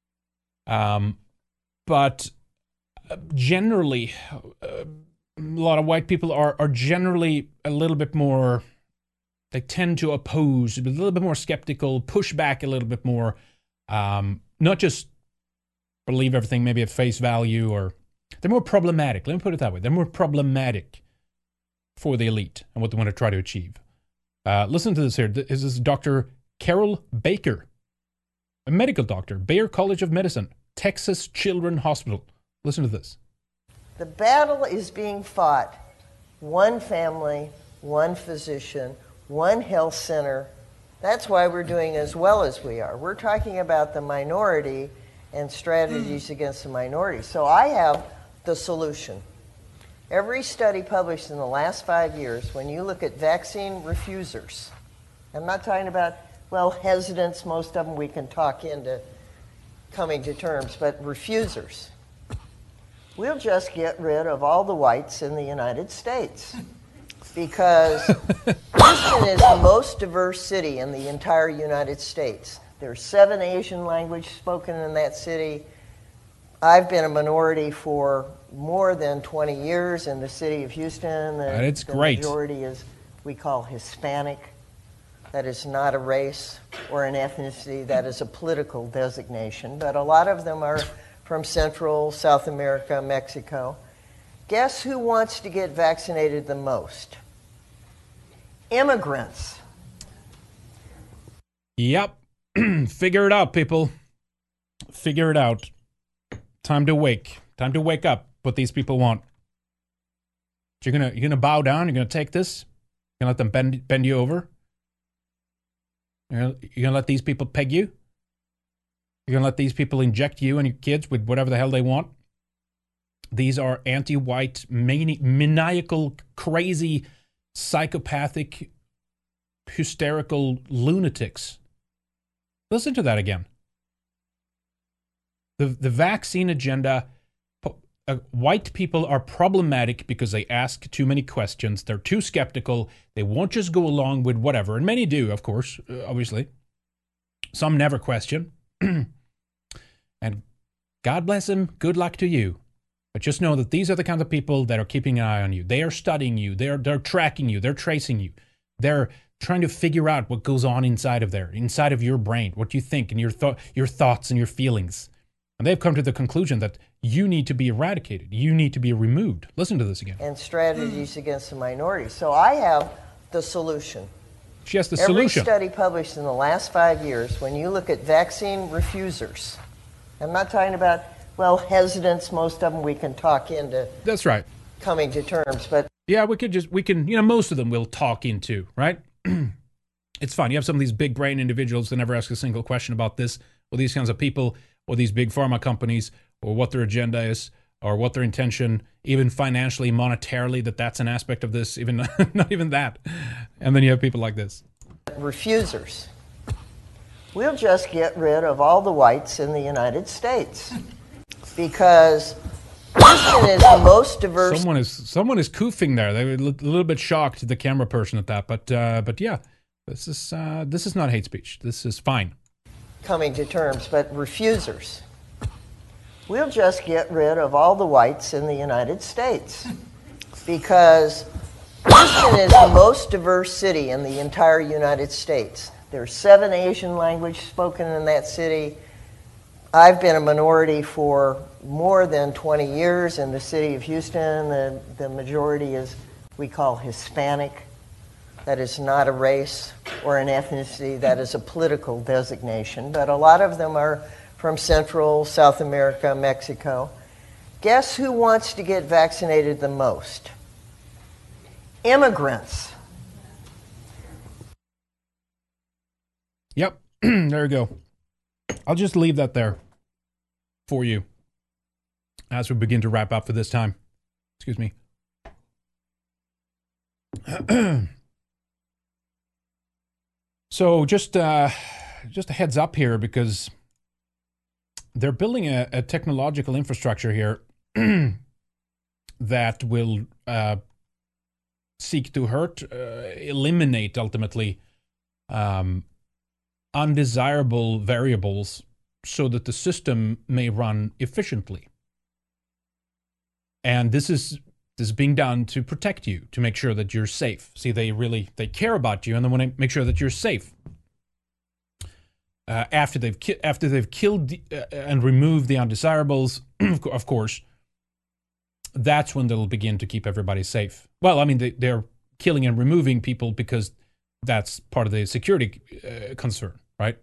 Speaker 1: But generally, a lot of white people are generally a little bit more, they tend to oppose, a little bit more skeptical, push back a little bit more, not just believe everything maybe at face value, or they're more problematic. Let me put it that way. They're more problematic for the elite and what they want to try to achieve. Listen to this here. This is Dr. Carol Baker, a medical doctor, Bayer College of Medicine, Texas Children's Hospital. Listen to this.
Speaker 3: The battle is being fought. One family, one physician, one health center. That's why we're doing as well as we are. We're talking about the minority and strategies against the minority. So I have the solution. Every study published in the last 5 years, when you look at vaccine refusers, I'm not talking about, hesitants, most of them we can talk into coming to terms, but refusers. We'll just get rid of all the whites in the United States, because Houston is the most diverse city in the entire United States. There's 7 Asian languages spoken in that city. I've been a minority for more than 20 years in the city of Houston.
Speaker 1: And it's great.
Speaker 3: The majority is, we call Hispanic. That is not a race or an ethnicity. That is a political designation. But a lot of them are from Central, South America, Mexico. Guess who wants to get vaccinated the most? Immigrants.
Speaker 1: Yep. Figure it out, people. Figure it out. Time to wake. Time to wake up. What these people want. You're gonna bow down. You're gonna take this. You're gonna let them bend you over. You're gonna let these people peg you. You're gonna let these people inject you and your kids with whatever the hell they want. These are anti-white, maniacal, crazy, psychopathic, hysterical lunatics. Listen to that again. The vaccine agenda. White people are problematic because they ask too many questions. They're too skeptical. They won't just go along with whatever. And many do, of course, obviously. Some never question. And God bless them. Good luck to you. But just know that these are the kinds of people that are keeping an eye on you. They are studying you. They're tracking you. They're tracing you. They're trying to figure out what goes on inside of your brain, what you think and your thoughts and your feelings. And they've come to the conclusion that you need to be eradicated. You need to be removed. Listen to this again.
Speaker 3: And strategies against the minorities. So I have the solution.
Speaker 1: She has the solution.
Speaker 3: Every study published in the last 5 years, when you look at vaccine refusers, I'm not talking about, hesitants, most of them we can talk into.
Speaker 1: That's right.
Speaker 3: Coming to terms, but.
Speaker 1: Yeah, we can, most of them we'll talk into, right? It's fun. You have some of these big brain individuals that never ask a single question about this, or these kinds of people, or these big pharma companies, or what their agenda is, or what their intention, even financially, monetarily, that's an aspect of this, even not even that. And then you have people like this.
Speaker 3: Refusers. We'll just get rid of all the whites in the United States because Houston is the most diverse.
Speaker 1: Someone is coofing there. They were a little bit shocked, the camera person at that, but yeah, this is not hate speech. This is fine.
Speaker 3: Coming to terms, but refusers. We'll just get rid of all the whites in the United States because Houston is the most diverse city in the entire United States. There's 7 Asian languages spoken in that city. I've been a minority for more than 20 years in the city of Houston. The majority is, we call Hispanic. That is not a race or an ethnicity. That is a political designation. But a lot of them are from Central, South America, Mexico. Guess who wants to get vaccinated the most? Immigrants.
Speaker 1: Yep, there you go. I'll just leave that there for you as we begin to wrap up for this time. Excuse me. So just a heads up here, because they're building a technological infrastructure here that will seek to eliminate ultimately undesirable variables so that the system may run efficiently. And this is being done to protect you, to make sure that you're safe. See, they care about you, and they want to make sure that you're safe. After they've killed and removed the undesirables, of course, that's when they'll begin to keep everybody safe. Well, I mean, they're killing and removing people because that's part of the security concern, right?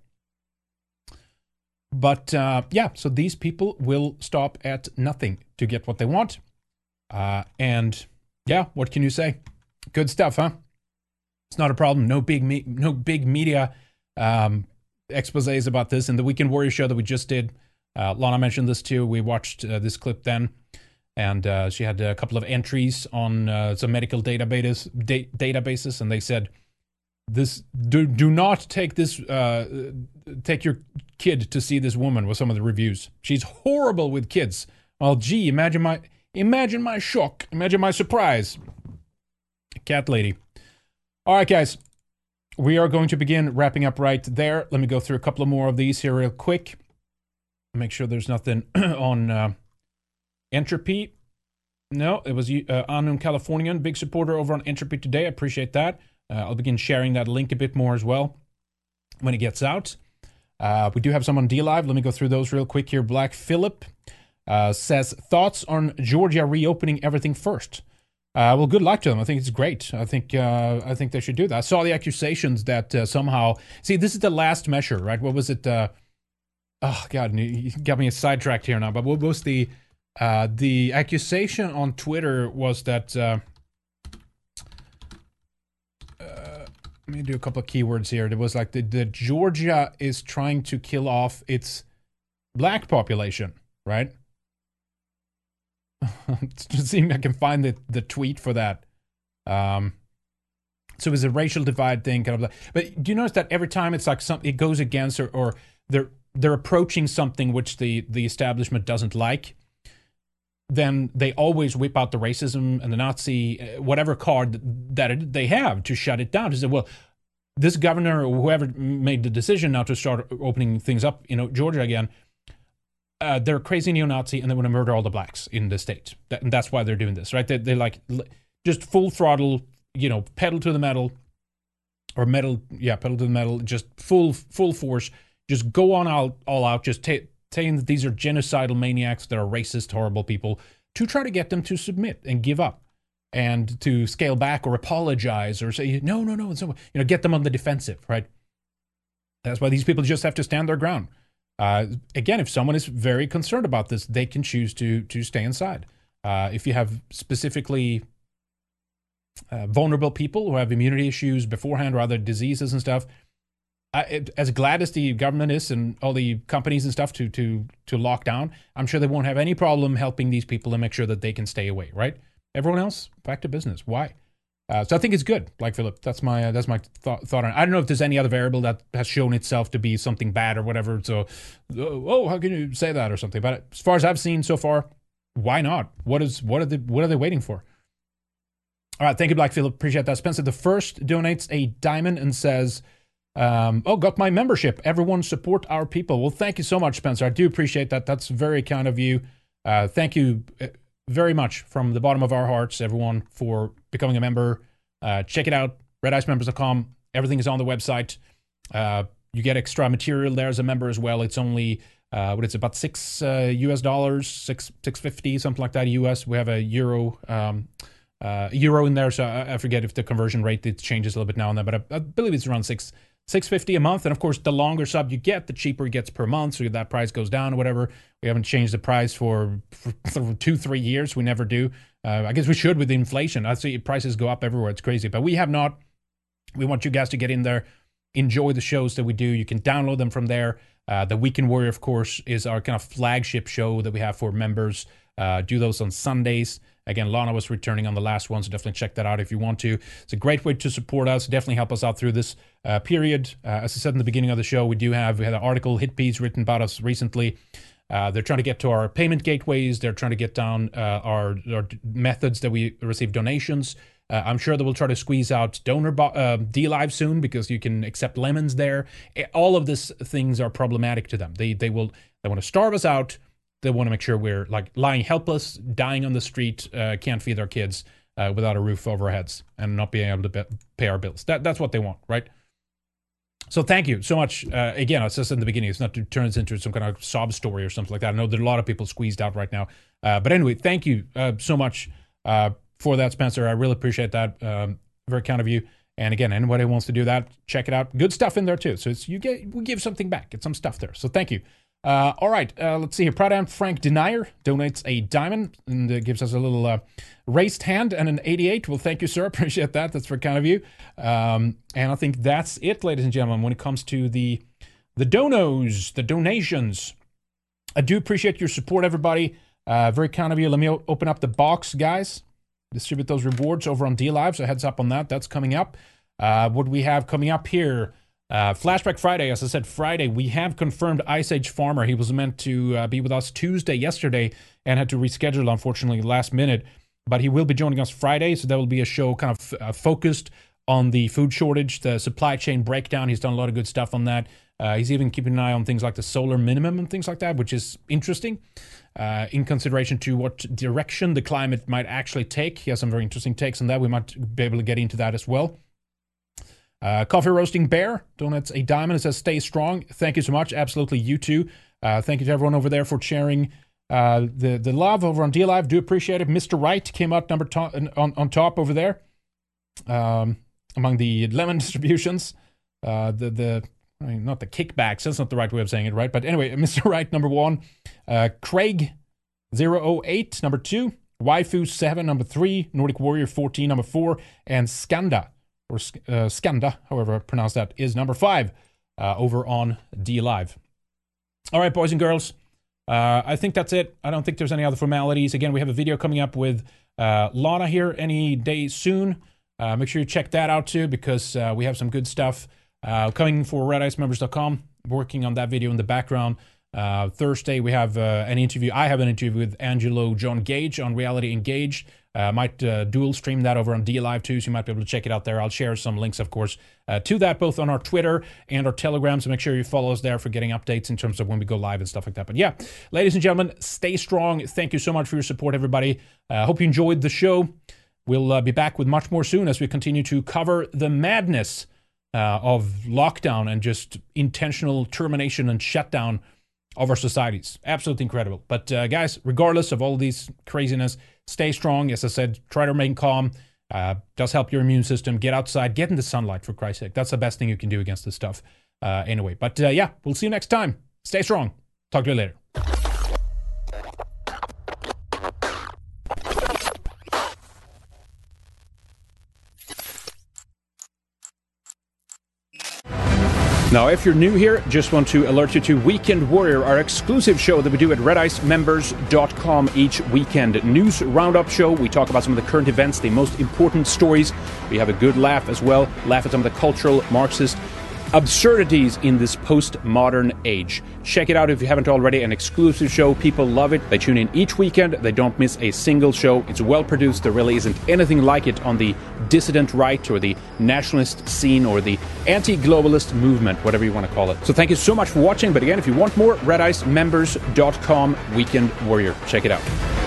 Speaker 1: But so these people will stop at nothing to get what they want. And yeah, what can you say? Good stuff, huh? It's not a problem. No big media exposés about this. In the Weekend Warrior show that we just did, Lana mentioned this too. We watched this clip then, and she had a couple of entries on some medical databases, and they said, do not take this. Take your kid to see this woman. Was some of the reviews. She's horrible with kids. Well, gee, imagine my shock. Imagine my surprise. Cat lady. All right, guys. We are going to begin wrapping up right there. Let me go through a couple of more of these here real quick. Make sure there's nothing on entropy. No, it was Unknown Californian, big supporter over on Entropy Today. I appreciate that. I'll begin sharing that link a bit more as well when it gets out. We do have some on DLive. Let me go through those real quick here. Black Phillip says, thoughts on Georgia reopening everything first? Well, good luck to them. I think it's great. I think they should do that. I saw the accusations that somehow... See, this is the last measure, right? What was it? Oh, God, you got me sidetracked here now. But what was the accusation on Twitter was that... let me do a couple of keywords here. There was like the Georgia is trying to kill off its black population, right? Just seeing if I can find the tweet for that. So it was a racial divide thing, kind of. But do you notice that every time it's like something, it goes against or they're approaching something which the establishment doesn't like, then they always whip out the racism and the Nazi, whatever card that they have to shut it down. To say, well, this governor or whoever made the decision now to start opening things up, Georgia again, they're a crazy neo-Nazi and they want to murder all the blacks in the state. And that's why they're doing this, right? They're like just full throttle, pedal to the metal, or pedal to the metal, just full force, just go on all out, just saying that these are genocidal maniacs that are racist, horrible people, to try to get them to submit and give up and to scale back or apologize or say, no, and so, get them on the defensive, right? That's why these people just have to stand their ground. Again, if someone is very concerned about this, they can choose to stay inside. If you have specifically vulnerable people who have immunity issues beforehand or other diseases and stuff, as glad as the government is and all the companies and stuff to lock down, I'm sure they won't have any problem helping these people and make sure that they can stay away, right? Everyone else, back to business. Why? So I think it's good, like Philip. That's my thought on it. I don't know if there's any other variable that has shown itself to be something bad or whatever. So, how can you say that or something? But as far as I've seen so far, why not? What are they waiting for? All right, thank you, Black Philip. Appreciate that. Spencer the First donates a diamond and says, got my membership. Everyone support our people. Well, thank you so much, Spencer. I do appreciate that. That's very kind of you. Thank you very much from the bottom of our hearts, everyone, for becoming a member. Check it out, redicemembers.com. Everything is on the website. You get extra material there as a member as well. It's only, about $6 US, $6.50, something like that US. We have a euro in there, so I forget if the conversion rate, it changes a little bit now and then, but I believe it's around $6.50 a month. And of course, the longer sub you get, the cheaper it gets per month. So that price goes down or whatever. We haven't changed the price for 2-3 years. We never do. I guess we should with inflation. I see prices go up everywhere. It's crazy, but we have not. We want you guys to get in there, enjoy the shows that we do. You can download them from there. The Weekend Warrior, of course, is our kind of flagship show that we have for members. Do those on Sundays. Again, Lana was returning on the last one, so definitely check that out if you want to. It's a great way to support us. Definitely help us out through this period. As I said in the beginning of the show, we had an article, hit piece written about us recently. They're trying to get to our payment gateways. They're trying to get down our methods that we receive donations. I'm sure they will try to squeeze out donor DLive soon because you can accept lemons there. All of these things are problematic to them. They want to starve us out. They want to make sure we're like lying helpless, dying on the street, can't feed our kids without a roof over our heads and not being able to pay our bills. That's what they want, right? So thank you so much. Again, as I said in the beginning, it's not to turn this into some kind of sob story or something like that. I know there are a lot of people squeezed out right now. But anyway, thank you so much for that, Spencer. I really appreciate that. Very kind of you. And again, anybody who wants to do that, check it out. Good stuff in there too. So we give something back. Get some stuff there. So thank you. All right, let's see here. Pradam Frank Denier donates a diamond and gives us a little raised hand and an 88. Well, thank you, sir. Appreciate that. That's very kind of you. And I think that's it, ladies and gentlemen, when it comes to the donos, the donations. I do appreciate your support, everybody. Very kind of you. Let me open up the box, guys. Distribute those rewards over on DLive, so heads up on that. That's coming up. What do we have coming up here? Flashback Friday, as I said, Friday, we have confirmed Ice Age Farmer. He was meant to be with us yesterday, and had to reschedule, unfortunately, last minute. But he will be joining us Friday, so there will be a show kind of focused on the food shortage, the supply chain breakdown. He's done a lot of good stuff on that. He's even keeping an eye on things like the solar minimum and things like that, which is interesting in consideration to what direction the climate might actually take. He has some very interesting takes on that. We might be able to get into that as well. Coffee Roasting Bear donates a diamond and says, stay strong. Thank you so much. Absolutely, you too. Thank you to everyone over there for sharing the love over on DLive. Do appreciate it. Mr. Wright came out on top over there among the lemon distributions. Not the kickbacks. That's not the right way of saying it, right? But anyway, Mr. Wright, number 1. Craig 008, number 2. Waifu 7, number 3. Nordic Warrior 14, number 4. And Skanda, or Skanda, however I pronounce that, is number 5 over on DLive. All right, boys and girls. I think that's it. I don't think there's any other formalities. Again, we have a video coming up with Lana here any day soon. Make sure you check that out too, because we have some good stuff coming for redicemembers.com. Working on that video in the background. Thursday, we have an interview. I have an interview with Angelo John Gage on Reality Engaged. Might dual stream that over on DLive too, so you might be able to check it out there. I'll share some links, of course, to that, both on our Twitter and our Telegram, so make sure you follow us there for getting updates in terms of when we go live and stuff like that. But yeah, ladies and gentlemen, stay strong. Thank you so much for your support, everybody. Hope you enjoyed the show. We'll be back with much more soon as we continue to cover the madness of lockdown and just intentional termination and shutdown of our societies. Absolutely incredible. But guys, regardless of all these craziness, stay strong. As I said, try to remain calm. Does help your immune system. Get outside. Get in the sunlight, for Christ's sake. That's the best thing you can do against this stuff anyway. But yeah, we'll see you next time. Stay strong. Talk to you later. Now, if you're new here, just want to alert you to Weekend Warrior, our exclusive show that we do at redicemembers.com each weekend. News roundup show. We talk about some of the current events, the most important stories. We have a good laugh as well. Laugh at some of the cultural Marxist absurdities in this postmodern age. Check it out if you haven't already. An exclusive show. People love it. They tune in each weekend. They don't miss a single show. It's well produced. There really isn't anything like it on the dissident right or the nationalist scene or the anti-globalist movement, whatever you want to call it. So thank you so much for watching. But again, if you want more, redicemembers.com Weekend Warrior. Check it out.